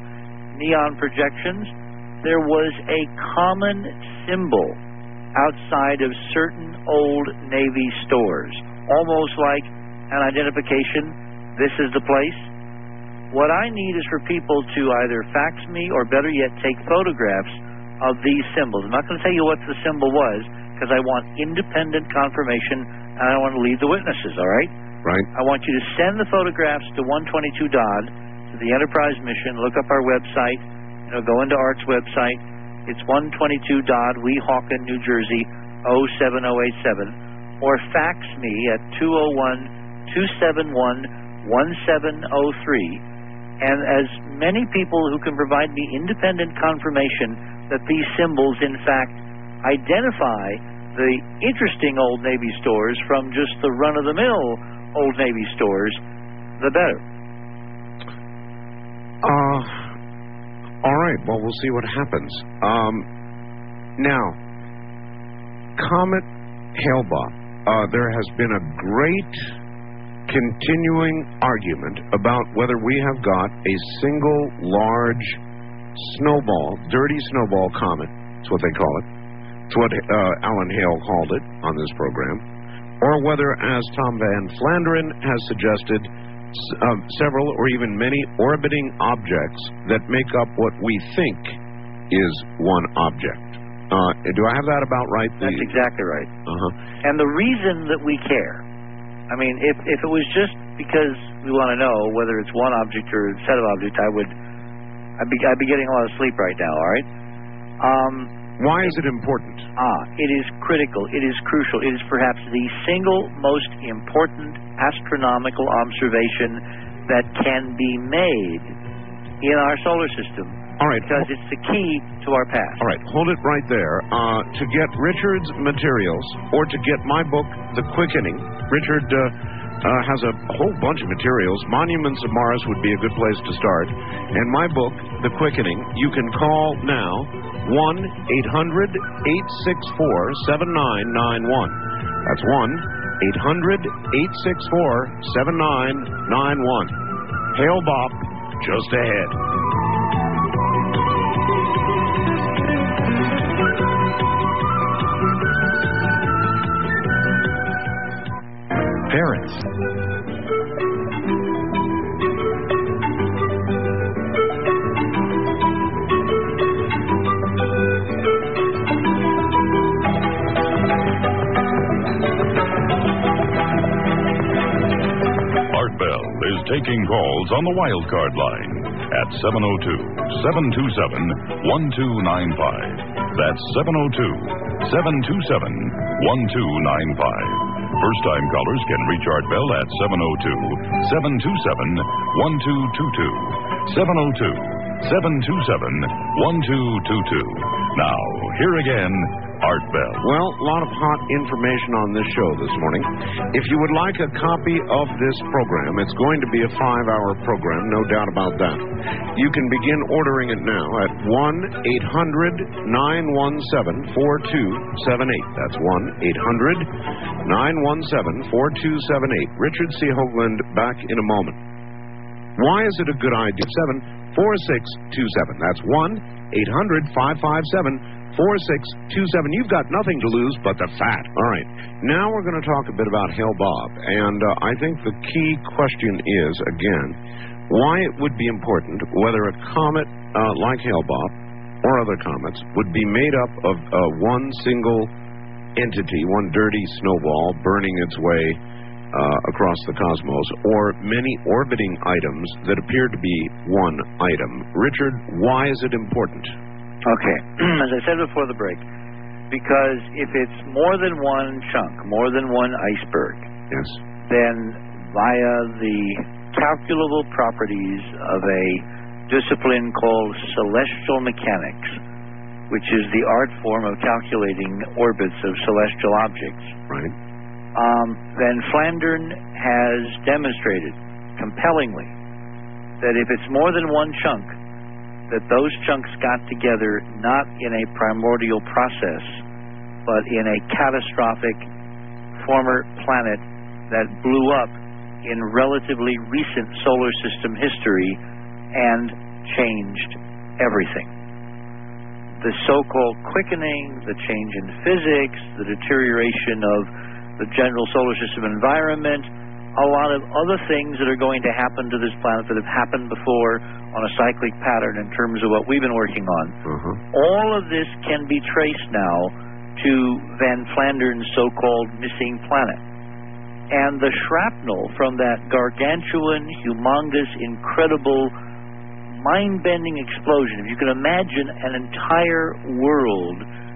neon projections. There was a common symbol outside of certain old Navy stores, almost like an identification. This is the place. What I need is for people to either fax me or, better yet, take photographs of these symbols. I'm not going to tell you what the symbol was, because I want independent confirmation, and I want to leave the witnesses, all right? Right. I want you to send the photographs to 122 Dodd, to the Enterprise mission. Look up our website. Go into Art's website. It's 122 Dodd, Weehawken, New Jersey, 07087. Or fax me at 201-271-1703. And as many people who can provide me independent confirmation that these symbols, in fact, identify the interesting Old Navy stores from just the run-of-the-mill Old Navy stores, the better. All right. Well, we'll see what happens. Now, Comet Hale-Bopp, there has been a great continuing argument about whether we have got a single large snowball, dirty snowball comet. That's what they call it. It's what Alan Hale called it on this program. Or whether, as Tom Van Flanderen has suggested, several or even many orbiting objects that make up what we think is one object. Do I have that about right? That's exactly right. Uh-huh. And the reason that we care, I mean, if it was just because we want to know whether it's one object or a set of objects, I'd be getting a lot of sleep right now, all right? Why is it important? It is critical. It is crucial. It is perhaps the single most important astronomical observation that can be made in our solar system. All right. Because it's the key to our past. All right. Hold it right there. To get Richard's materials or to get my book, The Quickening, Richard has a whole bunch of materials. Monuments of Mars would be a good place to start. And my book, The Quickening, you can call now, 1-800-864-7991. That's 1-800-864-7991. Hail Bob, just ahead. Parents. Art Bell is taking calls on the wildcard line at 702-727-1295. That's 702-727-1295. First-time callers can reach Art Bell at 702-727-1222. 702-727-1222. Now, here again, Art Bell. Well, a lot of hot information on this show this morning. If you would like a copy of this program, it's going to be a 5-hour program, no doubt about that. You can begin ordering it now at 1-800-917-4278. That's 1-800-917-4278. Richard C. Hoagland back in a moment. Why is it a good idea? 74627. That's 1-800-557-4627. You've got nothing to lose but the fat. All right. Now we're going to talk a bit about Hail Bob. And I think the key question is, again, why it would be important whether a comet like Hail Bob or other comets would be made up of one single entity, one dirty snowball burning its way across the cosmos, or many orbiting items that appear to be one item. Richard, why is it important? Okay, as I said before the break, because if it's more than one chunk, more than one iceberg, Yes. then via the calculable properties of a discipline called celestial mechanics, which is the art form of calculating orbits of celestial objects, Right. then Flandern has demonstrated compellingly that if it's more than one chunk, that those chunks got together not in a primordial process, but in a catastrophic former planet that blew up in relatively recent solar system history and changed everything. The so-called quickening, the change in physics, the deterioration of the general solar system environment, a lot of other things that are going to happen to this planet that have happened before on a cyclic pattern in terms of what we've been working on. All of this can be traced now to Van Flandern's so-called missing planet. And the shrapnel from that gargantuan, humongous, incredible, mind-bending explosion, if you can imagine an entire world,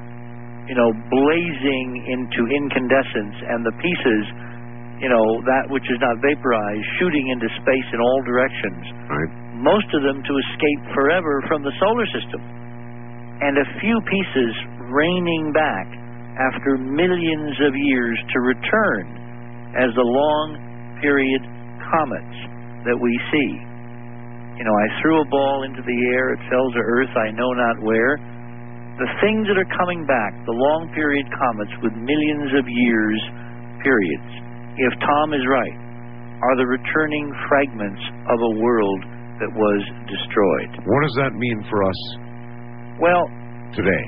blazing into incandescence and the pieces, that which is not vaporized, shooting into space in all directions. Right. Most of them to escape forever from the solar system. And a few pieces raining back after millions of years to return as the long-period comets that we see. I threw a ball into the air, it fell to Earth, I know not where. The things that are coming back, the long-period comets with millions of years periods, if Tom is right, are the returning fragments of a world that was destroyed. What does that mean for us Well, today?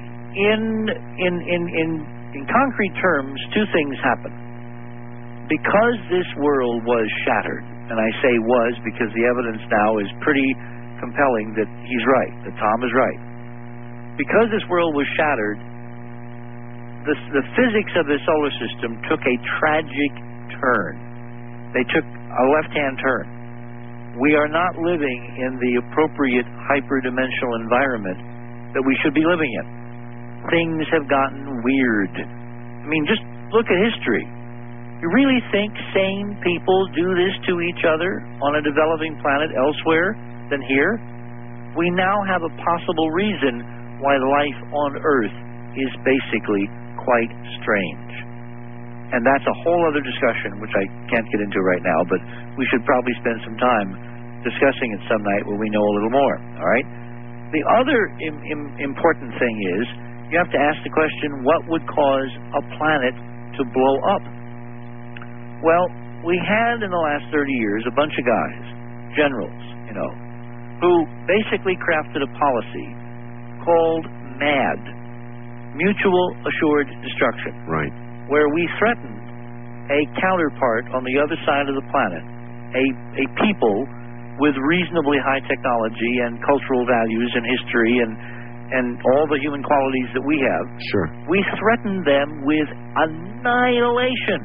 in concrete terms, two things happen. Because this world was shattered, and I say was because the evidence now is pretty compelling that he's right, that Tom is right. Because this world was shattered, the physics of the solar system took a tragic turn. They took a left-hand turn. We are not living in the appropriate hyperdimensional environment that we should be living in. Things have gotten weird. I mean, just look at history. You really think sane people do this to each other on a developing planet elsewhere than here? We now have a possible reason why life on Earth is basically quite strange. And that's a whole other discussion, which I can't get into right now, but we should probably spend some time discussing it some night when we know a little more, all right? The other important thing is you have to ask the question, what would cause a planet to blow up? Well, we had in the last 30 years a bunch of guys, generals, who basically crafted a policy called MAD, Mutual Assured Destruction. Right. Where we threatened a counterpart on the other side of the planet, a people with reasonably high technology and cultural values and history and all the human qualities that we have. Sure. We threatened them with annihilation,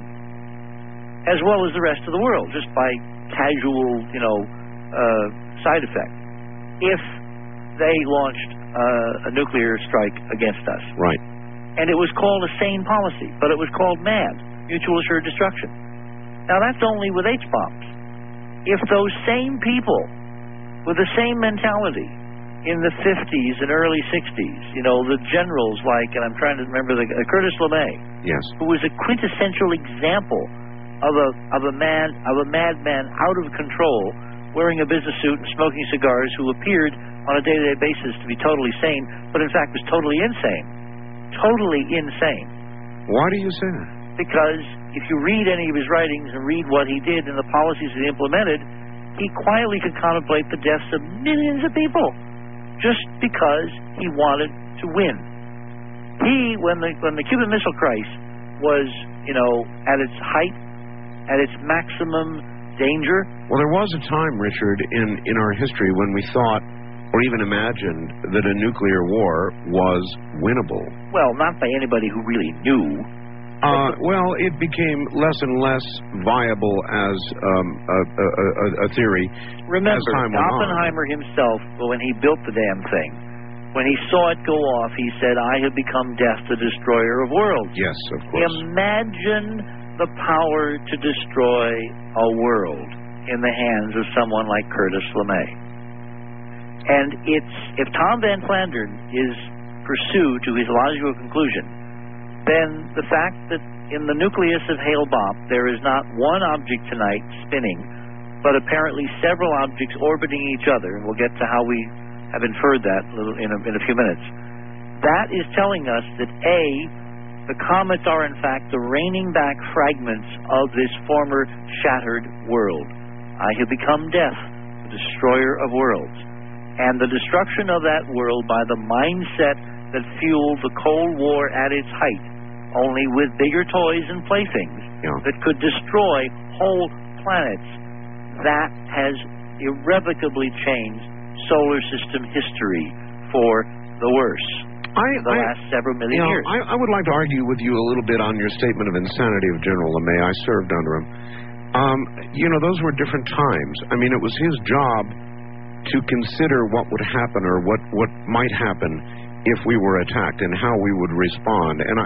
as well as the rest of the world, just by casual, side effect, if they launched a nuclear strike against us. Right. And it was called a sane policy, but it was called MAD, Mutual Assured Destruction. Now, that's only with H-bombs. If those same people with the same mentality in the 50s and early 60s, the generals like, and I'm trying to remember Curtis LeMay, yes, who was a quintessential example of a madman out of control, wearing a business suit and smoking cigars, who appeared on a day-to-day basis to be totally sane, but in fact was totally insane. Totally insane. Why do you say that? Because if you read any of his writings and read what he did and the policies he implemented, he quietly could contemplate the deaths of millions of people just because he wanted to win. When the Cuban Missile Crisis was, at its height, at its maximum danger. Well, there was a time, Richard, in our history when we thought or even imagined that a nuclear war was winnable. Well, not by anybody who really knew. Well, it became less and less viable as a theory. Remember, as time went Oppenheimer himself, when he built the damn thing, when he saw it go off, he said, "I have become death, the destroyer of worlds." Yes, of course. Imagine the power to destroy a world in the hands of someone like Curtis LeMay. And if Tom Van Flandern is pursued to his logical conclusion, then the fact that in the nucleus of Hale-Bopp there is not one object tonight spinning, but apparently several objects orbiting each other, and we'll get to how we have inferred that in a few minutes, that is telling us that A, the comets are in fact the reigning back fragments of this former shattered world. I have become death, the destroyer of worlds. And the destruction of that world by the mindset that fueled the Cold War at its height, only with bigger toys and playthings that could destroy whole planets, that has irrevocably changed solar system history for the worse the last several million years. I would like to argue with you a little bit on your statement of insanity of General LeMay. I served under him. Those were different times. I mean, it was his job to consider what would happen or what might happen if we were attacked and how we would respond. And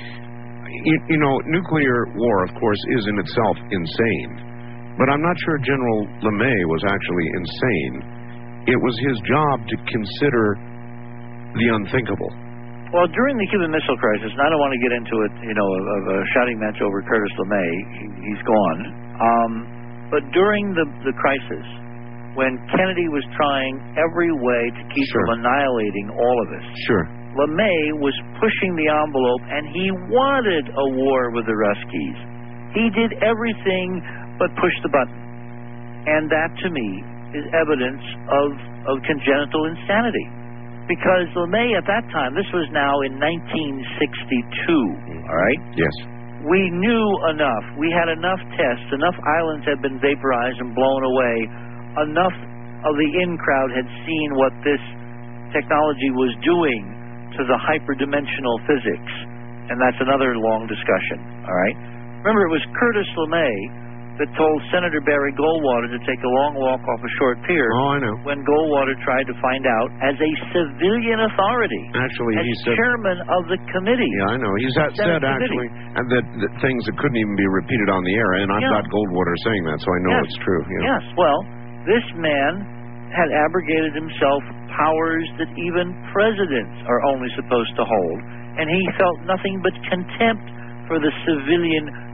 nuclear war, of course, is in itself insane. But I'm not sure General LeMay was actually insane. It was his job to consider the unthinkable. Well, during the Cuban Missile Crisis, and I don't want to get into it, of a shouting match over Curtis LeMay, he's gone. But during the crisis, when Kennedy was trying every way to keep from annihilating all of us, LeMay was pushing the envelope, and he wanted a war with the Ruskies. He did everything but push the button. And that, to me, is evidence of congenital insanity. Because LeMay, at that time, this was now in 1962, all right? Yes. We knew enough. We had enough tests. Enough islands had been vaporized and blown away. Enough of the in-crowd had seen what this technology was doing to the hyperdimensional physics. And that's another long discussion, all right? Remember, it was Curtis LeMay that told Senator Barry Goldwater to take a long walk off a short pier. Oh, I know. When Goldwater tried to find out, as a civilian authority, actually, as he said, chairman of the committee. Yeah, I know. He said actually, and that things that couldn't even be repeated on the air. And I've got Goldwater saying that, so I know it's true. Yes. Well, this man had abrogated himself powers that even presidents are only supposed to hold, and he felt nothing but contempt for the civilian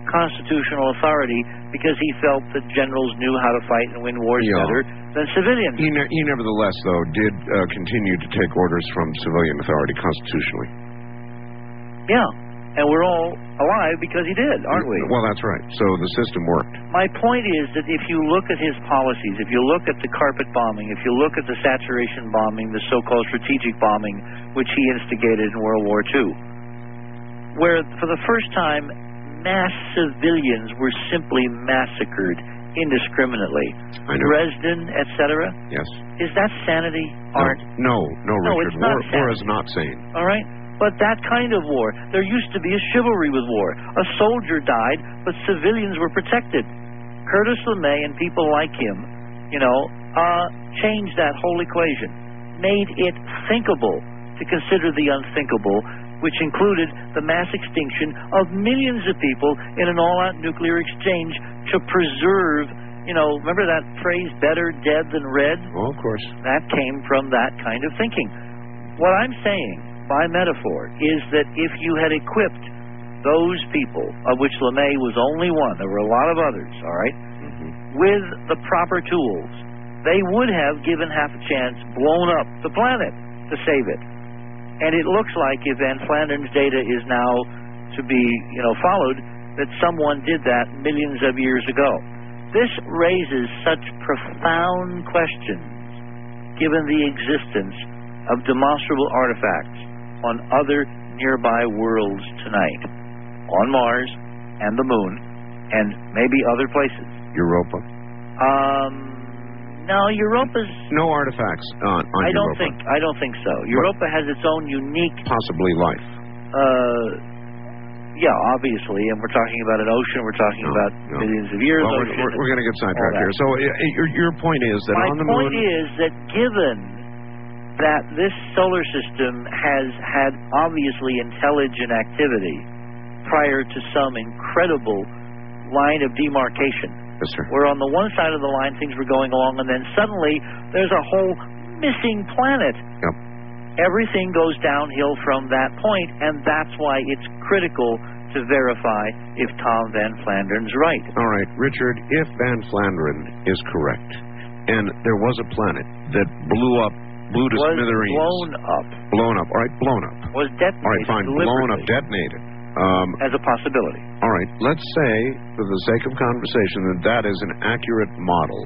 constitutional authority because he felt that generals knew how to fight and win wars better than civilians. He nevertheless, though, did continue to take orders from civilian authority constitutionally. Yeah, and we're all alive because he did, aren't we? Well, that's right. So the system worked. My point is that if you look at his policies, if you look at the carpet bombing, if you look at the saturation bombing, the so-called strategic bombing, which he instigated in World War II, where for the first time mass civilians were simply massacred indiscriminately. I know. Dresden, etc. Yes. Is that sanity, Art? No, Richard. It's not war is not sane. All right? But that kind of war, there used to be a chivalry with war. A soldier died, but civilians were protected. Curtis LeMay and people like him, changed that whole equation, made it thinkable to consider the unthinkable, which included the mass extinction of millions of people in an all-out nuclear exchange to preserve, remember that phrase, better dead than red? Oh, of course. That came from that kind of thinking. What I'm saying, by metaphor, is that if you had equipped those people, of which LeMay was only one, there were a lot of others, all right, with the proper tools, they would have, given half a chance, blown up the planet to save it. And it looks like, if Van Flanden's data is now to be, followed, that someone did that millions of years ago. This raises such profound questions, given the existence of demonstrable artifacts on other nearby worlds tonight, on Mars and the Moon, and maybe other places. Europa? No, Europa's... No artifacts on Europa. I don't think so. Europa has its own unique... Possibly life. Yeah, obviously, and we're talking about an ocean, we're talking about millions of years. Well, we're going to get sidetracked here. So your point is that on the Moon... My point is that given that this solar system has had obviously intelligent activity prior to some incredible line of demarcation, yes, sir, where on the one side of the line things were going along, and then suddenly there's a whole missing planet. Yep. Everything goes downhill from that point, and that's why it's critical to verify if Tom Van Flanden's right. All right, Richard, if Van Flandern is correct, and there was a planet that blew to smithereens. Blown up. All right, blown up. Was detonated. All right, fine, blown up, detonated. As a possibility. All right, let's say, for the sake of conversation, that is an accurate model.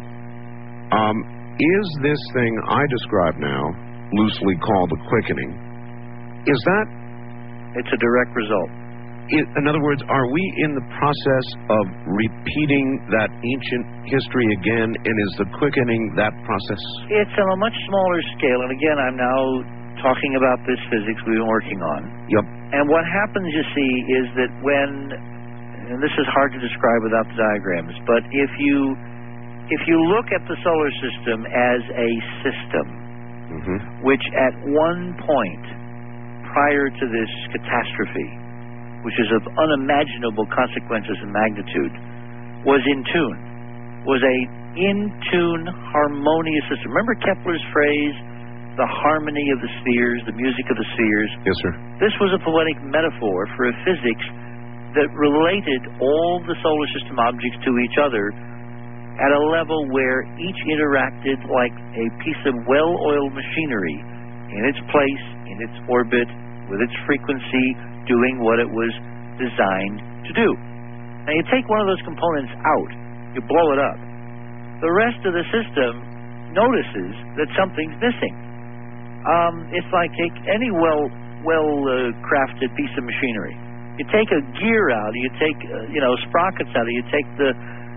Is this thing I describe now, loosely called the quickening, is that... It's a direct result. In other words, are we in the process of repeating that ancient history again, and is the quickening that process? It's on a much smaller scale, and again, I'm now talking about this physics we've been working on. Yep. And what happens, you see, is that when, and this is hard to describe without the diagrams, but if you look at the solar system as a system, which at one point prior to this catastrophe, which is of unimaginable consequences and magnitude, was in tune, was a in-tune, harmonious system. Remember Kepler's phrase, the harmony of the spheres, the music of the spheres? Yes, sir. This was a poetic metaphor for a physics that related all the solar system objects to each other at a level where each interacted like a piece of well-oiled machinery in its place, in its orbit, with its frequency, doing what it was designed to do. Now, you take one of those components out, you blow it up. The rest of the system notices that something's missing. It's like take any well-crafted piece of machinery. You take a gear out, you take sprockets out, you take the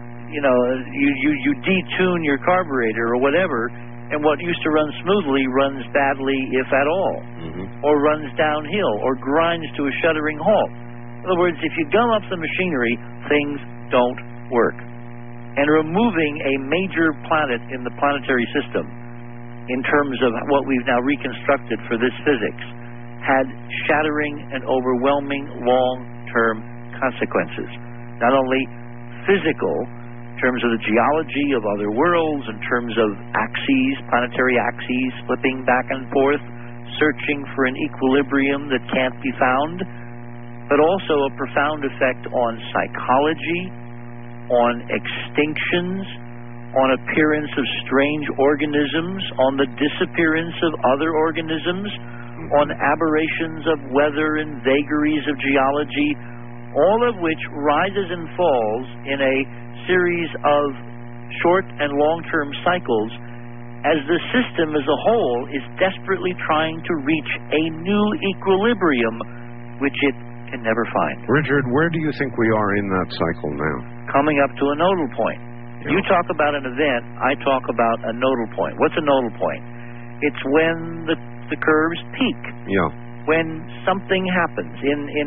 you detune your carburetor or whatever, and what used to run smoothly runs badly, if at all, or runs downhill, or grinds to a shuddering halt. In other words, if you gum up the machinery, things don't work. And removing a major planet in the planetary system, in terms of what we've now reconstructed for this physics, had shattering and overwhelming long-term consequences. Not only physical, in terms of the geology of other worlds, in terms of axes, planetary axes, flipping back and forth, searching for an equilibrium that can't be found, but also a profound effect on psychology, on extinctions, on appearance of strange organisms, on the disappearance of other organisms, on aberrations of weather and vagaries of geology, all of which rises and falls in a series of short and long-term cycles as the system as a whole is desperately trying to reach a new equilibrium which it can never find. Richard, where do you think we are in that cycle now? Coming up to a nodal point. Yeah. You talk about an event, I talk about a nodal point. What's a nodal point? It's when the curves peak. Yeah. When something happens.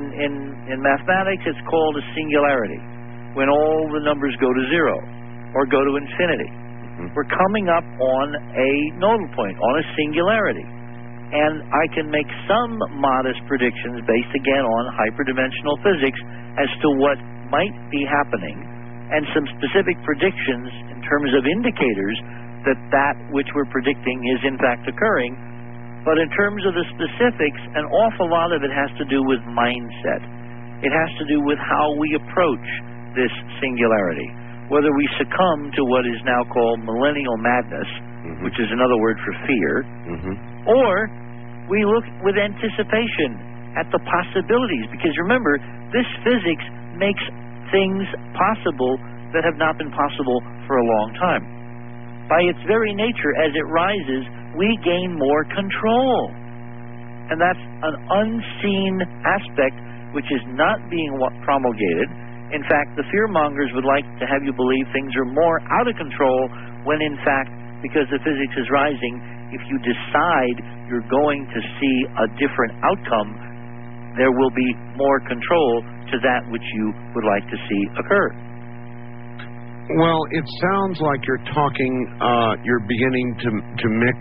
In mathematics, it's called a singularity. When all the numbers go to zero or go to infinity. We're coming up on a nodal point, on a singularity. And I can make some modest predictions based, again, on hyperdimensional physics as to what might be happening, and some specific predictions in terms of indicators that which we're predicting is in fact occurring. But in terms of the specifics, an awful lot of it has to do with mindset. It has to do with how we approach this singularity. Whether we succumb to what is now called millennial madness, which is another word for fear, or we look with anticipation at the possibilities. Because remember, this physics makes things possible that have not been possible for a long time. By its very nature, as it rises, we gain more control. And that's an unseen aspect which is not being promulgated. In fact, the fearmongers would like to have you believe things are more out of control when, in fact, because the physics is rising, if you decide you're going to see a different outcome, there will be more control to that which you would like to see occur. Well, it sounds like you're talking, you're beginning to mix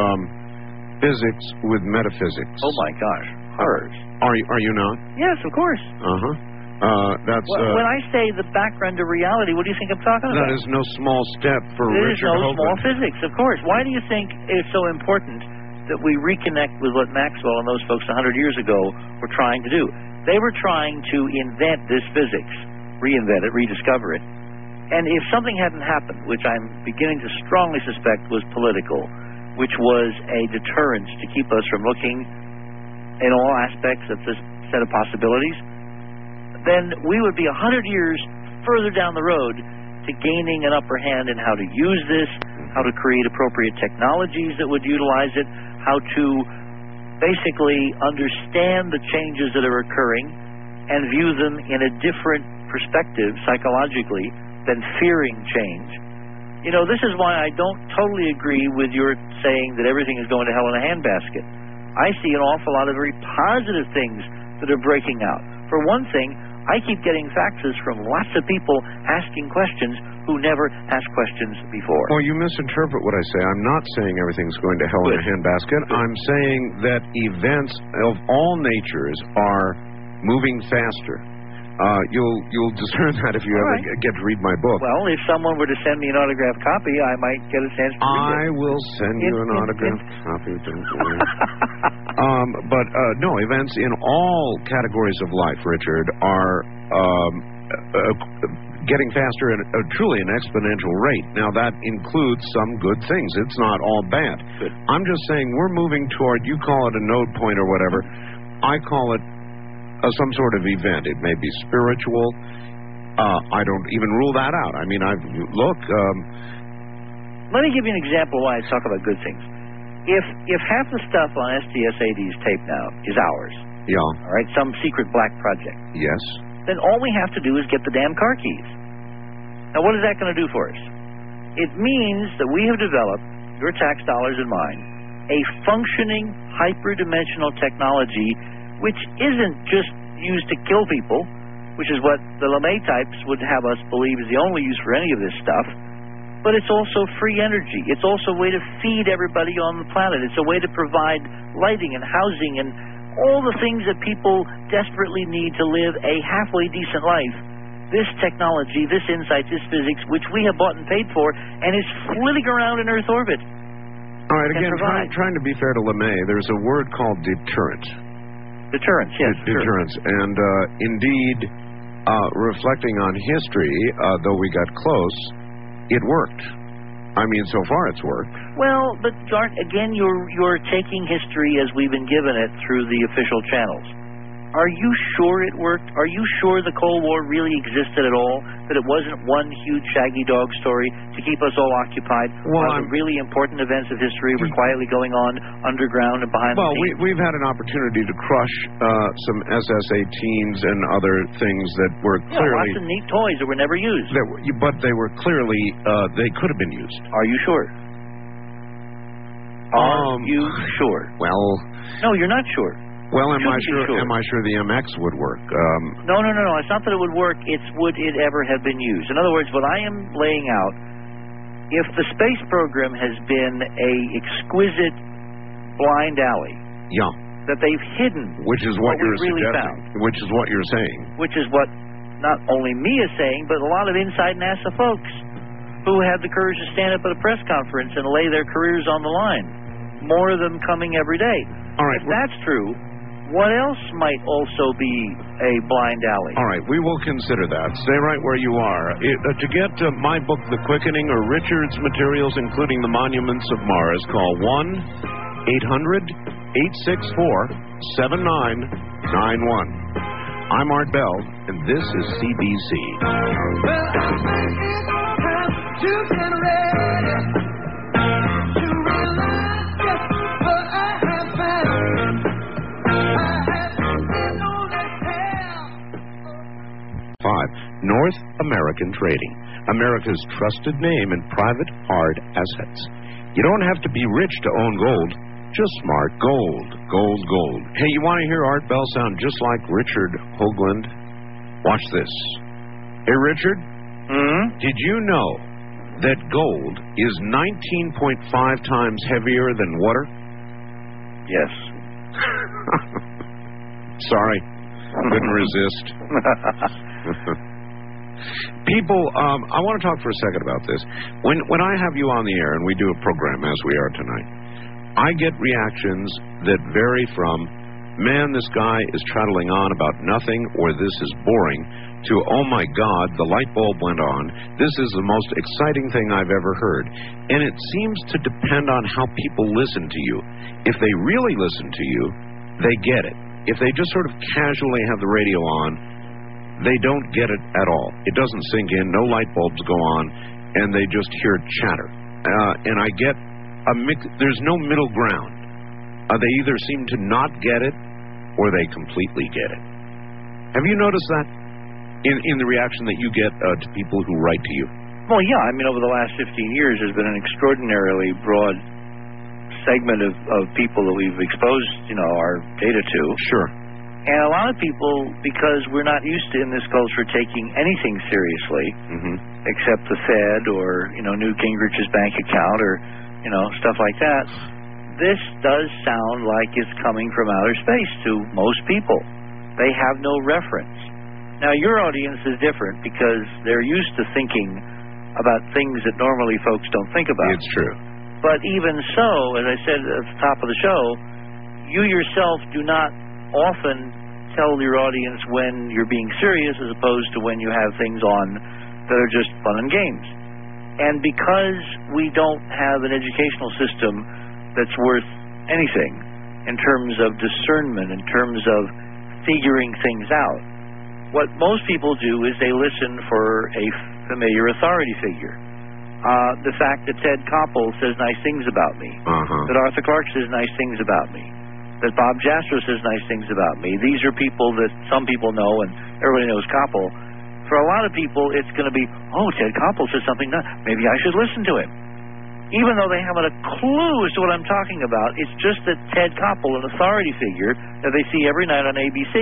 physics with metaphysics. Oh, my gosh. Horrors. Are you not? Yes, of course. That's when I say the background of reality, what do you think I'm talking about? That is no small step for It Richard is no Hoagland. small physics, of course. Why do you think it's so important that we reconnect with what Maxwell and those folks 100 years ago were trying to do? They were trying to invent this physics, reinvent it, rediscover it. And if something hadn't happened, which I'm beginning to strongly suspect was political, which was a deterrence to keep us from looking in all aspects of this set of possibilities, then we would be 100 years further down the road to gaining an upper hand in how to use this, how to create appropriate technologies that would utilize it, how to basically understand the changes that are occurring and view them in a different perspective psychologically than fearing change. You know, this is why I don't totally agree with your saying that everything is going to hell in a handbasket. I see an awful lot of very positive things that are breaking out. For one thing, I keep getting faxes from lots of people asking questions who never asked questions before. Well, you misinterpret what I say. I'm not saying everything's going to hell in a handbasket. I'm saying that events of all natures are moving faster. You'll discern that if you ever get to read my book. Well, if someone were to send me an autographed copy, I might get a chance to read it. I will send you an autographed copy. Don't worry. But no, events in all categories of life, Richard, are getting faster at truly an exponential rate. Now, that includes some good things. It's not all bad. Good. I'm just saying we're moving toward, you call it a node point or whatever. I call it some sort of event. It may be spiritual. I don't even rule that out. I mean, let me give you an example why I talk about good things. If half the stuff on STS-80's tape now is ours, all right, some secret black project, yes, then all we have to do is get the damn car keys. Now, what is that going to do for us? It means that we have developed, your tax dollars and mine, a functioning hyperdimensional technology which isn't just used to kill people, which is what the LeMay types would have us believe is the only use for any of this stuff, but it's also free energy. It's also a way to feed everybody on the planet. It's a way to provide lighting and housing and all the things that people desperately need to live a halfway decent life. This technology, this insight, this physics, which we have bought and paid for, and is flitting around in Earth orbit. All right, again, trying to be fair to LeMay, there's a word called deterrent. Deterrence, yes. Deterrence. And indeed, reflecting on history, though we got close, it worked. I mean, so far it's worked. Well, but again, you're taking history as we've been given it through the official channels. Are you sure it worked? Are you sure the Cold War really existed at all? That it wasn't one huge shaggy dog story to keep us all occupied while the really important events of history were quietly going on underground and behind the scenes? We've had an opportunity to crush some SS-18s and other things that were clearly... lots of neat toys that were never used. But they were clearly... they could have been used. Are you sure? Are you sure? Well... No, you're not sure. Well, am I sure the MX would work? No. It's not that it would work. It's would it ever have been used. In other words, what I am laying out, if the space program has been a exquisite blind alley, that they've hidden, which is what you're really suggesting, which is what you're saying, which is what not only me is saying, but a lot of inside NASA folks who had the courage to stand up at a press conference and lay their careers on the line. More of them coming every day. All right, if that's true, what else might also be a blind alley? All right, we will consider that. Stay right where you are. To get my book, The Quickening, or Richard's materials, including the Monuments of Mars, call 1-800-864-7991. I'm Art Bell, and this is CBC. Well, I think it's time to get ready to realize just what I have found. 5. North American Trading, America's trusted name in private hard assets. You don't have to be rich to own gold, just smart gold. Gold. Hey, you want to hear Art Bell sound just like Richard Hoagland? Watch this. Hey, Richard, did you know that gold is 19.5 times heavier than water? Yes. Sorry, couldn't resist. People, I want to talk for a second about this. When I have you on the air and we do a program as we are tonight, I get reactions that vary from, man, this guy is prattling on about nothing, or this is boring, to, oh my God, the light bulb went on. This is the most exciting thing I've ever heard. And it seems to depend on how people listen to you. If they really listen to you, they get it. If they just sort of casually have the radio on, they don't get it at all. It doesn't sink in, no light bulbs go on, and they just hear chatter. And I get a mix. There's no middle ground. They either seem to not get it, or they completely get it. Have you noticed that in the reaction that you get to people who write to you? Well, yeah. I mean, over the last 15 years, there's been an extraordinarily broad segment of people that we've exposed, our data to. Sure. And a lot of people, because we're not used to in this culture taking anything seriously, except the Fed or, Newt Gingrich's bank account or, stuff like that, this does sound like it's coming from outer space to most people. They have no reference. Now, your audience is different because they're used to thinking about things that normally folks don't think about. It's true. But even so, as I said at the top of the show, you yourself do not often tell your audience when you're being serious as opposed to when you have things on that are just fun and games. And because we don't have an educational system that's worth anything in terms of discernment, in terms of figuring things out, what most people do is they listen for a familiar authority figure. The fact that Ted Koppel says nice things about me, that Arthur Clarke says nice things about me, that Bob Jastrow says nice things about me. These are people that some people know, and everybody knows Koppel. For a lot of people, it's going to be, oh, Ted Koppel says something nice. Maybe I should listen to him. Even though they haven't a clue as to what I'm talking about, it's just that Ted Koppel, an authority figure that they see every night on ABC,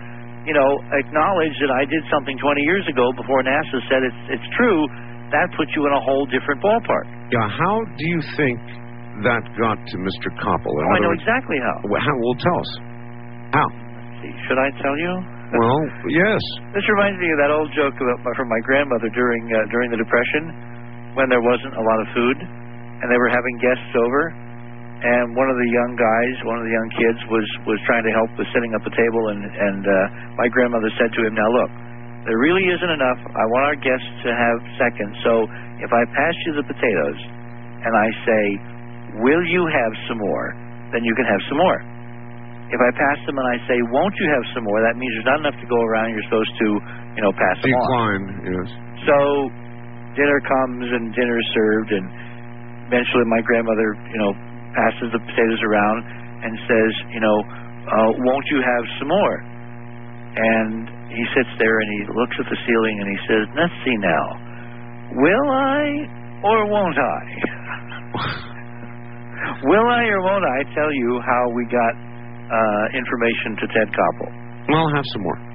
acknowledge that I did something 20 years ago before NASA said it's true. That puts you in a whole different ballpark. Yeah, how do you think that got to Mr. Koppel? I know exactly how. Well, tell us. How? Let's see. Should I tell you? Well, yes. This reminds me of that old joke from my grandmother during the Depression, when there wasn't a lot of food, and they were having guests over, and one of the young kids, was trying to help with setting up the table, and my grandmother said to him, "Now look, there really isn't enough. I want our guests to have seconds. So if I pass you the potatoes and I say, 'Will you have some more?' then you can have some more. If I pass them and I say, 'Won't you have some more?' that means there's not enough to go around. You're supposed to, pass them on." Decline, yes. So dinner comes and dinner is served, and eventually my grandmother, passes the potatoes around and says, "Won't you have some more?" And he sits there and he looks at the ceiling and he says, "Let's see now. Will I or won't I? Will I or won't I tell you how we got information to Ted Koppel?" Well, have some more.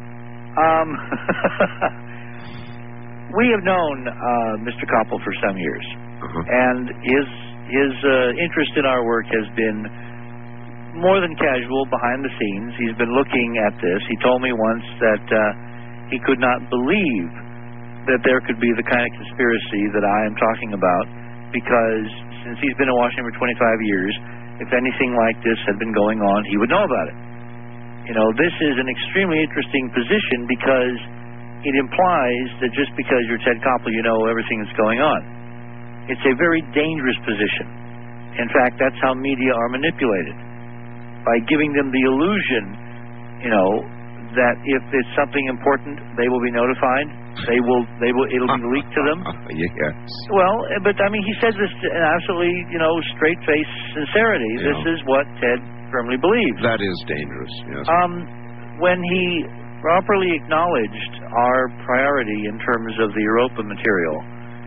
We have known Mr. Koppel for some years, and his interest in our work has been more than casual, behind the scenes. He's been looking at this. He told me once that he could not believe that there could be the kind of conspiracy that I am talking about, because since he's been in Washington for 25 years, if anything like this had been going on, he would know about it. This is an extremely interesting position, because it implies that just because you're Ted Koppel, you know everything that's going on. It's a very dangerous position. In fact, that's how media are manipulated, by giving them the illusion, that if it's something important, they will be notified. It'll be leaked to them. Yes. Well, but he says this in absolutely, straight-faced sincerity. Yeah. This is what Ted firmly believes. That is dangerous, yes. When he properly acknowledged our priority in terms of the Europa material,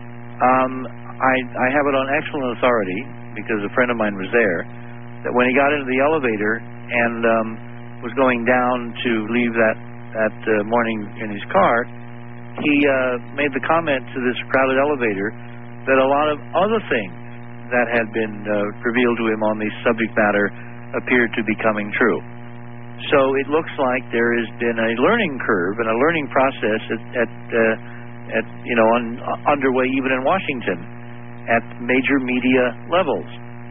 I have it on excellent authority, because a friend of mine was there, that when he got into the elevator and was going down to leave that morning in his car, he made the comment to this crowded elevator that a lot of other things that had been revealed to him on the subject matter appeared to be coming true. So it looks like there has been a learning curve and a learning process underway even in Washington at major media levels.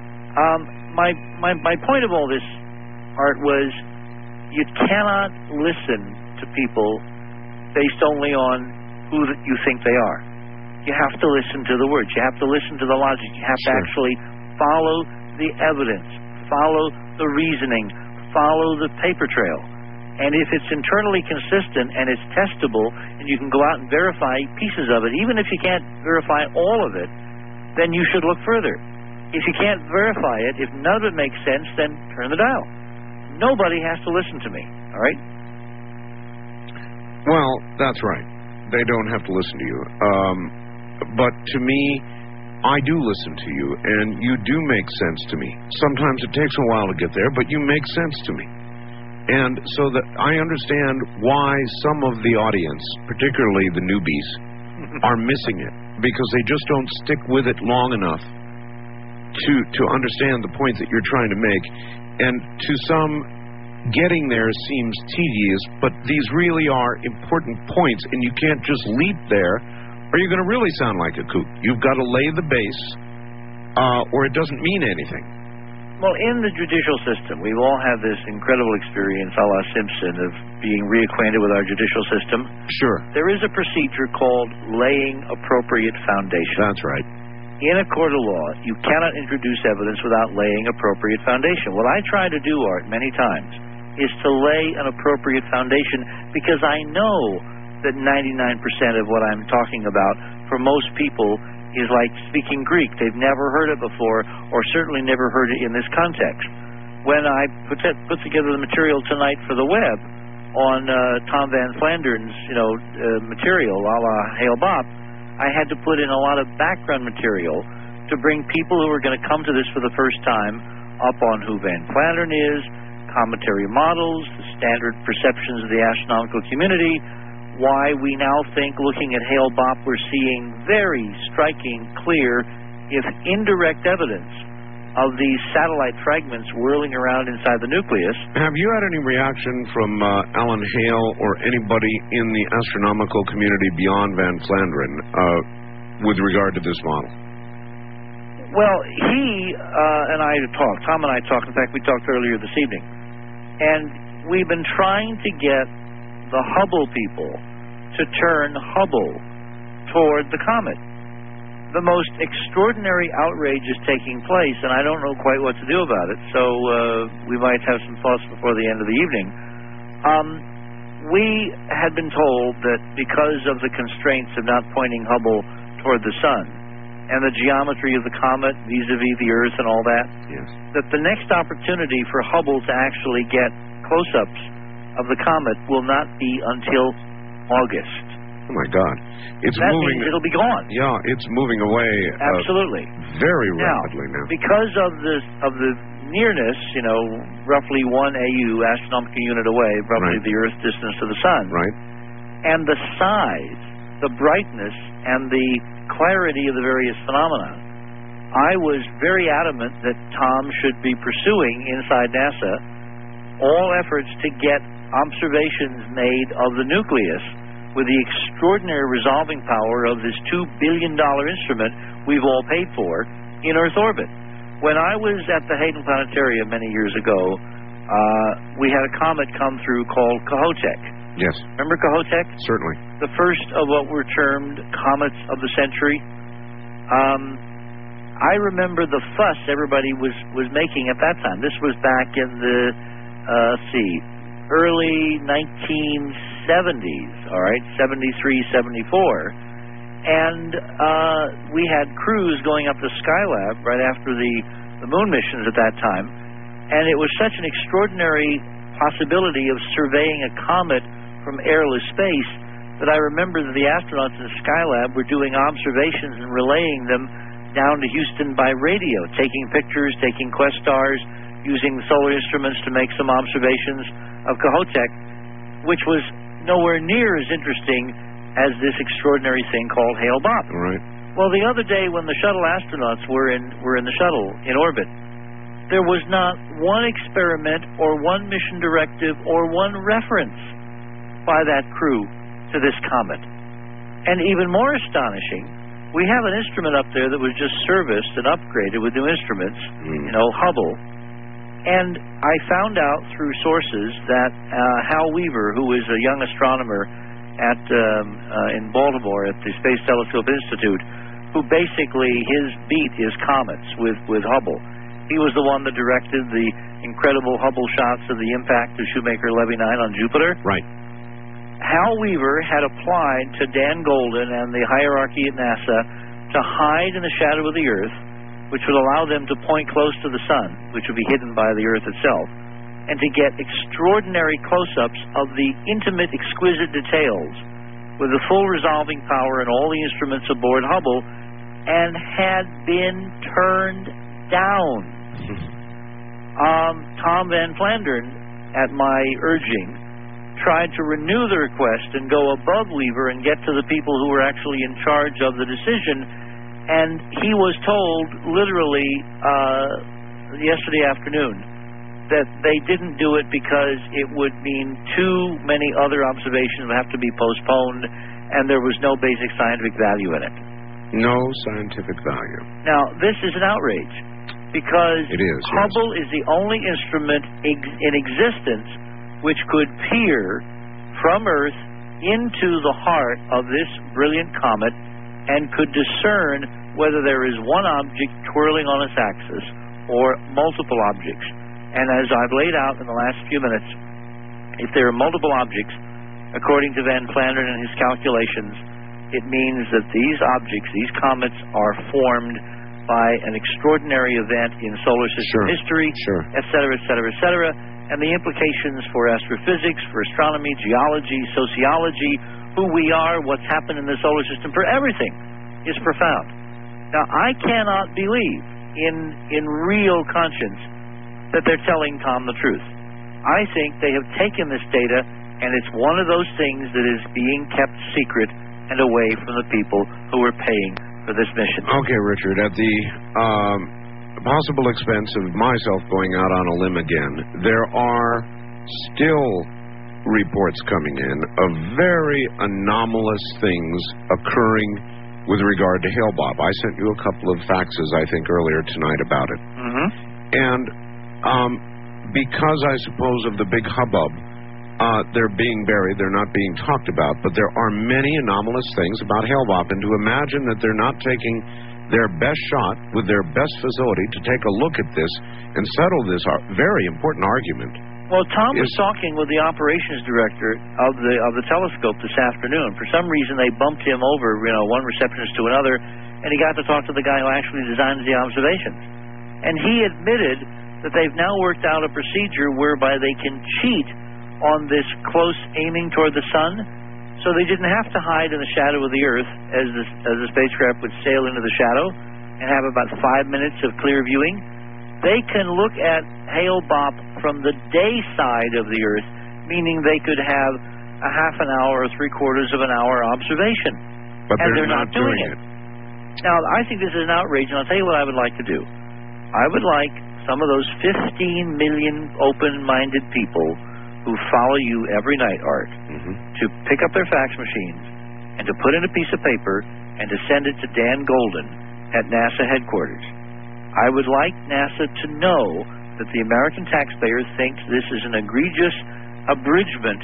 My point of all this, Art, was you cannot listen to people based only on who you think they are. You have to listen to the words. You have to listen to the logic. You have to actually follow the evidence, follow the reasoning, follow the paper trail. And if it's internally consistent and it's testable and you can go out and verify pieces of it, even if you can't verify all of it, then you should look further. If you can't verify it, if none of it makes sense, then turn the dial. Nobody has to listen to me, all right? Well, that's right. They don't have to listen to you. But to me, I do listen to you, and you do make sense to me. Sometimes it takes a while to get there, but you make sense to me. And so that I understand why some of the audience, particularly the newbies, are missing it, because they just don't stick with it long enough to understand the point that you're trying to make. And to some, getting there seems tedious, but these really are important points, and you can't just leap there, or you're going to really sound like a kook. You've got to lay the base, or it doesn't mean anything. Well, in the judicial system, we've all had this incredible experience, a la Simpson, of being reacquainted with our judicial system. Sure. There is a procedure called laying appropriate foundation. That's right. In a court of law, you cannot introduce evidence without laying appropriate foundation. What I try to do, Art, many times, is to lay an appropriate foundation, because I know that 99% of what I'm talking about, for most people, is like speaking Greek. They've never heard it before, or certainly never heard it in this context. When I put together the material tonight for the web on Tom Van Flander's, material, a la Hale Bopp, I had to put in a lot of background material to bring people who are going to come to this for the first time up on who Van Flandern is, cometary models, the standard perceptions of the astronomical community, why we now think, looking at Hale Bopp, we're seeing very striking, clear, if indirect evidence of these satellite fragments whirling around inside the nucleus. Have you had any reaction from Alan Hale or anybody in the astronomical community beyond Van Flandern with regard to this model? Well, he and I talked. Tom and I talked. In fact, we talked earlier this evening. And we've been trying to get the Hubble people to turn Hubble toward the comet. The most extraordinary outrage is taking place, and I don't know quite what to do about it, so we might have some thoughts before the end of the evening. We had been told that because of the constraints of not pointing Hubble toward the sun and the geometry of the comet vis-a-vis the Earth and all that, Yes. that the next opportunity for Hubble to actually get close-ups of the comet will not be until August. Oh, my God. It's That moving. means it'll be gone. Yeah, it's moving away. Absolutely. Very Now, rapidly now. because of the nearness, roughly 1 AU, astronomical unit away, roughly Right. the Earth's distance to the sun, Right. and the size, the brightness, and the clarity of the various phenomena, I was very adamant that Tom should be pursuing inside NASA all efforts to get observations made of the nucleus with the extraordinary resolving power of this $2 billion instrument we've all paid for in Earth orbit. When I was at the Hayden Planetarium many years ago, we had a comet come through called Kohoutek. Yes, Remember Kohoutek? certainly. The first of what were termed comets of the century. I remember the fuss everybody was making at that time. This was back in the, early 1970s, all right, 73, 74. And we had crews going up to Skylab right after the moon missions at that time. And it was such an extraordinary possibility of surveying a comet from airless space that I remember that the astronauts in Skylab were doing observations and relaying them down to Houston by radio, taking pictures, taking quest stars, using solar instruments to make some observations of Kohoutek, which was nowhere near as interesting as this extraordinary thing called Hale-Bopp. Right. Well, the other day when the shuttle astronauts were in the shuttle in orbit, there was not one experiment or one mission directive or one reference by that crew to this comet. And even more astonishing, we have an instrument up there that was just serviced and upgraded with new instruments, Hubble. And I found out through sources that Hal Weaver, who is a young astronomer at in Baltimore at the Space Telescope Institute, who basically his beat is comets with Hubble. He was the one that directed the incredible Hubble shots of the impact of Shoemaker-Levy 9 on Jupiter. Right. Hal Weaver had applied to Dan Golden and the hierarchy at NASA to hide in the shadow of the Earth, which would allow them to point close to the sun, which would be hidden by the Earth itself, and to get extraordinary close-ups of the intimate, exquisite details with the full resolving power and all the instruments aboard Hubble, and had been turned down. Tom Van Flandern, at my urging, tried to renew the request and go above Weaver and get to the people who were actually in charge of the decision, and he was told literally yesterday afternoon that they didn't do it because it would mean too many other observations would have to be postponed, and there was no basic scientific value in it. No scientific value. Now, this is an outrage because It is, yes. Hubble is the only instrument in existence which could peer from Earth into the heart of this brilliant comet and could discern whether there is one object twirling on its axis or multiple objects. And as I've laid out in the last few minutes, if there are multiple objects, according to Van Flandern and his calculations, it means that these objects, these comets, are formed by an extraordinary event in solar system history, et cetera, et cetera, et cetera. And the implications for astrophysics, for astronomy, geology, sociology, who we are, what's happened in the solar system, for everything is profound. Now, I cannot believe in real conscience that they're telling Tom the truth. I think they have taken this data, and it's one of those things that is being kept secret and away from the people who are paying for this mission. Okay, Richard, at the possible expense of myself going out on a limb again, there are still reports coming in of very anomalous things occurring with regard to Hale-Bopp. I sent you a couple of faxes, I think, earlier tonight about it. Mm-hmm. And because, I suppose, of the big hubbub, they're being buried, they're not being talked about, but there are many anomalous things about Hale-Bopp, and to imagine that they're not taking their best shot with their best facility to take a look at this and settle this very important argument. Well, Tom was talking with the operations director of the telescope this afternoon. For some reason, they bumped him over, one receptionist to another, and he got to talk to the guy who actually designs the observations. And he admitted that they've now worked out a procedure whereby they can cheat on this close aiming toward the sun, so they didn't have to hide in the shadow of the Earth as the spacecraft would sail into the shadow and have about 5 minutes of clear viewing. They can look at Hale-Bopp from the day side of the Earth, meaning they could have a half an hour or 3/4 of an hour observation. But and they're not doing it. Now, I think this is an outrage, and I'll tell you what I would like to do. I would like some of those 15 million open-minded people who follow you every night, Art, to pick up their fax machines and to put in a piece of paper and to send it to Dan Golden at NASA headquarters. I would like NASA to know that the American taxpayer thinks this is an egregious abridgment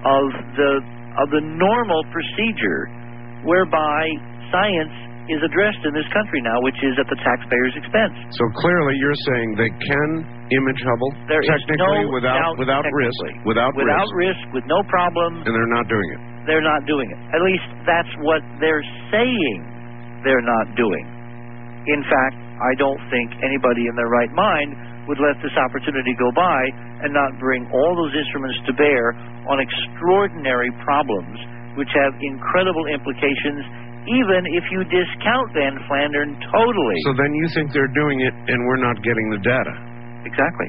of the normal procedure whereby science is addressed in this country now, which is at the taxpayer's expense. So clearly you're saying they can image Hubble there technically is no without risk, without risk, with no problem. And they're not doing it. They're not doing it. At least that's what they're saying they're not doing. In fact, I don't think anybody in their right mind would let this opportunity go by and not bring all those instruments to bear on extraordinary problems which have incredible implications, even if you discount Van Flandern totally. So then you think they're doing it and we're not getting the data. Exactly.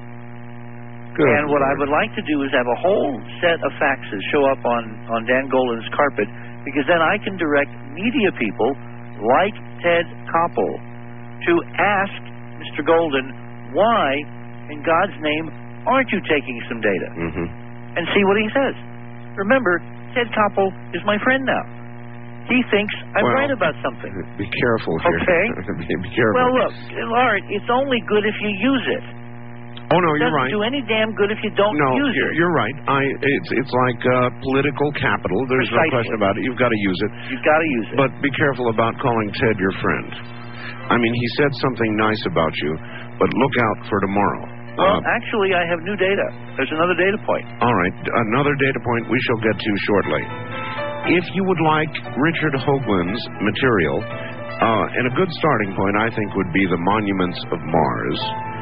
Good. And what I would like to do is have a whole set of faxes show up on Dan Golden's carpet, because then I can direct media people like Ted Koppel to ask Mr. Golden, why, in God's name, aren't you taking some data? And see what he says. Remember, Ted Koppel is my friend now. He thinks I'm right about something. Be careful here. Okay. Be careful. Well, look, Art, it's only good if you use it. Oh, no, you're right. It doesn't do any damn good if you don't use it. You're right. It's like political capital. There's no question about it. You've got to use it. You've got to use it. But be careful about calling Ted your friend. I mean, he said something nice about you, but look out for tomorrow. Well, actually, I have new data. There's another data point. All right. Another data point we shall get to shortly. If you would like Richard Hoagland's material, and a good starting point, I think, would be the Monuments of Mars,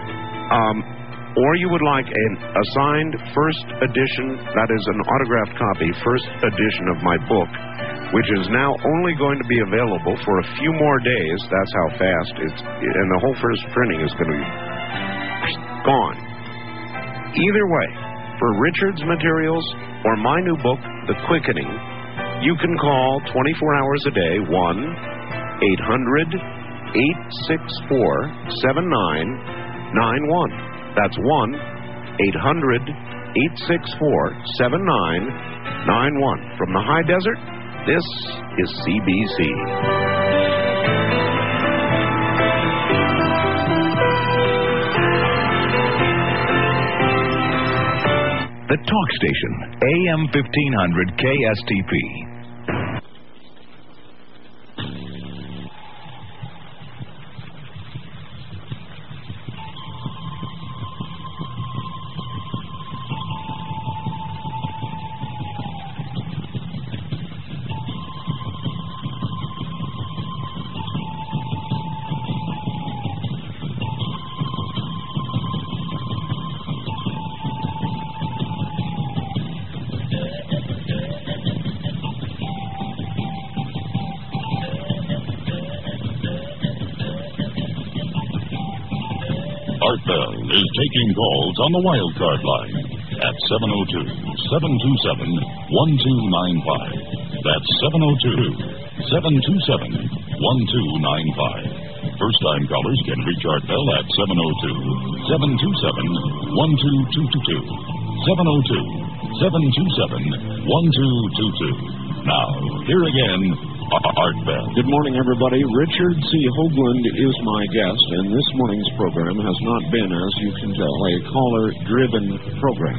or you would like an assigned first edition, that is an autographed copy, first edition of my book, which is now only going to be available for a few more days. That's how fast and the whole first printing is going to be gone. Either way, for Richard's materials or my new book, The Quickening, you can call 24 hours a day, 1-800-864-7991. That's 1-800-864-7991. From the high desert, this is CBC. The Talk Station, AM 1500 KSTP. Art Bell is taking calls on the wildcard line at 702-727-1295. That's 702-727-1295. First-time callers can reach Art Bell at 702-727-12222. 727-1222. Now, here again, Art Bell. Good morning, everybody. Richard C. Hoagland is my guest, and this morning's program has not been, as you can tell, a caller-driven program.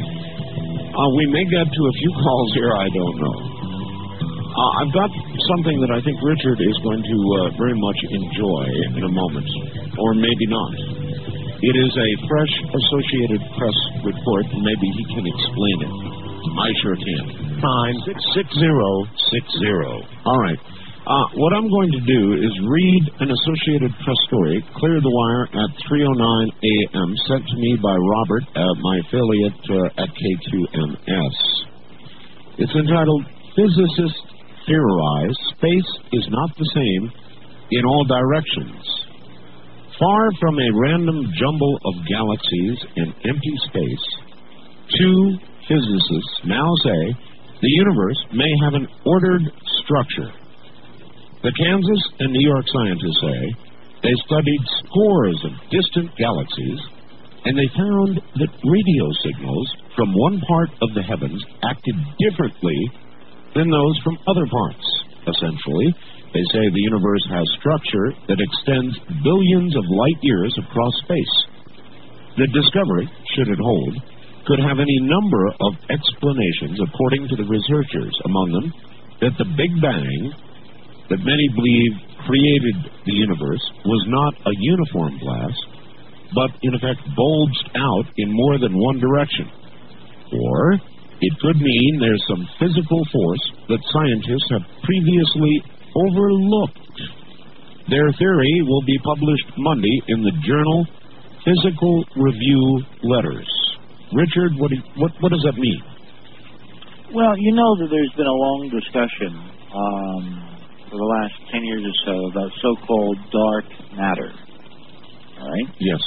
We may get to a few calls here, I don't know. I've got something that I think Richard is going to very much enjoy in a moment, or maybe not. It is a fresh Associated Press report, and maybe he can explain it. I sure can. Fine. 66060. All right. What I'm going to do is read an Associated Press story, cleared the wire at 3:09 a.m., sent to me by Robert, my affiliate at KQMS. It's entitled, Physicists Theorize Space is Not the Same in All Directions. Far from a random jumble of galaxies and empty space, two physicists now say the universe may have an ordered structure. The Kansas and New York scientists say they studied scores of distant galaxies, and they found that radio signals from one part of the heavens acted differently than those from other parts. Essentially, they say the universe has structure that extends billions of light years across space. The discovery, should it hold, could have any number of explanations according to the researchers, among them that the Big Bang, that many believe created the universe, was not a uniform blast, but in effect bulged out in more than one direction. Or it could mean there's some physical force that scientists have previously overlooked. Their theory will be published Monday in the journal Physical Review Letters. Richard, what does that mean? Well, you know that there's been a long discussion for the last 10 years or so about so-called dark matter. All right? Yes.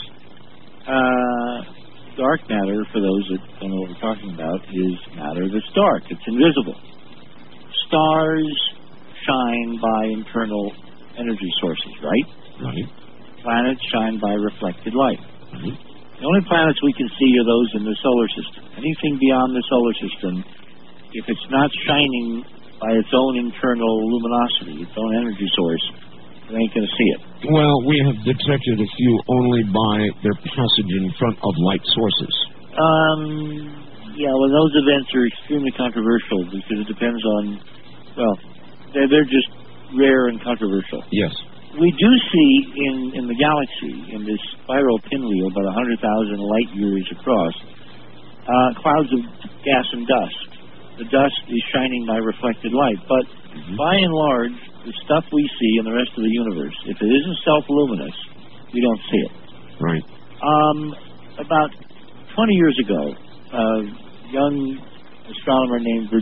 Dark matter, for those that don't know what we're talking about, is matter that's dark. It's invisible. Stars shine by internal energy sources, right? Right. Planets shine by reflected light. Right. The only planets we can see are those in the solar system. Anything beyond the solar system, if it's not shining by its own internal luminosity, its own energy source, you ain't going to see it. Well, we have detected a few only by their passage in front of light sources. Yeah, well, those events are extremely controversial because it depends on, well, they're just rare and controversial. Yes. We do see in the galaxy, in this spiral pinwheel about 100,000 light years across, clouds of gas and dust. The dust is shining by reflected light, but by and large, the stuff we see in the rest of the universe, if it isn't self-luminous, we don't see it. Right. About 20 years ago, a young astronomer named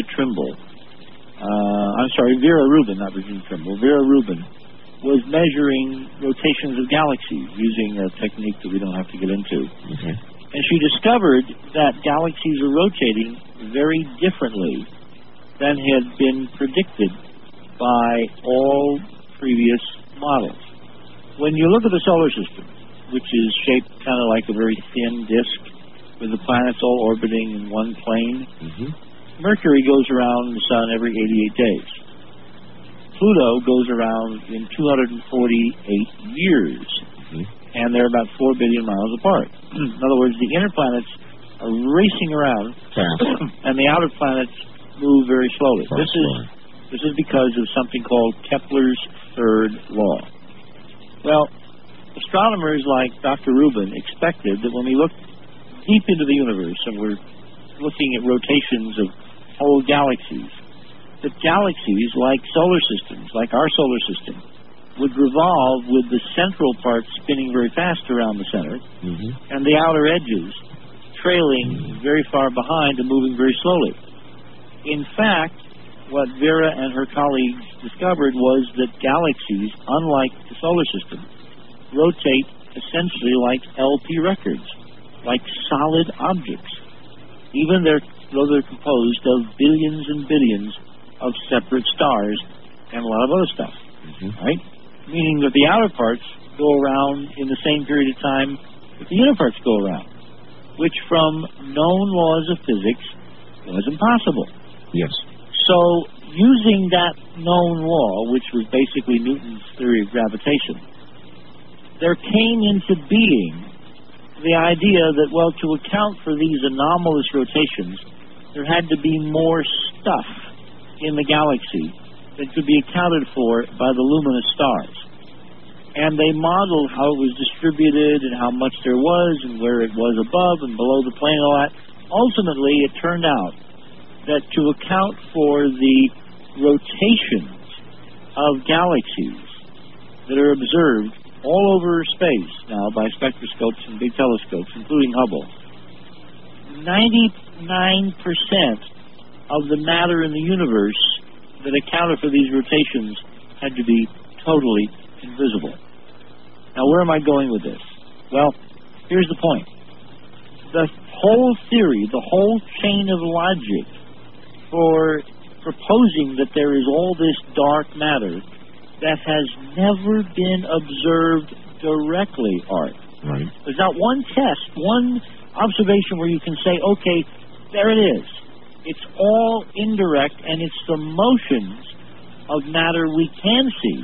Vera Rubin, not Virginia Trimble, Vera Rubin, was measuring rotations of galaxies using a technique that we don't have to get into. Okay. And she discovered that galaxies are rotating very differently than had been predicted by all previous models. When you look at the solar system, which is shaped kind of like a very thin disk with the planets all orbiting in one plane, Mercury goes around the sun every 88 days. Pluto goes around in 248 years, and they're about 4 billion miles apart. In other words, the inner planets are racing around, and the outer planets move very slowly. This is because of something called Kepler's third law. Well, astronomers like Dr. Rubin expected that when we look deep into the universe and we're looking at rotations of whole galaxies, that galaxies like solar systems, like our solar system, would revolve with the central part spinning very fast around the center and the outer edges trailing very far behind and moving very slowly. In fact, what Vera and her colleagues discovered was that galaxies, unlike the solar system, rotate essentially like LP records, like solid objects, even though they're composed of billions and billions of separate stars and a lot of other stuff, right? Meaning that the outer parts go around in the same period of time that the inner parts go around. which from known laws of physics was impossible. Yes. So, using that known law, which was basically Newton's theory of gravitation, there came into being the idea that, well, to account for these anomalous rotations, there had to be more stuff in the galaxy that could be accounted for by the luminous stars. And they modeled how it was distributed and how much there was and where it was above and below the plane and all that. Ultimately, it turned out that to account for the rotations of galaxies that are observed all over space now by spectroscopes and big telescopes, including Hubble, 99% of the matter in the universe that accounted for these rotations had to be totally invisible. Now, where am I going with this? Well, here's the point. The whole theory, the whole chain of logic for proposing that there is all this dark matter that has never been observed directly, Art. Right. There's not one test, one observation where you can say, okay, there it is. It's all indirect, and it's the motions of matter we can see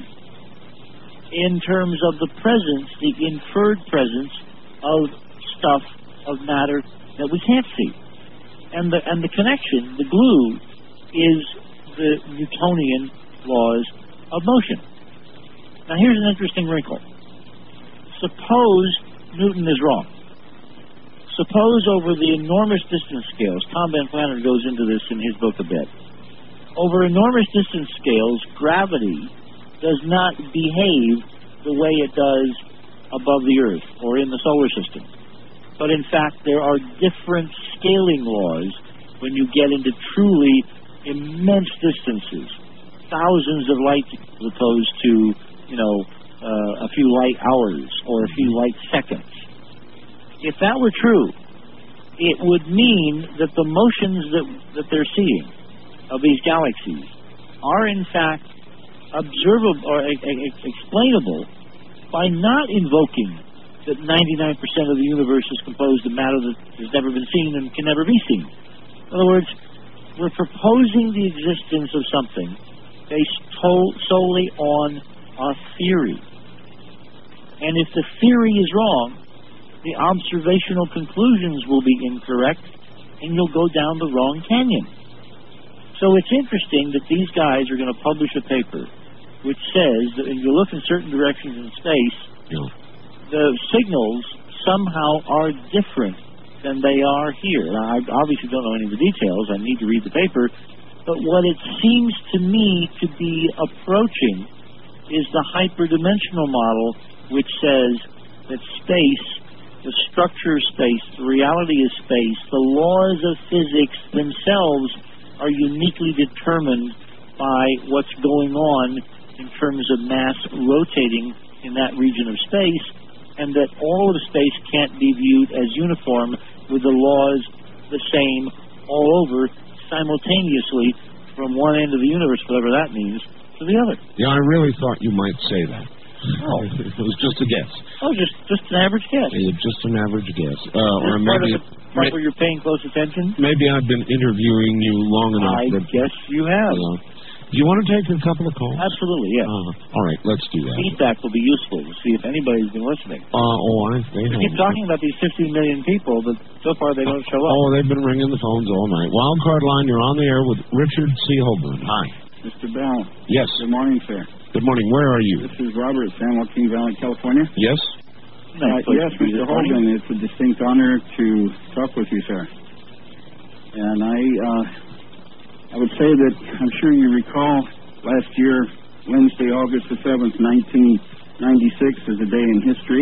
in terms of the presence, the inferred presence of stuff, of matter that we can't see. And the connection, the glue, is the Newtonian laws of motion. Now, here's an interesting wrinkle. Suppose Newton is wrong. Suppose over the enormous distance scales, Tom Van Flanner goes into this in his book a bit, over enormous distance scales, gravity does not behave the way it does above the Earth or in the solar system. But in fact, there are different scaling laws when you get into truly immense distances, thousands of light as opposed to, a few light hours or a few light seconds. If that were true, it would mean that the motions that they're seeing of these galaxies are in fact observable or explainable by not invoking that 99% of the universe is composed of matter that has never been seen and can never be seen. In other words, we're proposing the existence of something based solely on a theory. And if the theory is wrong, the observational conclusions will be incorrect, and you'll go down the wrong canyon. So it's interesting that these guys are going to publish a paper which says that when you look in certain directions in space, the signals somehow are different than they are here. Now, I obviously don't know any of the details. I need to read the paper. But what it seems to me to be approaching is the hyperdimensional model, which says that space, the structure of space, the reality of space, the laws of physics themselves are uniquely determined by what's going on in terms of mass rotating in that region of space, and that all of space can't be viewed as uniform with the laws the same all over simultaneously from one end of the universe, whatever that means, to the other. Yeah, I really thought you might say that. Oh. It was just a guess. Oh, just an average guess. Yeah, just an average guess. Or maybe part where you're paying close attention? Maybe I've been interviewing you long enough. I guess you have. Do you want to take a couple of calls? Absolutely, yeah. All right, let's do that. Feedback will be useful to see if anybody's been listening. They keep talking about these 15 million people, but so far they don't show up. Oh, they've been ringing the phones all night. Wild Card Line, you're on the air with Richard C. Hoagland. Hi. Mr. Bell. Yes. Good morning, sir. Good morning. Where are you? This is Robert, San Joaquin Valley, California. Yes? Yes, Mr. Hoagland. It's a distinct honor to talk with you, sir. And I would say that I'm sure you recall last year, Wednesday, August the 7th, 1996 is a day in history.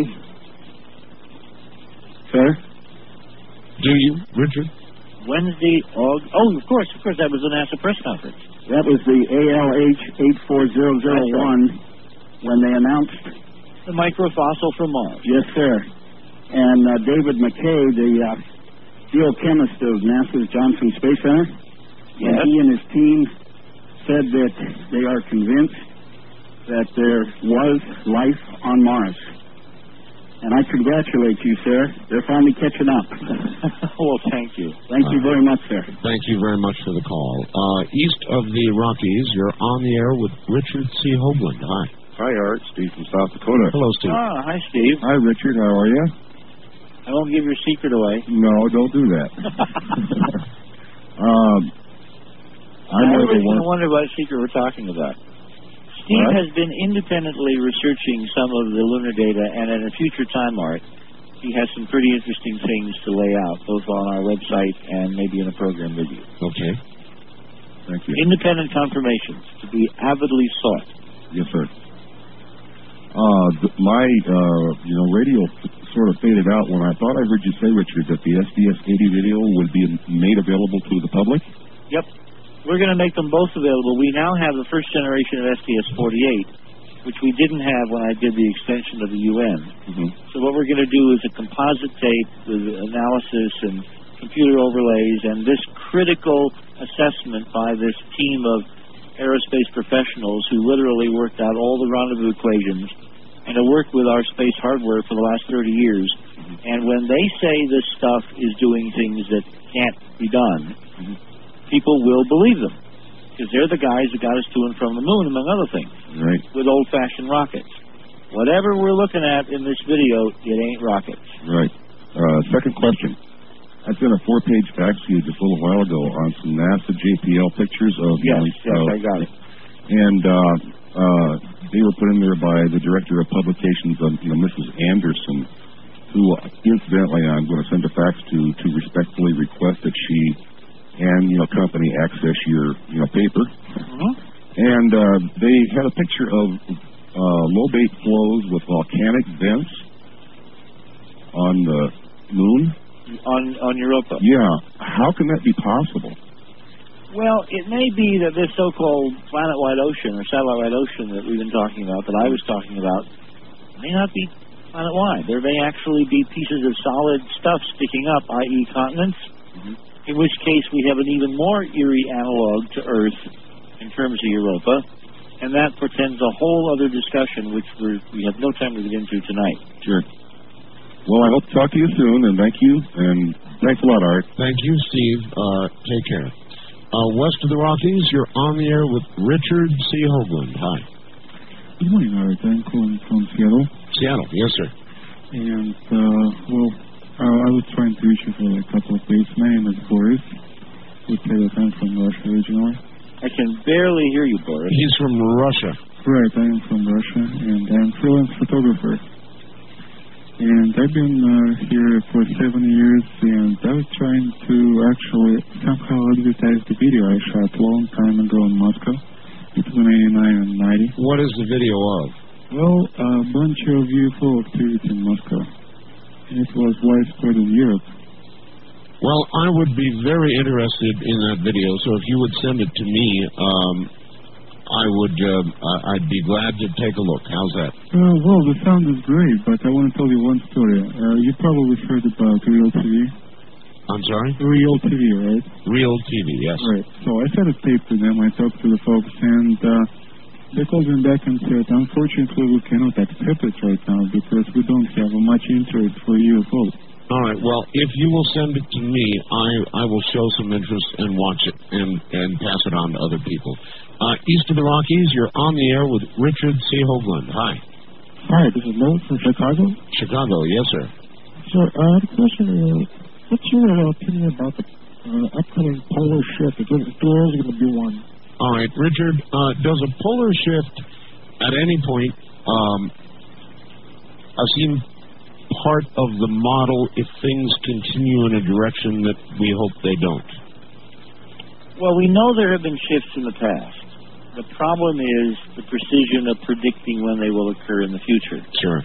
Sir? Do you, Richard? Wednesday, August... Oh, of course, that was the NASA press conference. That was the ALH 84001 when they announced... The microfossil from Mars. Yes, sir. And David McKay, the geochemist of NASA's Johnson Space Center, yes. He and his team said that they are convinced that there was life on Mars. And I congratulate you, sir. They're finally catching up. Well, thank you. Thank you very much, sir. Thank you very much for the call. East of the Rockies, you're on the air with Richard C. Hoagland. Hi. Hi, Art. Steve from South Dakota. Hello, Steve. Hi, Steve. Hi, Richard. How are you? I won't give your secret away. No, don't do that. I always wonder what secret we're talking about. Steve has been independently researching some of the lunar data, and at a future time, Art, he has some pretty interesting things to lay out, both on our website and maybe in a program with you. Okay. Thank you. Independent confirmations to be avidly sought. Yes, sir. My radio sort of faded out when I thought I heard you say, Richard, that the SDS-80 video would be made available to the public. Yep. We're going to make them both available. We now have the first generation of SDS-48, which we didn't have when I did the extension of the UN. Mm-hmm. So what we're going to do is a composite tape with analysis and computer overlays and this critical assessment by this team of aerospace professionals who literally worked out all the rendezvous equations and have worked with our space hardware for the last 30 years. Mm-hmm. And when they say this stuff is doing things that can't be done, people will believe them, because they're the guys that got us to and from the moon, among other things, right, with old-fashioned rockets. Whatever we're looking at in this video, it ain't rockets. Right. Second question. I sent a 4-page fax to you just a little while ago on some NASA JPL pictures of... Yes, I got it. And they were put in there by the Director of Publications, Mrs. Anderson, who, incidentally, I'm going to send a fax to respectfully request that she and company access your paper. And they had a picture of low-bait flows with volcanic vents on the moon. On Europa. Yeah. How can that be possible? Well, it may be that this so-called planet-wide ocean or satellite-wide ocean that we've been talking about, that I was talking about, may not be planet-wide. There may actually be pieces of solid stuff sticking up, i.e. continents. In which case we have an even more eerie analog to Earth in terms of Europa, and that portends a whole other discussion which we have no time to get into tonight. Sure. Well, I hope to talk to you soon, and thank you, and thanks a lot, Art. Thank you, Steve. Take care. West of the Rockies, you're on the air with Richard C. Hoagland. Hi. Good morning, Art. I'm calling from Seattle. Seattle, yes, sir. And, I was trying to reach you for a couple of days. My name is Boris. I'm from Russia originally. I can barely hear you, Boris. He's from Russia. Right, I am from Russia, and I'm a freelance photographer. And I've been here for 7 years, and I was trying to actually somehow advertise the video I shot a long time ago in Moscow, between 89 and 90. What is the video of? Well, a bunch of UFO activity in Moscow. It was widespread in Europe. Well, I would be very interested in that video, so if you would send it to me, I'd be glad to take a look. How's that? Well, the sound is great, but I want to tell you one story. You probably heard about Real TV. I'm sorry? Real TV, right? Real TV, yes. Right. So I set a tape to them. I talked to the folks, and they called me back and said, unfortunately, we cannot accept it right now because we don't have much interest for UFOs. All right. Well, if you will send it to me, I will show some interest and watch it and pass it on to other people. East of the Rockies, you're on the air with Richard C. Hoagland. Hi. Hi, this is Mo from Chicago. Chicago, yes, sir. Sir, the question is, what's your opinion about the upcoming polar shift? If there is going to be one. All right, Richard, does a polar shift at any point seem part of the model if things continue in a direction that we hope they don't? Well, we know there have been shifts in the past. The problem is the precision of predicting when they will occur in the future. Sure.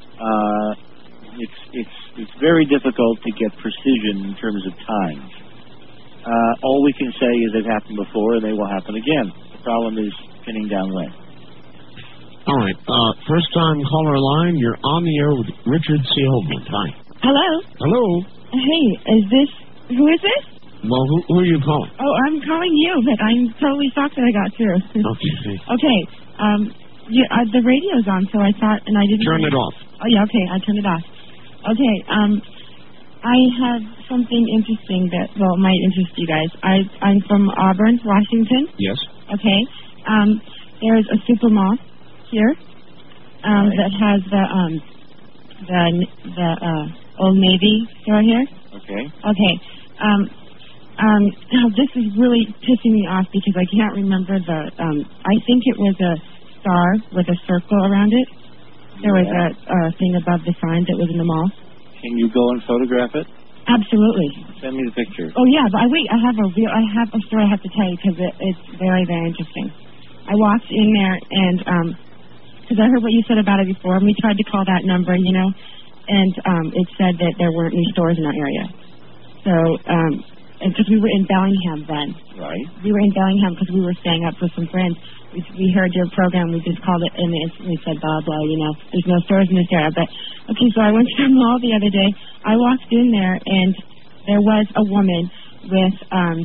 It's very difficult to get precision in terms of times. All we can say is they've happened before and they will happen again. The problem is pinning down when. All right. First time caller line, you're on the air with Richard C. Hoagland. Hi. Hello. Hello. Hey, who is this? Well, who are you calling? Oh, I'm calling you, but I'm totally shocked that I got through. Okay. Okay. The radio's on, so I thought, and I didn't... Turn it off. Oh, yeah, okay, I turned it off. Okay, I have something interesting that, well, might interest you guys. I'm from Auburn, Washington. Yes. Okay. There's a super mall here that has the Old Navy store here. Okay. Okay. Now this is really pissing me off because I can't remember I think it was a star with a circle around it. There was a thing above the sign that was in the mall. Can you go and photograph it? Absolutely. Send me the picture. Oh yeah, but I have a story I have to tell you because it's very, very interesting. I walked in there and because I heard what you said about it before, and we tried to call that number, and it said that there weren't any stores in our area. So, because we were in Bellingham then. Right. We were in Bellingham because we were staying up with some friends. We heard your program. We just called it and we said, blah, blah, there's no stores in this area. But, okay, so I went to the mall the other day. I walked in there, and there was a woman with,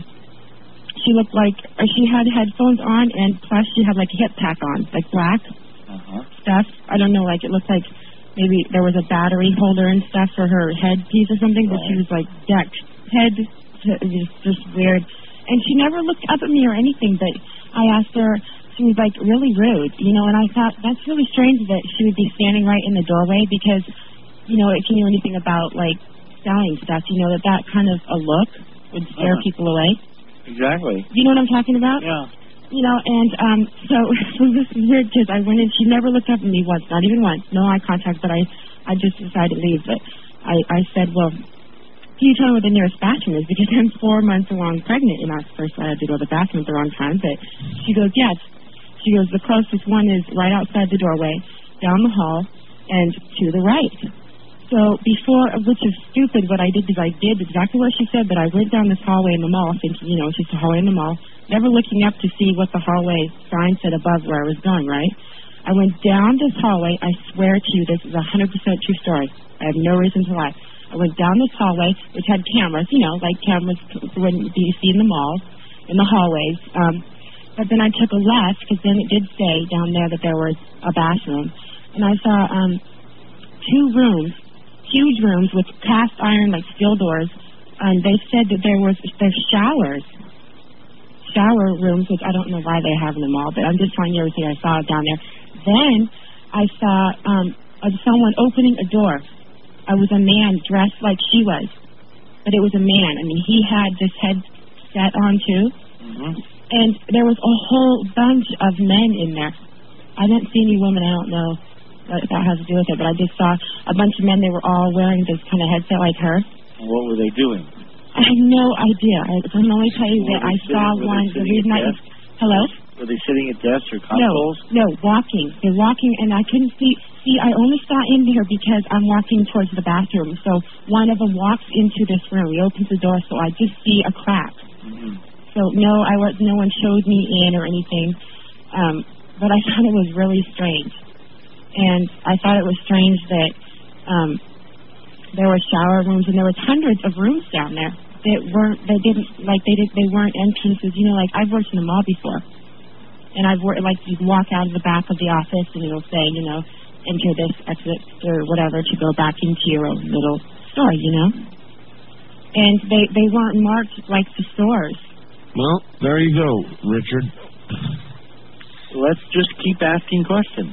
she looked like, she had headphones on, and plus she had, like, a hip pack on, like black stuff. I don't know, like, it looked like maybe there was a battery holder and stuff for her headpiece or something, but she was, like, decked head. It was just weird. And she never looked up at me or anything, but I asked her, she was like really rude, and I thought that's really strange that she would be standing right in the doorway because, if you knew anything about like selling stuff, that kind of a look would scare people away. Exactly. You know what I'm talking about? Yeah. And so this is weird because I went in, she never looked up at me once, not even once, no eye contact, but I just decided to leave. But I said, well, can you tell me where the nearest bathroom is? Because I'm 4 months along pregnant, and at first I had to go to the bathroom at the wrong time. But she goes, yes. She goes, the closest one is right outside the doorway, down the hall, and to the right. So which is stupid, what I did is I did exactly what she said, but I went down this hallway in the mall thinking, it's just a hallway in the mall, never looking up to see what the hallway sign said above where I was going, right? I went down this hallway. I swear to you, this is 100% true story. I have no reason to lie. I went down this hallway, which had cameras, like cameras when you see in the mall, in the hallways. But then I took a left, because then it did say down there that there was a bathroom. And I saw 2 rooms, huge rooms with cast iron, like steel doors. And they said that there's showers, shower rooms, which I don't know why they have in the mall, but I'm just telling you everything I saw down there. Then I saw someone opening a door. I was a man dressed like she was, but it was a man. I mean, he had this headset on too, and there was a whole bunch of men in there. I didn't see any women. I don't know what that has to do with it, but I just saw a bunch of men. They were all wearing this kind of headset like her. And what were they doing? I have no idea. I can only tell you that I saw one. The reason I was, hello? Were they sitting at desks or consoles? No, walking. They're walking, and I couldn't see. See, I only saw in here because I'm walking towards the bathroom. So one of them walks into this room. He opens the door, so I just see a crack. So no one showed me in or anything. But I thought it was really strange, and I thought it was strange that there were shower rooms, and there was hundreds of rooms down there that weren't entrances. Like I've worked in the mall before. And I've worked, like, you walk out of the back of the office and it'll say, enter this exit or whatever to go back into your own little store, And they weren't marked like the stores. Well, there you go, Richard. Let's just keep asking questions.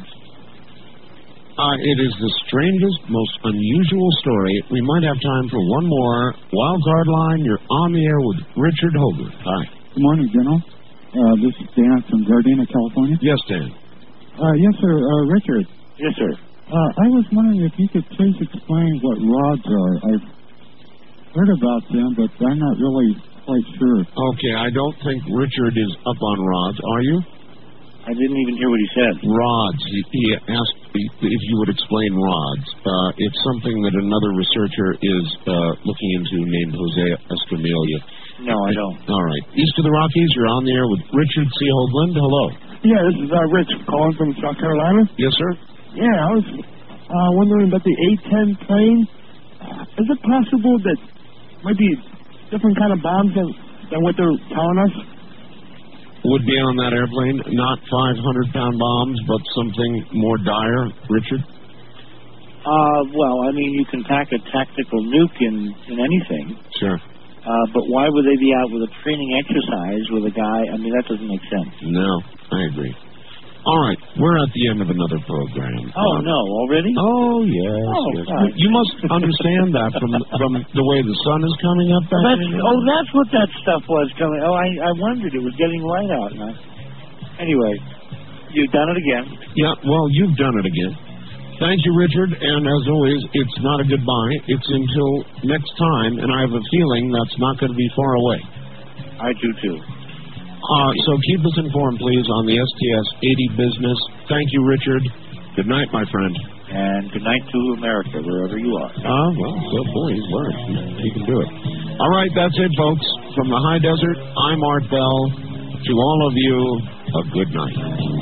It is the strangest, most unusual story. We might have time for one more. Wild Card Line, you're on the air with Richard Hogarth. Hi. Good morning, General. This is Dan from Gardena, California. Yes, Dan. Yes, sir. Richard. Yes, sir. I was wondering if you could please explain what rods are. I've heard about them, but I'm not really quite sure. Okay, I don't think Richard is up on rods. Are you? I didn't even hear what he said. Rods. He asked if you would explain rods. It's something that another researcher is looking into named Jose Escamilla. No, I don't. All right. East of the Rockies, you're on the air with Richard C. Hoagland. Hello. Yeah, this is Rich calling from South Carolina. Yes, sir. Yeah, I was wondering about the A-10 plane. Is it possible that might be different kind of bombs than what they're telling us? Would be on that airplane, not 500-pound bombs, but something more dire, Richard? Well, I mean, you can pack a tactical nuke in anything. Sure. But why would they be out with a training exercise with a guy? I mean, that doesn't make sense. No, I agree. All right, we're at the end of another program. Oh, no, already? Oh, yes. Oh, yes. God. You must understand that from the way the sun is coming up. That's what that stuff was coming. Oh, I wondered. It was getting light out. Anyway, you've done it again. Yeah, well, you've done it again. Thank you, Richard. And as always, it's not a goodbye. It's until next time, and I have a feeling that's not going to be far away. I do, too. So keep us informed, please, on the STS-80 business. Thank you, Richard. Good night, my friend. And good night to America, wherever you are. Well, good boy. He's worked. He can do it. All right, that's it, folks. From the high desert, I'm Art Bell. To all of you, a good night.